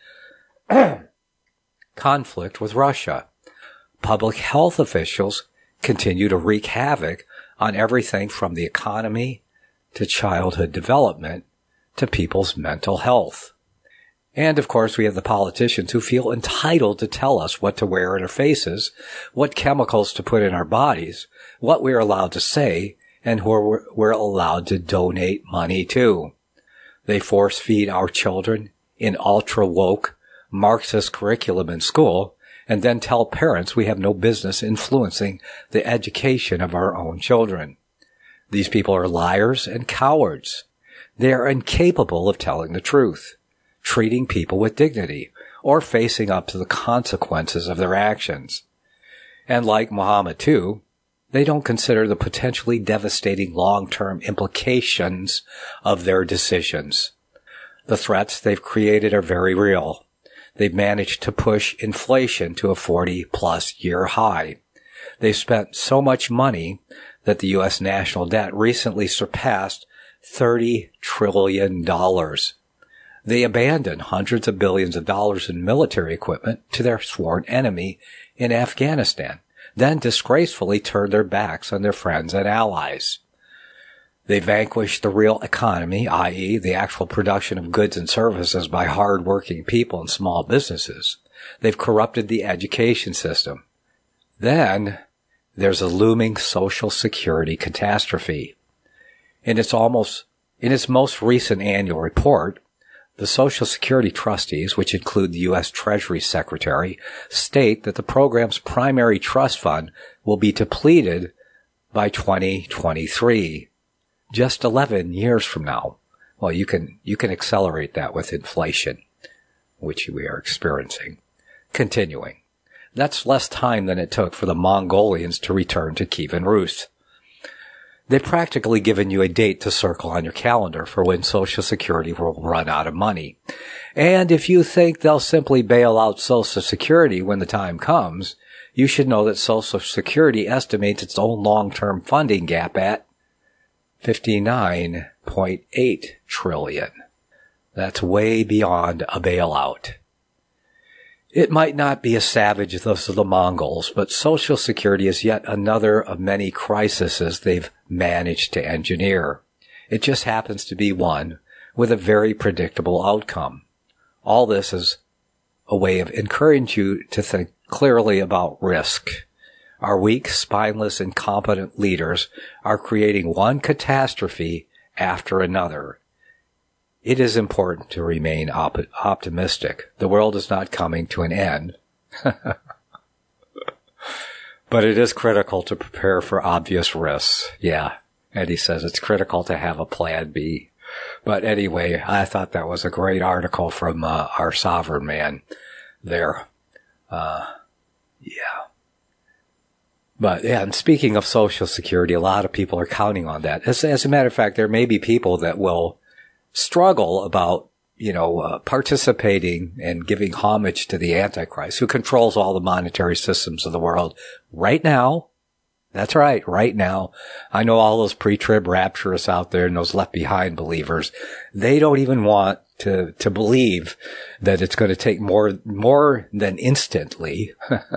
conflict with Russia. Public health officials continue to wreak havoc on everything from the economy to childhood development to people's mental health. And, of course, we have the politicians who feel entitled to tell us what to wear in our faces, what chemicals to put in our bodies, what we're allowed to say, and who we're allowed to donate money to. They force-feed our children in ultra-woke Marxist curriculum in school, and then tell parents we have no business influencing the education of our own children. These people are liars and cowards. They are incapable of telling the truth, treating people with dignity, or facing up to the consequences of their actions. And like Muhammad the Second, they don't consider the potentially devastating long-term implications of their decisions. The threats they've created are very real. They've managed to push inflation to a forty-plus year high. They've spent so much money that the U S national debt recently surpassed thirty trillion dollars. They abandoned hundreds of billions of dollars in military equipment to their sworn enemy in Afghanistan, then disgracefully turned their backs on their friends and allies. They vanquished the real economy, that is, the actual production of goods and services by hard-working people and small businesses. They've corrupted the education system. Then there's a looming Social Security catastrophe. In its almost, in its most recent annual report, the Social Security trustees, which include the U S Treasury Secretary, state that the program's primary trust fund will be depleted by twenty twenty-three, just eleven years from now. Well, you can, you can accelerate that with inflation, which we are experiencing. Continuing. That's less time than it took for the Mongolians to return to Kievan Rus. They've practically given you a date to circle on your calendar for when Social Security will run out of money. And if you think they'll simply bail out Social Security when the time comes, you should know that Social Security estimates its own long-term funding gap at fifty-nine point eight trillion dollars. That's way beyond a bailout. It might not be as savage as those of the Mongols, but Social Security is yet another of many crises they've managed to engineer. It just happens to be one with a very predictable outcome. All this is a way of encouraging you to think clearly about risk. Our weak, spineless, incompetent leaders are creating one catastrophe after another. It is important to remain op- optimistic. The world is not coming to an end. But it is critical to prepare for obvious risks. Yeah. And he says it's critical to have a plan B. But anyway, I thought that was a great article from uh, our sovereign man there. Uh, yeah. But, yeah, and speaking of Social Security, a lot of people are counting on that. As, as a matter of fact, there may be people that will struggle about, you know, uh, participating and giving homage to the Antichrist, who controls all the monetary systems of the world right now. That's right, right now. I know all those pre-trib rapturists out there and those left-behind believers, they don't even want to to believe that it's going to take more more than instantly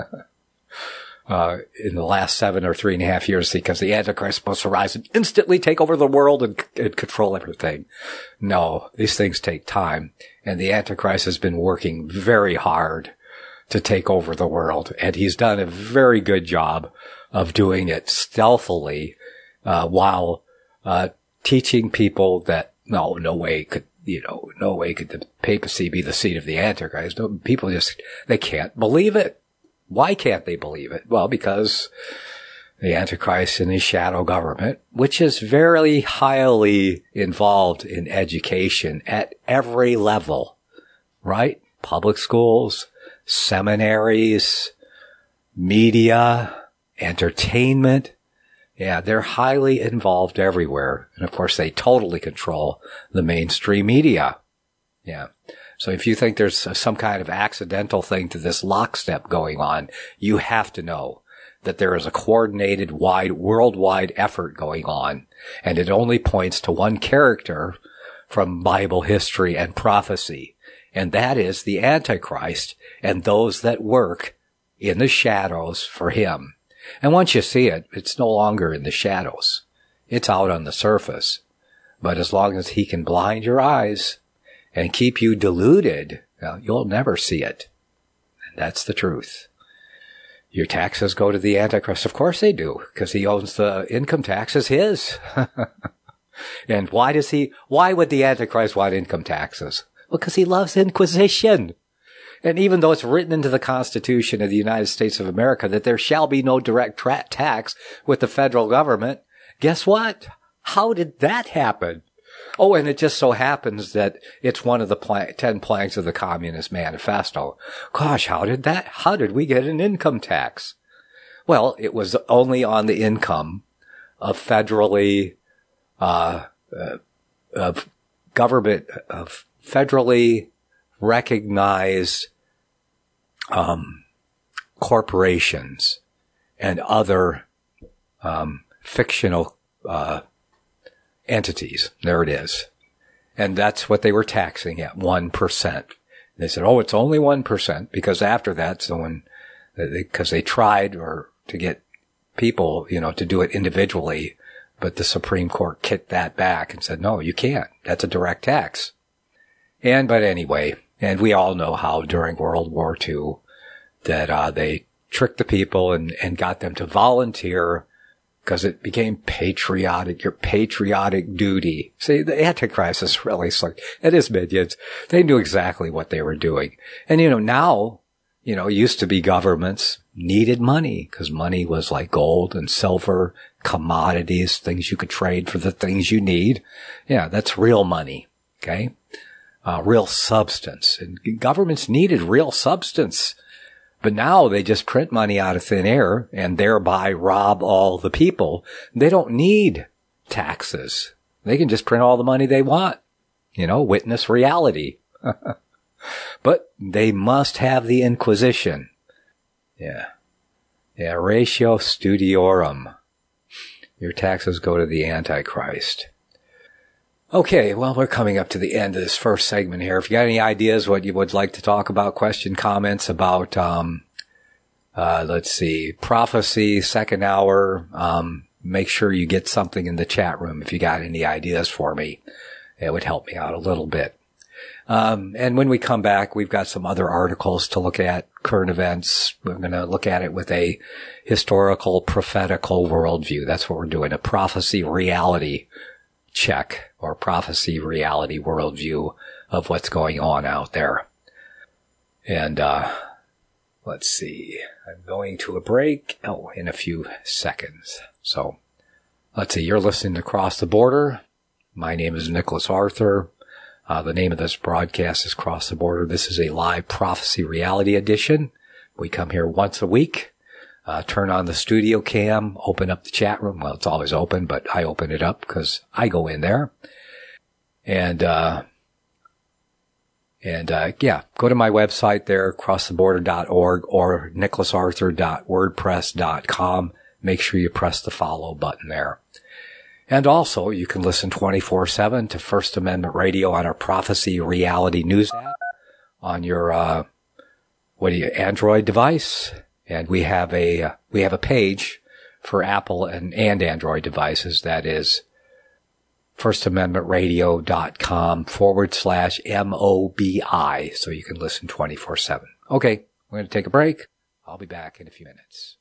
Uh, in the last seven or three and a half years, because the Antichrist is supposed to rise and instantly take over the world and, and control everything. No, these things take time. And the Antichrist has been working very hard to take over the world. And he's done a very good job of doing it stealthily, uh, while, uh, teaching people that, no, no way could, you know, no way could the papacy be the seat of the Antichrist. No, people just, they can't believe it. Why can't they believe it? Well, because the Antichrist and his shadow government, which is very highly involved in education at every level, right? Public schools, seminaries, media, entertainment. Yeah, they're highly involved everywhere. And of course, they totally control the mainstream media. Yeah. So if you think there's some kind of accidental thing to this lockstep going on, you have to know that there is a coordinated, wide, worldwide effort going on, and it only points to one character from Bible history and prophecy, and that is the Antichrist and those that work in the shadows for him. And once you see it, it's no longer in the shadows. It's out on the surface. But as long as he can blind your eyes and keep you deluded, well, you'll never see it. And that's the truth. Your taxes go to the Antichrist. Of course they do, because he owns the income tax as his. And why does he, why would the Antichrist want income taxes? Well, because he loves Inquisition. And even though it's written into the Constitution of the United States of America that there shall be no direct tra- tax with the federal government, guess what? How did that happen? Oh, and it just so happens that it's one of the pla- ten planks of the Communist Manifesto. Gosh, how did that, how did we get an income tax? Well, it was only on the income of federally, uh, uh of government, of federally recognized, um, corporations and other, um, fictional, uh, entities. There it is. And that's what they were taxing at, one percent. They said, oh, it's only one percent, because after that, someone, because they, they tried or to get people, you know, to do it individually, but the Supreme Court kicked that back and said, no, you can't. That's a direct tax. And, but anyway, and we all know how during World War Two that, uh, they tricked the people and, and got them to volunteer because it became patriotic, your patriotic duty. See, the Antichrist is really slick. And his minions, they knew exactly what they were doing. And, you know, now, you know, used to be governments needed money because money was like gold and silver, commodities, things you could trade for the things you need. Yeah, that's real money, okay? Uh, real substance. And governments needed real substance. But now they just print money out of thin air and thereby rob all the people. They don't need taxes. They can just print all the money they want. You know, witness reality. But they must have the Inquisition. Yeah. Yeah, ratio studiorum. Your taxes go to the Antichrist. Okay, well, we're coming up to the end of this first segment here. If you got any ideas what you would like to talk about, question, comments about, um, uh, let's see, prophecy, second hour, um, make sure you get something in the chat room if you got any ideas for me. It would help me out a little bit. Um, and when we come back, we've got some other articles to look at, current events. We're going to look at it with a historical, prophetical worldview. That's what we're doing, a prophecy reality check or prophecy reality worldview of what's going on out there. And, uh, let's see, I'm going to a break, oh, in a few seconds. So, let's see, you're listening to Cross the Border. My name is Nicholas Arthur. Uh, the name of this broadcast is Cross the Border. This is a live prophecy reality edition. We come here once a week. Uh, turn on the studio cam, open up the chat room. Well, it's always open, but I open it up because I go in there. And, uh, and, uh, yeah, go to my website there, cross the border dot org or nicholas arthur dot wordpress dot com. Make sure you press the follow button there. And also, you can listen twenty-four seven to First Amendment Radio on our Prophecy Reality News app on your, uh, what do you, Android device. And we have a, uh, we have a page for Apple and, and Android devices that is first amendment radio dot com forward slash M O B I. So you can listen twenty-four seven. Okay, we're going to take a break. I'll be back in a few minutes.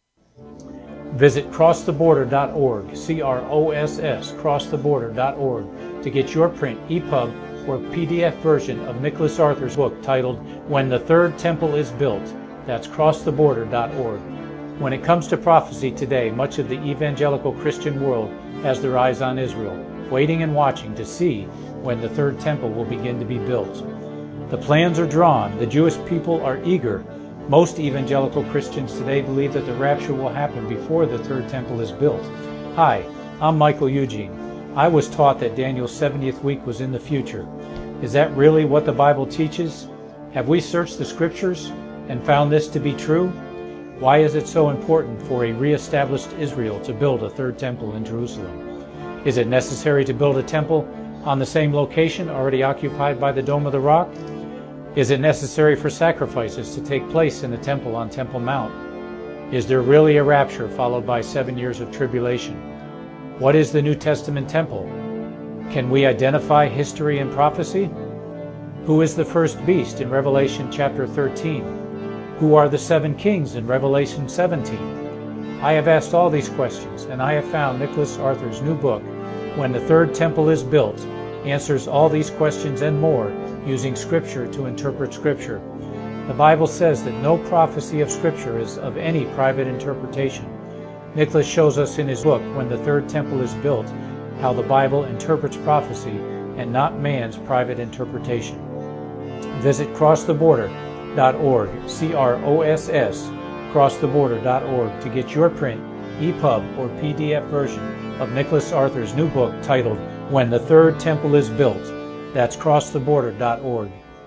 Visit cross the border dot org, C R O S S, cross the border dot org, to get your print, E P U B, or P D F version of Nicholas Arthur's book titled When the Third Temple is Built. That's cross the border dot org. When it comes to prophecy today, much of the evangelical Christian world has their eyes on Israel, waiting and watching to see when the third temple will begin to be built. The plans are drawn. The Jewish people are eager. Most evangelical Christians today believe that the rapture will happen before the third temple is built. Hi, I'm Michael Eugene. I was taught that Daniel's seventieth week was in the future. Is that really what the Bible teaches? Have we searched the scriptures and found this to be true? Why is it so important for a re-established Israel to build a third temple in Jerusalem? Is it necessary to build a temple on the same location already occupied by the Dome of the Rock? Is it necessary for sacrifices to take place in the temple on Temple Mount? Is there really a rapture followed by seven years of tribulation? What is the New Testament temple? Can we identify history and prophecy? Who is the first beast in Revelation chapter thirteen? Who are the seven kings in Revelation seventeen? I have asked all these questions, and I have found Nicholas Arthur's new book, When the Third Temple is Built, answers all these questions and more using Scripture to interpret Scripture. The Bible says that no prophecy of Scripture is of any private interpretation. Nicholas shows us in his book, When the Third Temple is Built, how the Bible interprets prophecy and not man's private interpretation. Visit cross the border dot org, C R O S S, cross the border dot org, to get your print, E P U B, or P D F version of Nicholas Arthur's new book titled When the Third Temple is Built. That's cross the border dot org.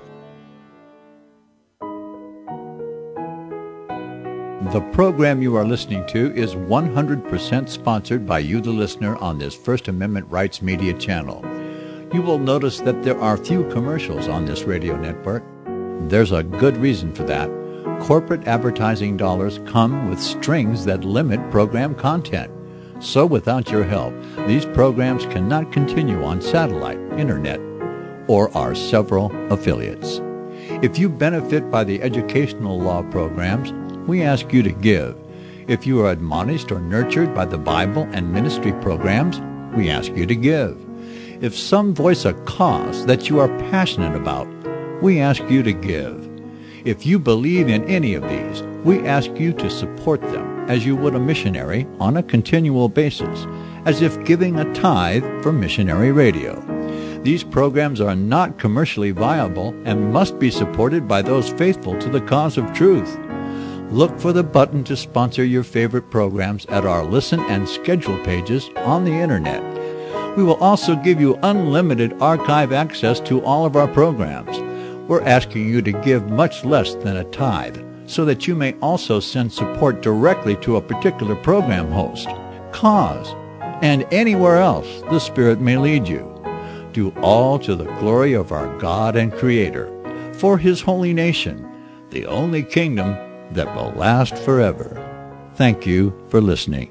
The program you are listening to is one hundred percent sponsored by you, the listener, on this First Amendment Rights Media channel. You will notice that there are few commercials on this radio network. There's a good reason for that. Corporate advertising dollars come with strings that limit program content. So without your help, these programs cannot continue on satellite, internet, or our several affiliates. If you benefit by the educational law programs, we ask you to give. If you are admonished or nurtured by the Bible and ministry programs, we ask you to give. If some voice a cause that you are passionate about, we ask you to give. If you believe in any of these, we ask you to support them as you would a missionary on a continual basis, as if giving a tithe for missionary radio. These programs are not commercially viable and must be supported by those faithful to the cause of truth. Look for the button to sponsor your favorite programs at our listen and schedule pages on the Internet. We will also give you unlimited archive access to all of our programs. We're asking you to give much less than a tithe, so that you may also send support directly to a particular program host, cause, and anywhere else the Spirit may lead you. Do all to the glory of our God and Creator, for His holy nation, the only kingdom that will last forever. Thank you for listening.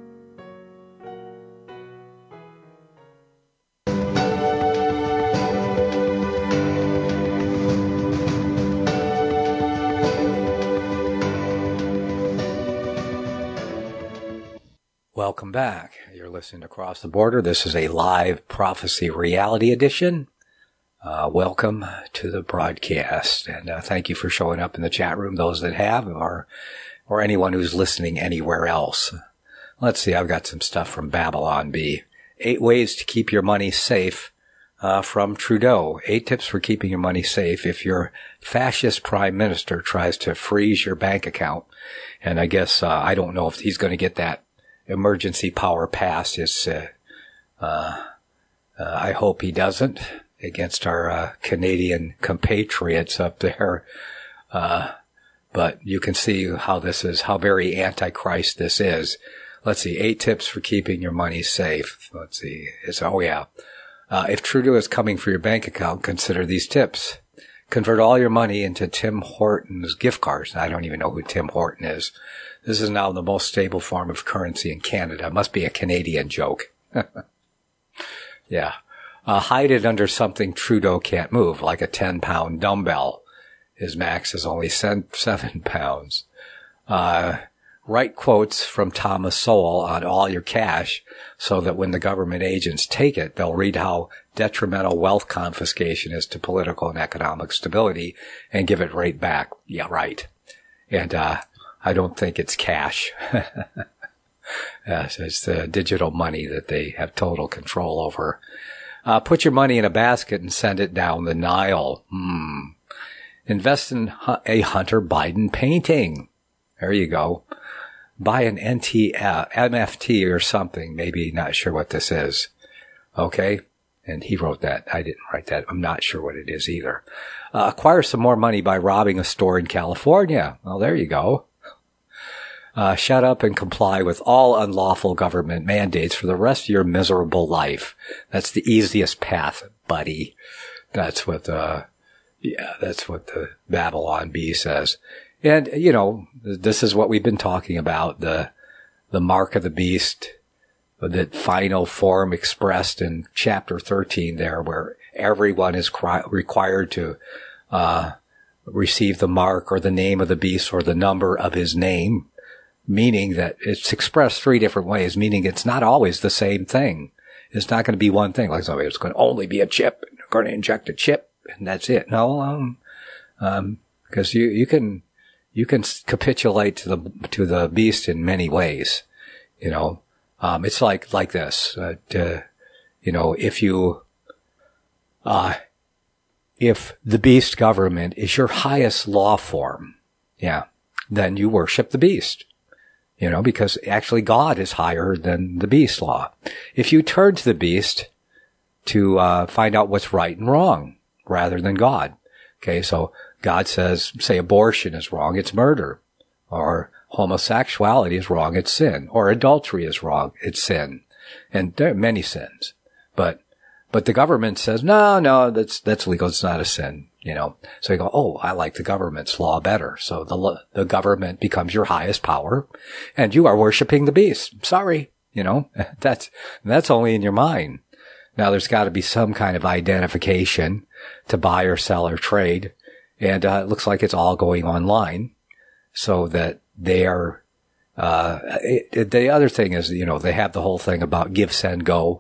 Welcome back. You're listening to Across the Border. This is a live prophecy reality edition. Uh, welcome to the broadcast, and uh, thank you for showing up in the chat room, those that have, or or anyone who's listening anywhere else. Let's see, I've got some stuff from Babylon Bee. Eight ways to keep your money safe uh, from Trudeau. Eight tips for keeping your money safe if your fascist prime minister tries to freeze your bank account. And I guess, uh, I don't know if he's going to get that emergency power passed. It's, uh, uh, uh, I hope he doesn't, against our uh, Canadian compatriots up there. Uh, but you can see how this is, how very antichrist this is. Let's see, eight tips for keeping your money safe. Let's see, it's, oh yeah. Uh, if Trudeau is coming for your bank account, consider these tips. Convert all your money into Tim Hortons gift cards. I don't even know who Tim Horton is. This is now the most stable form of currency in Canada. It must be a Canadian joke. Yeah. Uh, hide it under something Trudeau can't move, like a ten-pound dumbbell. His max is only seven pounds. Uh, write quotes from Thomas Sowell on all your cash so that when the government agents take it, they'll read how detrimental wealth confiscation is to political and economic stability and give it right back. Yeah, right. And uh I don't think it's cash. Yes, it's the digital money that they have total control over. Uh, put your money in a basket and send it down the Nile. Hmm. Invest in a Hunter Biden painting. There you go. Buy an N T, uh, M F T or something. Maybe not sure what this is. Okay. And he wrote that. I didn't write that. I'm not sure what it is either. Uh, acquire some more money by robbing a store in California. Well, there you go. Uh, shut up and comply with all unlawful government mandates for the rest of your miserable life. That's the easiest path, buddy. That's what, uh, yeah, that's what the Babylon Bee says. And, you know, this is what we've been talking about, the, the mark of the beast, the final form expressed in chapter thirteen there, where everyone is cri- required to, uh, receive the mark or the name of the beast or the number of his name. Meaning that it's expressed three different ways, meaning it's not always the same thing. It's not going to be one thing, like somebody, it's going to only be a chip, they're going to inject a chip, and that's it. No, um, um, because you, you can, you can capitulate to the, to the beast in many ways, you know. Um, it's like, like this, uh, to, you know, if you, uh, if the beast government is your highest law form, yeah, then you worship the beast. You know, because actually God is higher than the beast law. If you turn to the beast to uh find out what's right and wrong rather than God. Okay, so God says, say abortion is wrong, it's murder. Or homosexuality is wrong, it's sin. Or adultery is wrong, it's sin. And there are many sins. But but the government says, no, no, that's that's legal, it's not a sin. You know, so you go, oh, I like the government's law better. So the the government becomes your highest power, and you are worshiping the beast. Sorry, you know, that's that's only in your mind. Now there's got to be some kind of identification to buy or sell or trade, and uh, it looks like it's all going online. so that they are, uh, it, it, the other thing is, you know, they have the whole thing about Give, Send, Go,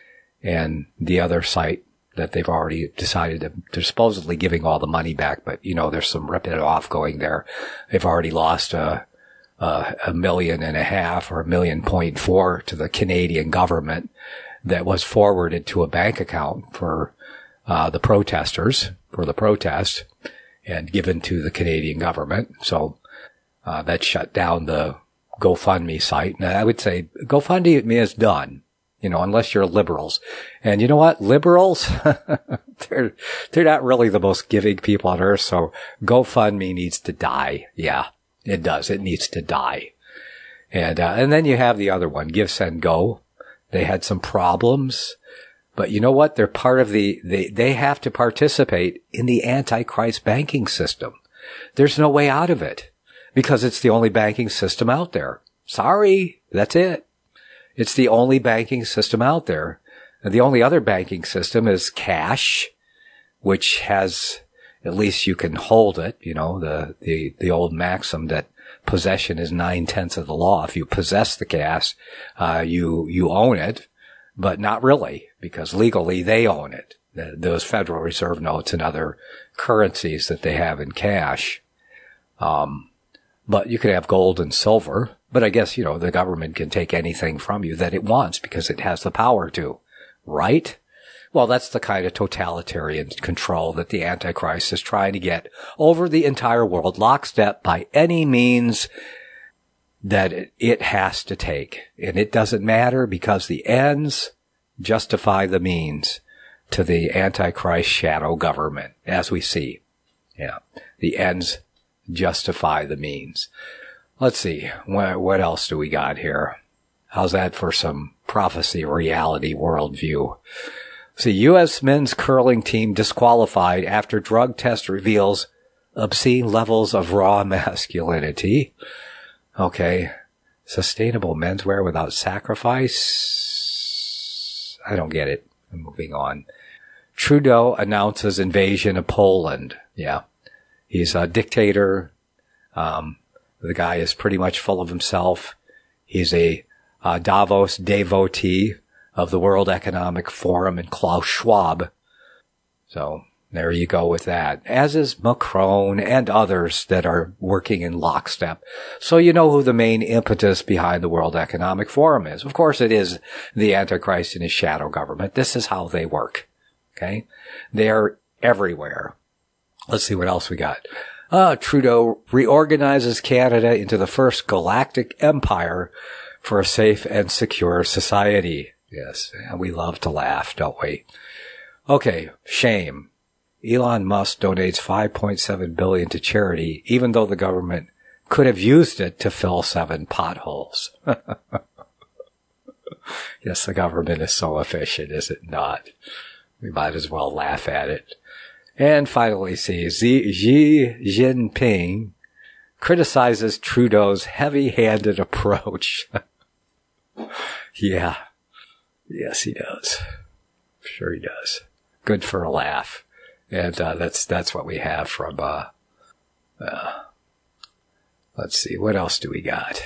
and the other site that they've already decided to, they're supposedly giving all the money back, but, you know, there's some ripping it off going there. They've already lost a, a, a million and a half or a million point four to the Canadian government that was forwarded to a bank account for, uh, the protesters, for the protest, and given to the Canadian government. So, uh, that shut down the GoFundMe site. Now, I would say GoFundMe is done. You know, unless you're liberals. And you know what? Liberals, they're, they're not really the most giving people on earth. So GoFundMe needs to die. Yeah, it does. It needs to die. And, uh, and then you have the other one, Give, Send, Go. They had some problems, but you know what? They're part of the, they, they have to participate in the Antichrist banking system. There's no way out of it because it's the only banking system out there. Sorry. That's it. It's the only banking system out there. And the only other banking system is cash, which has, at least you can hold it, you know, the, the, the old maxim that possession is nine-tenths of the law. If you possess the cash, uh, you, you own it, but not really, because legally they own it. The, those Federal Reserve notes and other currencies that they have in cash. Um, but you could have gold and silver. But I guess, you know, the government can take anything from you that it wants because it has the power to, right? Well, that's the kind of totalitarian control that the Antichrist is trying to get over the entire world, lockstep by any means that it has to take. And it doesn't matter because the ends justify the means to the Antichrist shadow government, as we see. Yeah, the ends justify the means. Let's see, what, what else do we got here? How's that for some prophecy reality worldview? See, U S men's curling team disqualified after drug test reveals obscene levels of raw masculinity. Okay. Sustainable menswear without sacrifice? I don't get it. I'm moving on. Trudeau announces invasion of Poland. Yeah. He's a dictator. Um, The guy is pretty much full of himself. He's a uh, Davos devotee of the World Economic Forum and Klaus Schwab. So there you go with that. As is Macron and others that are working in lockstep. So you know who the main impetus behind the World Economic Forum is. Of course it is the Antichrist and his shadow government. This is how they work. Okay? They are everywhere. Let's see what else we got. Uh, Trudeau reorganizes Canada into the first galactic empire for a safe and secure society. Yes, and we love to laugh, don't we? Okay, shame. Elon Musk donates five point seven billion dollars to charity, even though the government could have used it to fill seven potholes. Yes, the government is so efficient, is it not? We might as well laugh at it. And finally, see, Xi Jinping criticizes Trudeau's heavy-handed approach. Yeah. Yes, he does. Sure he does. Good for a laugh. And uh, that's that's what we have from, uh, uh, let's see, what else do we got?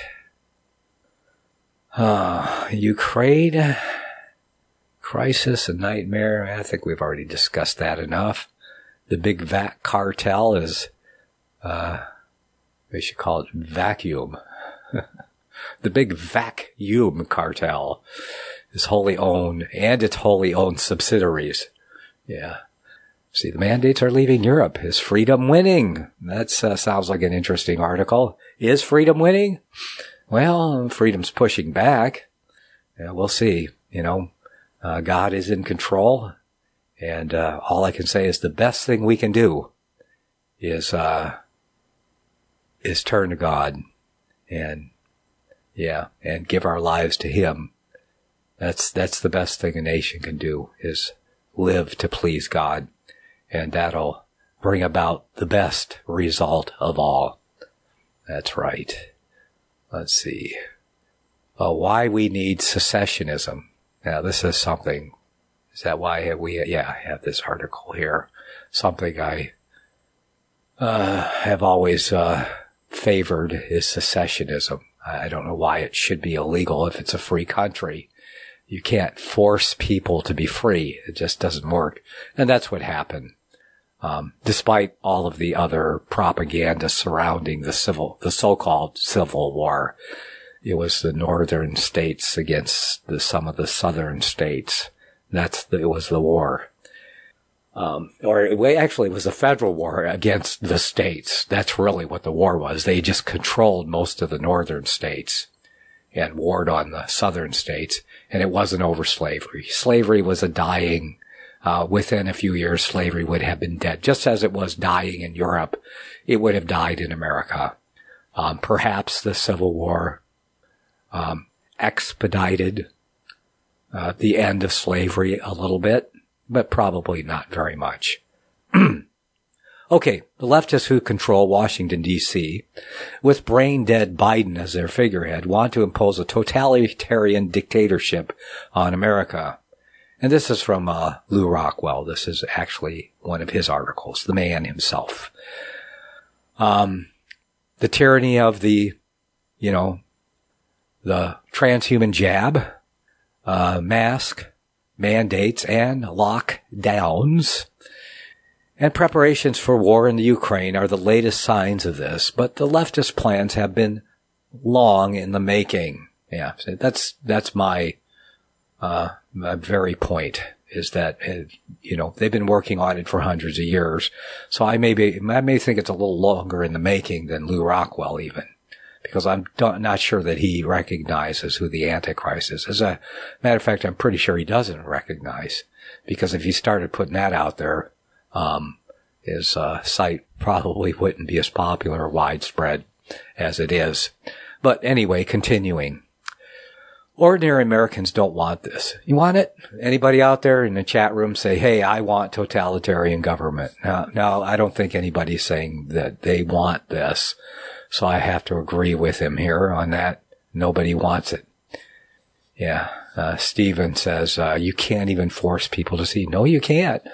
Uh, Ukraine, crisis, a nightmare. I think we've already discussed that enough. The big vac cartel is, uh, they should call it vacuum. The big vacuum cartel is wholly owned, and its wholly owned subsidiaries. Yeah. See, the mandates are leaving Europe. Is freedom winning? That uh, sounds like an interesting article. Is freedom winning? Well, freedom's pushing back. Yeah, we'll see. You know, uh, God is in control. And uh, all I can say is the best thing we can do is uh, is turn to God and yeah, and give our lives to Him. That's that's the best thing a nation can do is live to please God, and that'll bring about the best result of all. That's right. Let's see. Uh, why we need secessionism. Now, this is something. Is that why we, yeah, I have this article here. Something I, uh, have always, uh, favored is secessionism. I don't know why it should be illegal if it's a free country. You can't force people to be free. It just doesn't work. And that's what happened. Um, despite all of the other propaganda surrounding the civil, the so-called Civil War, it was the northern states against the, some of the southern states. That's the, it was the war. Um, or it actually it was a federal war against the states. That's really what the war was. They just controlled most of the northern states and warred on the southern states. And it wasn't over slavery. Slavery was a dying. Uh, within a few years, slavery would have been dead. Just as it was dying in Europe, it would have died in America. Um, perhaps the Civil War um, expedited uh, the end of slavery a little bit, but probably not very much. Okay, the leftists who control Washington, D C, with brain-dead Biden as their figurehead, want to impose a totalitarian dictatorship on America. And this is from uh, Lew Rockwell. This is actually one of his articles, the man himself. Um, the tyranny of the, you know, the transhuman jab, uh, mask, mandates, and lockdowns, and preparations for war in the Ukraine are the latest signs of this. But the leftist plans have been long in the making. Yeah, that's that's my. Uh, my very point is that, uh, you know, they've been working on it for hundreds of years. So I may be, I may think it's a little longer in the making than Lew Rockwell even, because I'm not sure that he recognizes who the Antichrist is. As a matter of fact, I'm pretty sure he doesn't recognize, because if he started putting that out there, um, his, uh, site probably wouldn't be as popular or widespread as it is. But anyway, continuing. Ordinary Americans don't want this. You want it? Anybody out there in the chat room say, hey, I want totalitarian government. Now, now, I don't think anybody's saying that they want this. So I have to agree with him here on that. Nobody wants it. Yeah. Uh, Stephen says, uh, you can't even force people to see. No, you can't.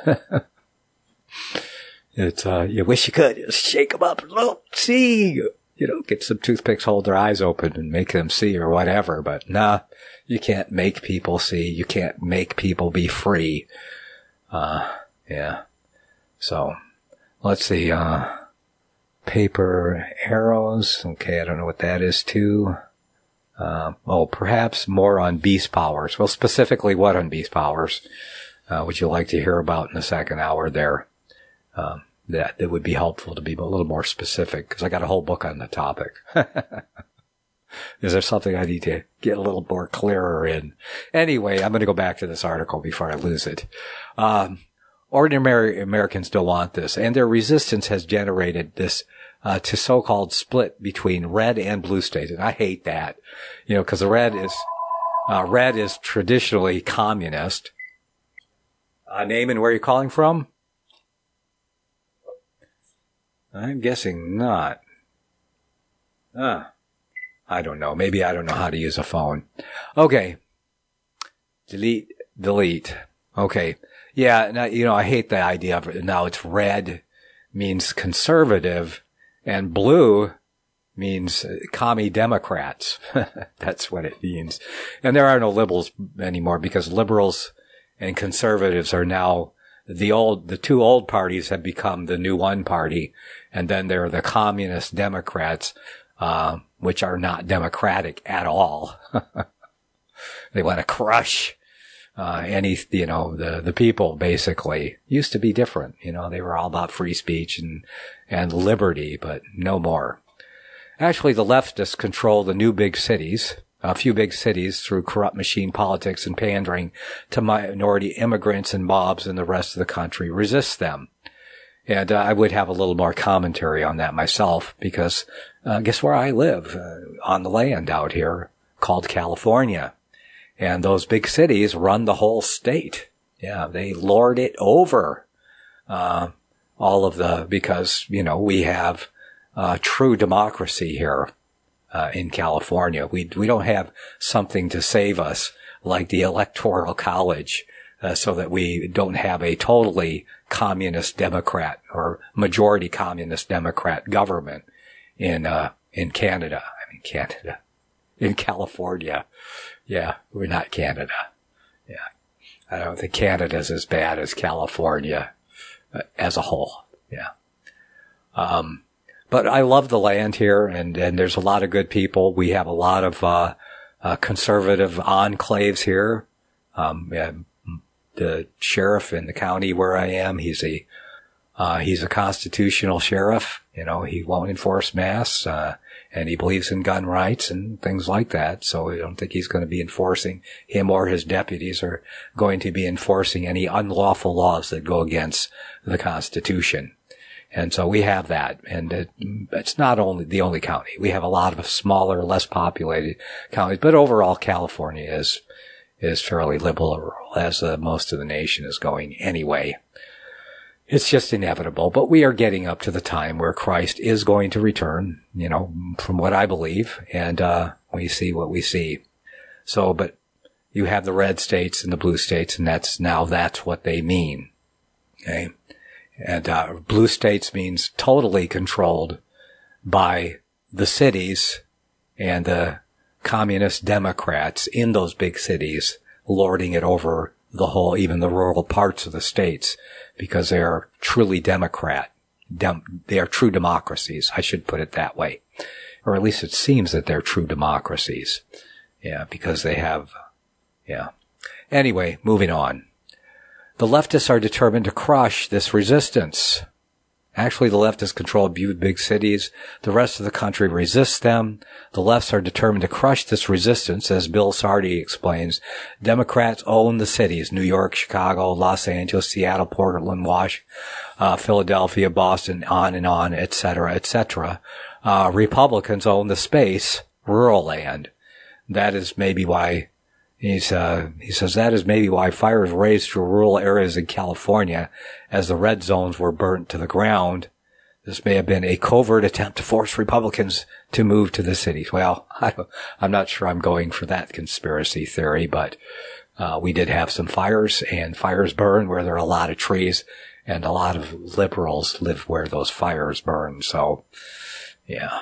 It's, uh, you wish you could. Just shake them up and look, see. You know, get some toothpicks, hold their eyes open and make them see or whatever. But nah, you can't make people see. You can't make people be free. Uh, yeah. So, let's see, uh, paper arrows. Okay, I don't know what that is too. Uh, oh, perhaps more on beast powers. Well, specifically what on beast powers, uh, would you like to hear about in the second hour there? Um, That, that would be helpful to be a little more specific, because I got a whole book on the topic. Is there something I need to get a little more clearer in? Anyway, I'm going to go back to this article before I lose it. Um, ordinary Americans don't want this, and their resistance has generated this uh, to so-called split between red and blue states, and I hate that, you know, because the red is uh, red is traditionally communist. Uh, name and where you're calling from? I'm guessing not. Ah, I don't know. Maybe I don't know how to use a phone. Okay. Delete, delete. Okay. Yeah, now, you know, I hate the idea of it. Now it's red means conservative and blue means commie Democrats. That's what it means. And there are no liberals anymore, because liberals and conservatives are now the old, the two old parties have become the new one party. And then there are the communist Democrats, uh, which are not democratic at all. They want to crush, uh, any, you know, the, the people basically. Used to be different. You know, they were all about free speech and, and liberty, but no more. Actually, the leftists control the new big cities, a few big cities, through corrupt machine politics and pandering to minority immigrants and mobs, and the rest of the country resists them. And uh, I would have a little more commentary on that myself, because uh, guess where I live? Uh, on the land out here called California. And those big cities run the whole state. Yeah, they lord it over. Uh, all of the, because, you know, we have uh, true democracy here uh, in California. We, we don't have something to save us like the Electoral College. Uh, so that we don't have a totally communist Democrat or majority communist Democrat government in, uh, in Canada. I mean, Canada. In California. Yeah, we're not Canada. Yeah. I don't think Canada's as bad as California uh, as a whole. Yeah. Um, but I love the land here, and, and there's a lot of good people. We have a lot of, uh, uh conservative enclaves here. Um, yeah, the sheriff in the county where I am, he's a, uh, he's a constitutional sheriff. You know, he won't enforce mass, uh, and he believes in gun rights and things like that. So I don't think he's going to be enforcing, him or his deputies are going to be enforcing any unlawful laws that go against the Constitution. And so we have that. And it, it's not only the only county. We have a lot of smaller, less populated counties, but overall California is, is fairly liberal, as uh, most of the nation is going anyway. It's just inevitable, but we are getting up to the time where Christ is going to return, you know, from what I believe, and uh we see what we see. So, but you have the red states and the blue states, and that's now that's what they mean. Okay? And uh blue states means totally controlled by the cities and the communist Democrats in those big cities, lording it over the whole, even the rural parts of the states, because they are truly Democrat. Dem- they are true democracies. I should put it that way. Or at least it seems that they're true democracies. Yeah, because they have, yeah. Anyway, moving on. The leftists are determined to crush this resistance. Actually, the leftists control big cities. The rest of the country resists them. The lefts are determined to crush this resistance, as Bill Sardi explains. Democrats own the cities: New York, Chicago, Los Angeles, Seattle, Portland, Washington, uh, Philadelphia, Boston, on and on, et cetera, et cetera. Uh, Republicans own the space, rural land. That is maybe why He's, uh, he says that is maybe why fires raged through rural areas in California as the red zones were burnt to the ground. This may have been a covert attempt to force Republicans to move to the cities. Well, I don't, I'm not sure I'm going for that conspiracy theory, but, uh, we did have some fires, and fires burn where there are a lot of trees, and a lot of liberals live where those fires burn. So, yeah.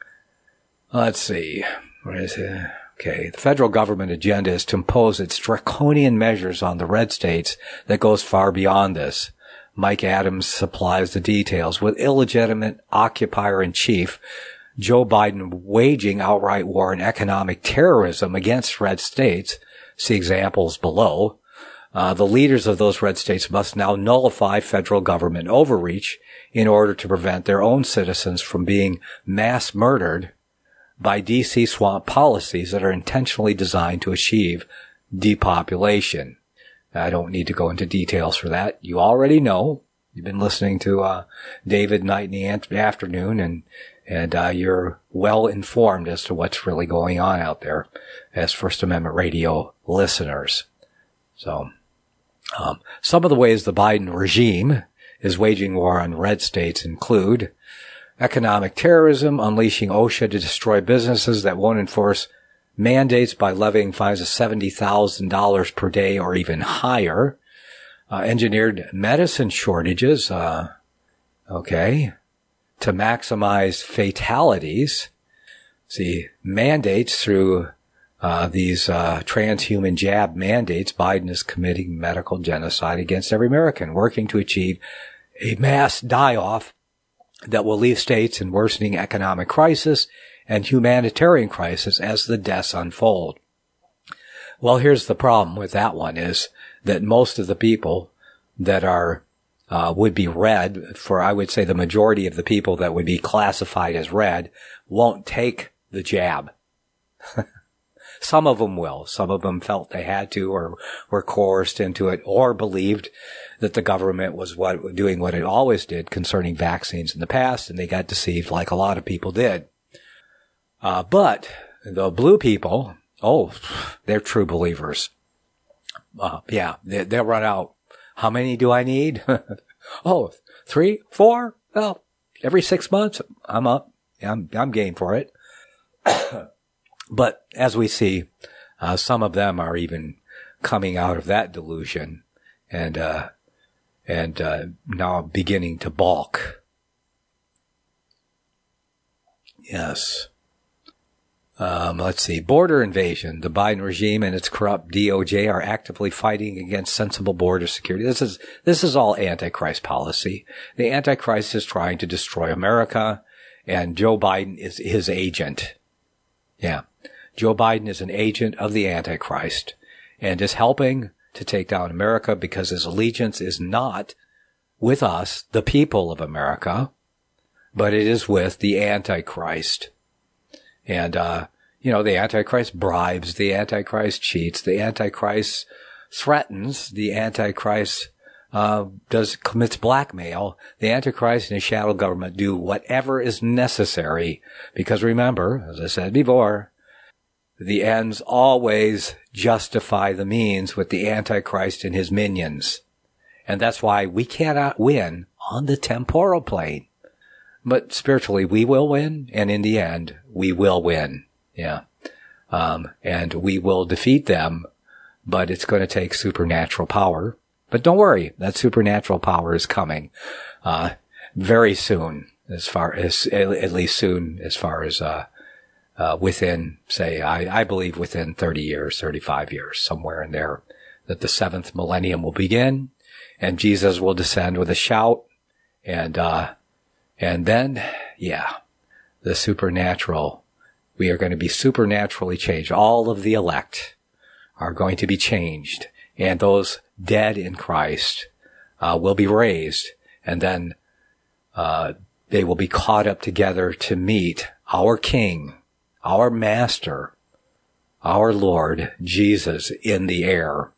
Let's see. What is it? Okay, the federal government agenda is to impose its draconian measures on the red states that goes far beyond this. Mike Adams supplies the details. With illegitimate occupier-in-chief Joe Biden waging outright war and economic terrorism against red states, see examples below, uh, the leaders of those red states must now nullify federal government overreach in order to prevent their own citizens from being mass murdered by D C swamp policies that are intentionally designed to achieve depopulation. I don't need to go into details for that. You already know. You've been listening to uh David Night in the afternoon, and and uh you're well informed as to what's really going on out there as First Amendment Radio listeners. So, um some of the ways the Biden regime is waging war on red states include economic terrorism, unleashing OSHA to destroy businesses that won't enforce mandates by levying fines of seventy thousand dollars per day or even higher. Uh, engineered medicine shortages, uh, okay, to maximize fatalities. See, mandates through uh, these uh, transhuman jab mandates. Biden is committing medical genocide against every American, working to achieve a mass die-off that will leave states in worsening economic crisis and humanitarian crisis as the deaths unfold. Well, here's the problem with that one is that most of the people that are, uh, would be red, for I would say the majority of the people that would be classified as red, won't take the jab. Some of them will. Some of them felt they had to, or were coerced into it, or believed that the government was what, doing what it always did concerning vaccines in the past, and they got deceived like a lot of people did. Uh, but the blue people, oh, they're true believers. Uh, yeah, they, they'll run out. How many do I need? oh, three, four? Well, every six months, I'm up. I'm, I'm game for it. But as we see, uh, some of them are even coming out of that delusion and, uh, and, uh, now beginning to balk. Yes. Um, let's see. Border invasion. The Biden regime and its corrupt D O J are actively fighting against sensible border security. This is, this is all Antichrist policy. The Antichrist is trying to destroy America, and Joe Biden is his agent. Yeah. Joe Biden is an agent of the Antichrist and is helping to take down America because his allegiance is not with us, the people of America, but it is with the Antichrist. And, uh, you know, the Antichrist bribes, the Antichrist cheats, the Antichrist threatens, the Antichrist, uh, does, commits blackmail. The Antichrist and his shadow government do whatever is necessary. Because remember, as I said before, the ends always justify the means with the Antichrist and his minions. And that's why we cannot win on the temporal plane. But spiritually, we will win, and in the end, we will win. Yeah. Um, and we will defeat them, but it's going to take supernatural power. But don't worry, that supernatural power is coming, uh, very soon, as far as, at least soon, as far as, uh, uh, within, say, I, I believe within thirty years, thirty-five years, somewhere in there, that the seventh millennium will begin, and Jesus will descend with a shout, and, uh, And then, yeah, the supernatural, we are going to be supernaturally changed. All of the elect are going to be changed. And those dead in Christ uh, will be raised. And then uh, they will be caught up together to meet our King, our Master, our Lord, Jesus, in the air.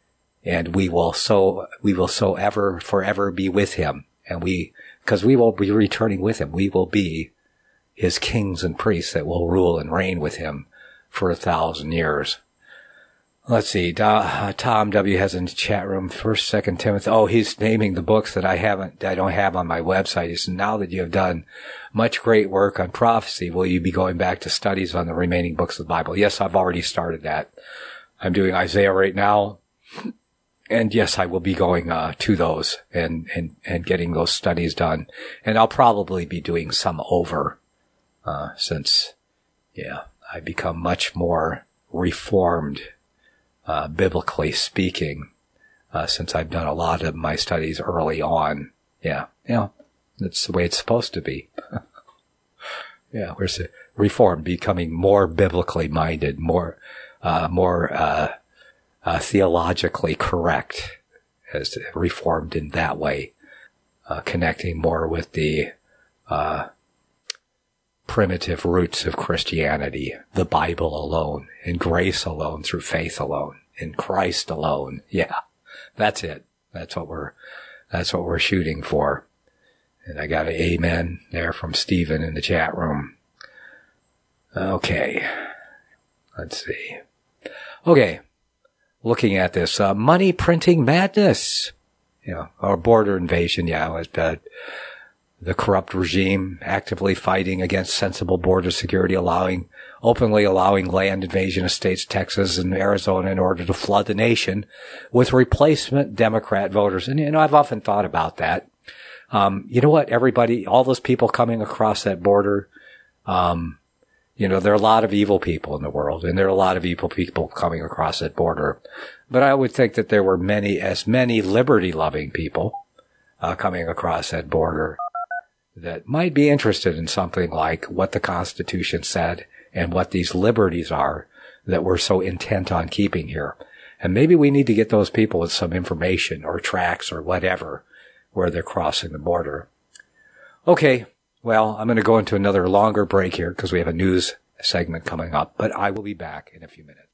And we will so, we will so ever, forever be with him. And we, because we will be returning with him. We will be his kings and priests that will rule and reign with him for a thousand years. Let's see. Uh, Tom W. has in the chat room, First, Second Timothy. Oh, he's naming the books that I haven't, I don't have on my website. He said, now that you have done much great work on prophecy, will you be going back to studies on the remaining books of the Bible? Yes, I've already started that. I'm doing Isaiah right now. And yes, I will be going uh, to those and, and, and getting those studies done. And I'll probably be doing some over, uh, since, yeah, I become much more reformed, uh, biblically speaking, uh, since I've done a lot of my studies early on. Yeah, you know, that's the way it's supposed to be. Yeah, we're reformed, becoming more biblically minded, more, uh, more, uh, Uh, theologically correct, as reformed in that way, uh, connecting more with the uh, primitive roots of Christianity, the Bible alone, in grace alone, through faith alone, in Christ alone. Yeah, that's it. That's what we're that's what we're shooting for. And I got an amen there from Stephen in the chat room. Okay, let's see. Okay. Looking at this, uh, money printing madness, you know, or border invasion, yeah, was bad. The corrupt regime actively fighting against sensible border security, allowing, openly allowing land invasion of states, Texas and Arizona, in order to flood the nation with replacement Democrat voters. And, you know, I've often thought about that. Um, you know what? Everybody, all those people coming across that border, um, You know, there are a lot of evil people in the world, and there are a lot of evil people coming across that border. But I would think that there were many, as many liberty-loving people uh, coming across that border that might be interested in something like what the Constitution said and what these liberties are that we're so intent on keeping here. And maybe we need to get those people with some information or tracts or whatever where they're crossing the border. Okay. Well, I'm going to go into another longer break here because we have a news segment coming up, but I will be back in a few minutes.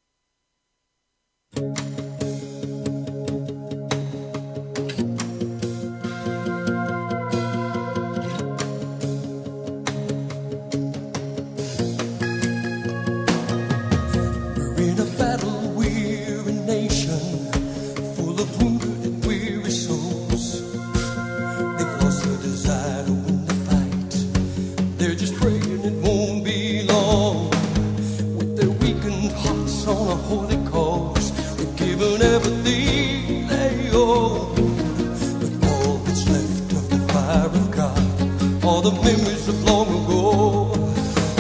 We're in a battle-weary nation, full of wounded and weary souls. They've lost their desire to win. They're just praying it won't be long. With their weakened hearts on a holy cause, they've given everything they own. But all that's left of the fire of God are the memories of long ago.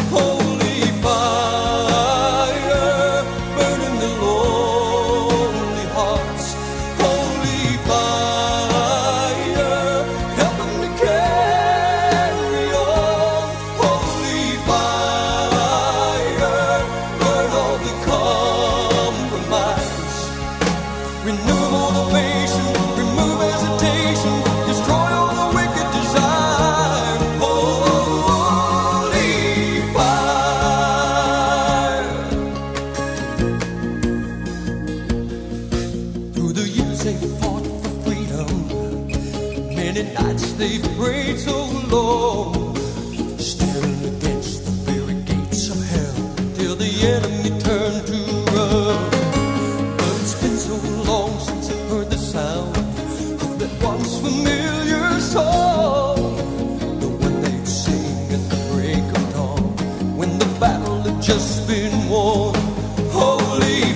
days they've prayed so long, staring against the very gates of hell, till the enemy turned to run. But it's been so long since I've heard the sound of that once familiar song, the one they'd sing at the break of dawn, when the battle had just been won. Holy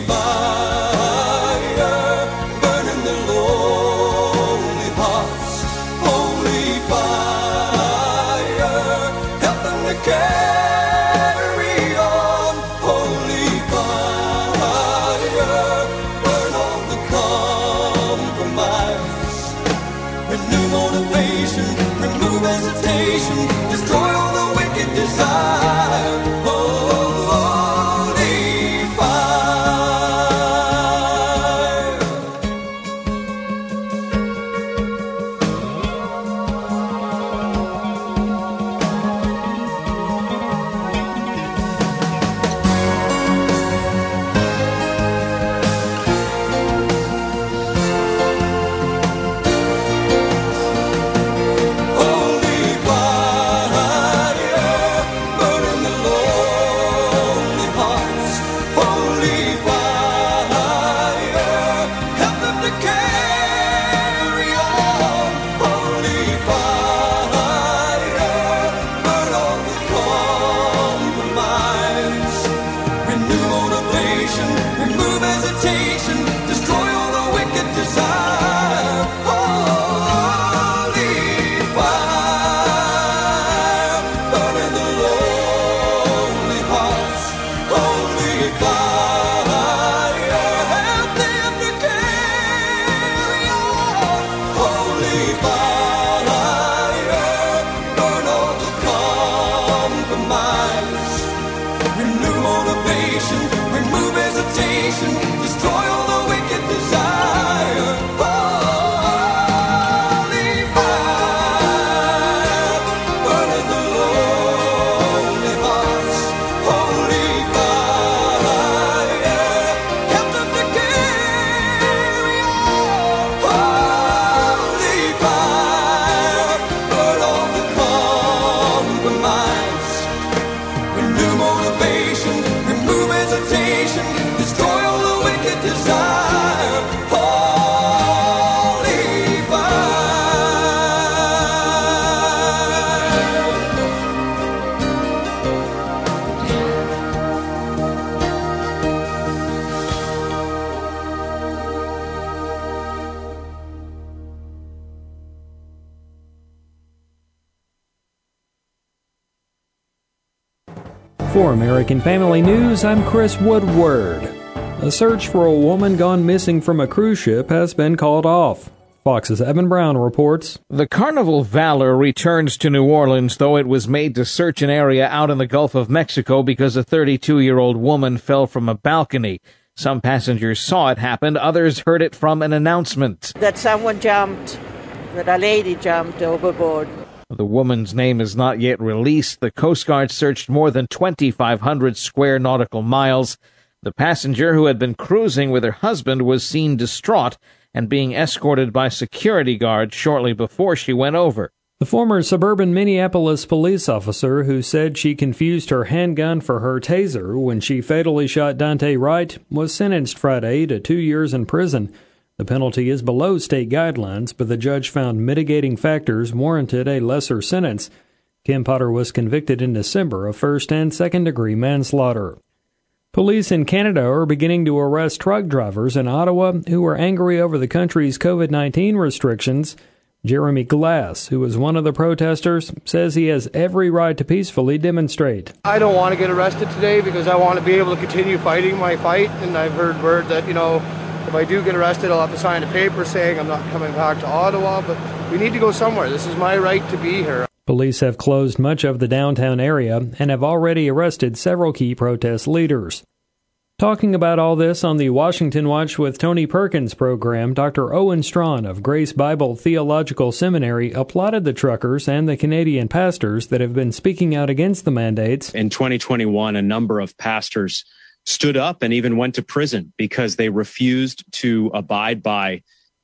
fire, burning the lonely hearts. Holy fire, help them to carry on. Holy fire, burn all the compromise. Renew motivation, remove hesitation, destroy all the wicked desire. Holy fire. Holy fire, burning the lonely hearts. Holy fire, help them to carry on. Holy fire, burn all the compromise. Renew motivation, remove hesitation, destroy all the wicked desire. Holy fire, burning the lonely hearts. Holy fire, help them to carry on. Holy fire, burn all the compromise. Renew motivation, remove hesitation, destroy all the wicked desire. Holy fire, burning the lonely hearts. Holy fire, help them to carry on. Holy fire, burn all the compromise. Renew motivation, remove hesitation, destroy all the wicked desire. Holy For American Family News, I'm Chris Woodward. A search for a woman gone missing from a cruise ship has been called off. Fox's Evan Brown reports. The Carnival Valor returns to New Orleans, though it was made to search an area out in the Gulf of Mexico because a thirty-two-year-old woman fell from a balcony. Some passengers saw it happen, others heard it from an announcement. That someone jumped, that a lady jumped overboard. The woman's name is not yet released. The Coast Guard searched more than twenty-five hundred square nautical miles. The passenger, who had been cruising with her husband, was seen distraught and being escorted by security guards shortly before she went over. The former suburban Minneapolis police officer who said she confused her handgun for her taser when she fatally shot Dante Wright was sentenced Friday to two years in prison. The penalty is below state guidelines, but the judge found mitigating factors warranted a lesser sentence. Kim Potter was convicted in December of first and second degree manslaughter. Police in Canada are beginning to arrest truck drivers in Ottawa who are angry over the country's covid nineteen restrictions. Jeremy Glass, who was one of the protesters, says he has every right to peacefully demonstrate. I don't want to get arrested today because I want to be able to continue fighting my fight, and I've heard word that, you know, if I do get arrested, I'll have to sign a paper saying I'm not coming back to Ottawa, but we need to go somewhere. This is my right to be here. Police have closed much of the downtown area and have already arrested several key protest leaders. Talking about all this on the Washington Watch with Tony Perkins program, Doctor Owen Strawn of Grace Bible Theological Seminary applauded the truckers and the Canadian pastors that have been speaking out against the mandates. In twenty twenty-one, a number of pastors stood up and even went to prison because they refused to abide by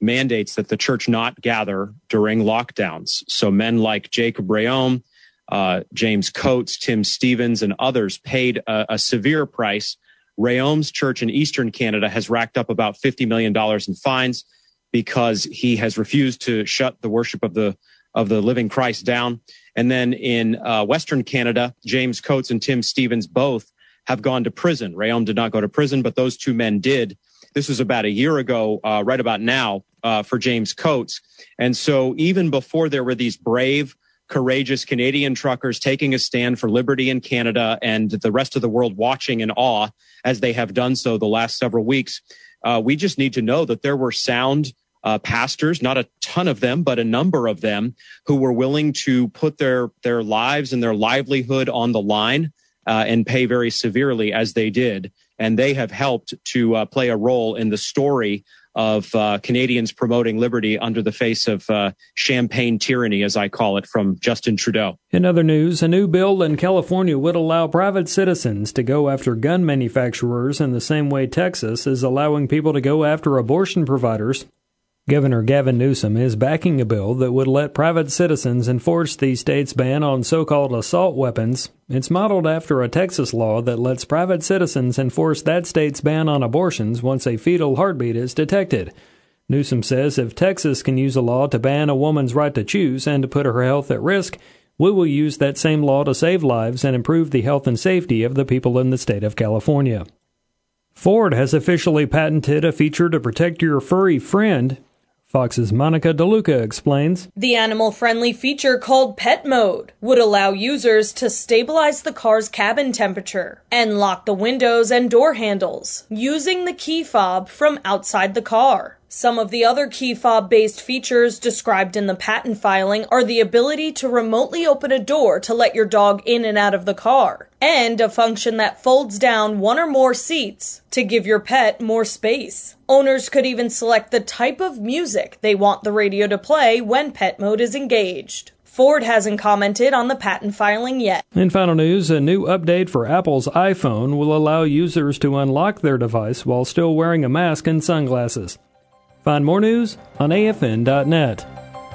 mandates that the church not gather during lockdowns. So men like Jacob Reaume, uh, James Coates, Tim Stevens, and others paid a, a severe price. Reaume's church in Eastern Canada has racked up about fifty million dollars in fines because he has refused to shut the worship of the of the living Christ down. And then in uh, Western Canada, James Coates and Tim Stevens both have gone to prison. Reaume did not go to prison, but those two men did. This was about a year ago, uh, right about now, uh, for James Coates. And so even before there were these brave, courageous Canadian truckers taking a stand for liberty in Canada and the rest of the world watching in awe as they have done so the last several weeks, uh, we just need to know that there were sound Uh, pastors, not a ton of them, but a number of them who were willing to put their their lives and their livelihood on the line uh, and pay very severely as they did. And they have helped to uh, play a role in the story of uh, Canadians promoting liberty under the face of uh, champagne tyranny, as I call it, from Justin Trudeau. In other news, a new bill in California would allow private citizens to go after gun manufacturers in the same way Texas is allowing people to go after abortion providers. Governor Gavin Newsom is backing a bill that would let private citizens enforce the state's ban on so-called assault weapons. It's modeled after a Texas law that lets private citizens enforce that state's ban on abortions once a fetal heartbeat is detected. Newsom says if Texas can use a law to ban a woman's right to choose and to put her health at risk, we will use that same law to save lives and improve the health and safety of the people in the state of California. Ford has officially patented a feature to protect your furry friend. Fox's Monica DeLuca explains. The animal-friendly feature called Pet Mode would allow users to stabilize the car's cabin temperature and lock the windows and door handles using the key fob from outside the car. Some of the other key fob-based features described in the patent filing are the ability to remotely open a door to let your dog in and out of the car, and a function that folds down one or more seats to give your pet more space. Owners could even select the type of music they want the radio to play when Pet Mode is engaged. Ford hasn't commented on the patent filing yet. In final news, a new update for Apple's iPhone will allow users to unlock their device while still wearing a mask and sunglasses. Find more news on A F N dot net.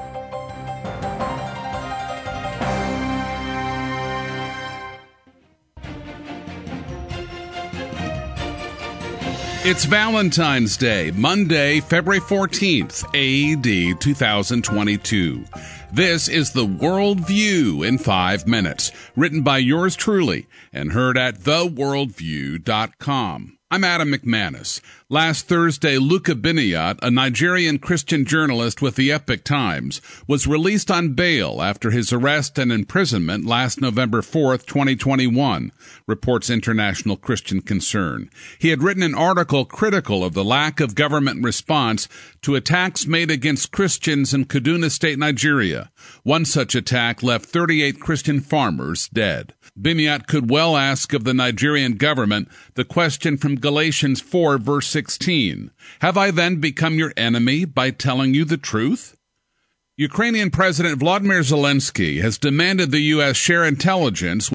It's Valentine's Day, Monday, February fourteenth, A D two thousand twenty-two. This is The World View in five minutes, written by yours truly and heard at the world view dot com. I'm Adam McManus. Last Thursday, Luka Biniyat, a Nigerian Christian journalist with the Epoch Times, was released on bail after his arrest and imprisonment last November fourth, twenty twenty-one, reports International Christian Concern. He had written an article critical of the lack of government response to attacks made against Christians in Kaduna State, Nigeria. One such attack left thirty-eight Christian farmers dead. Biniyat could well ask of the Nigerian government the question from Galatians four, verse sixteen. Have I then become your enemy by telling you the truth? Ukrainian President Vladimir Zelensky has demanded the U S share intelligence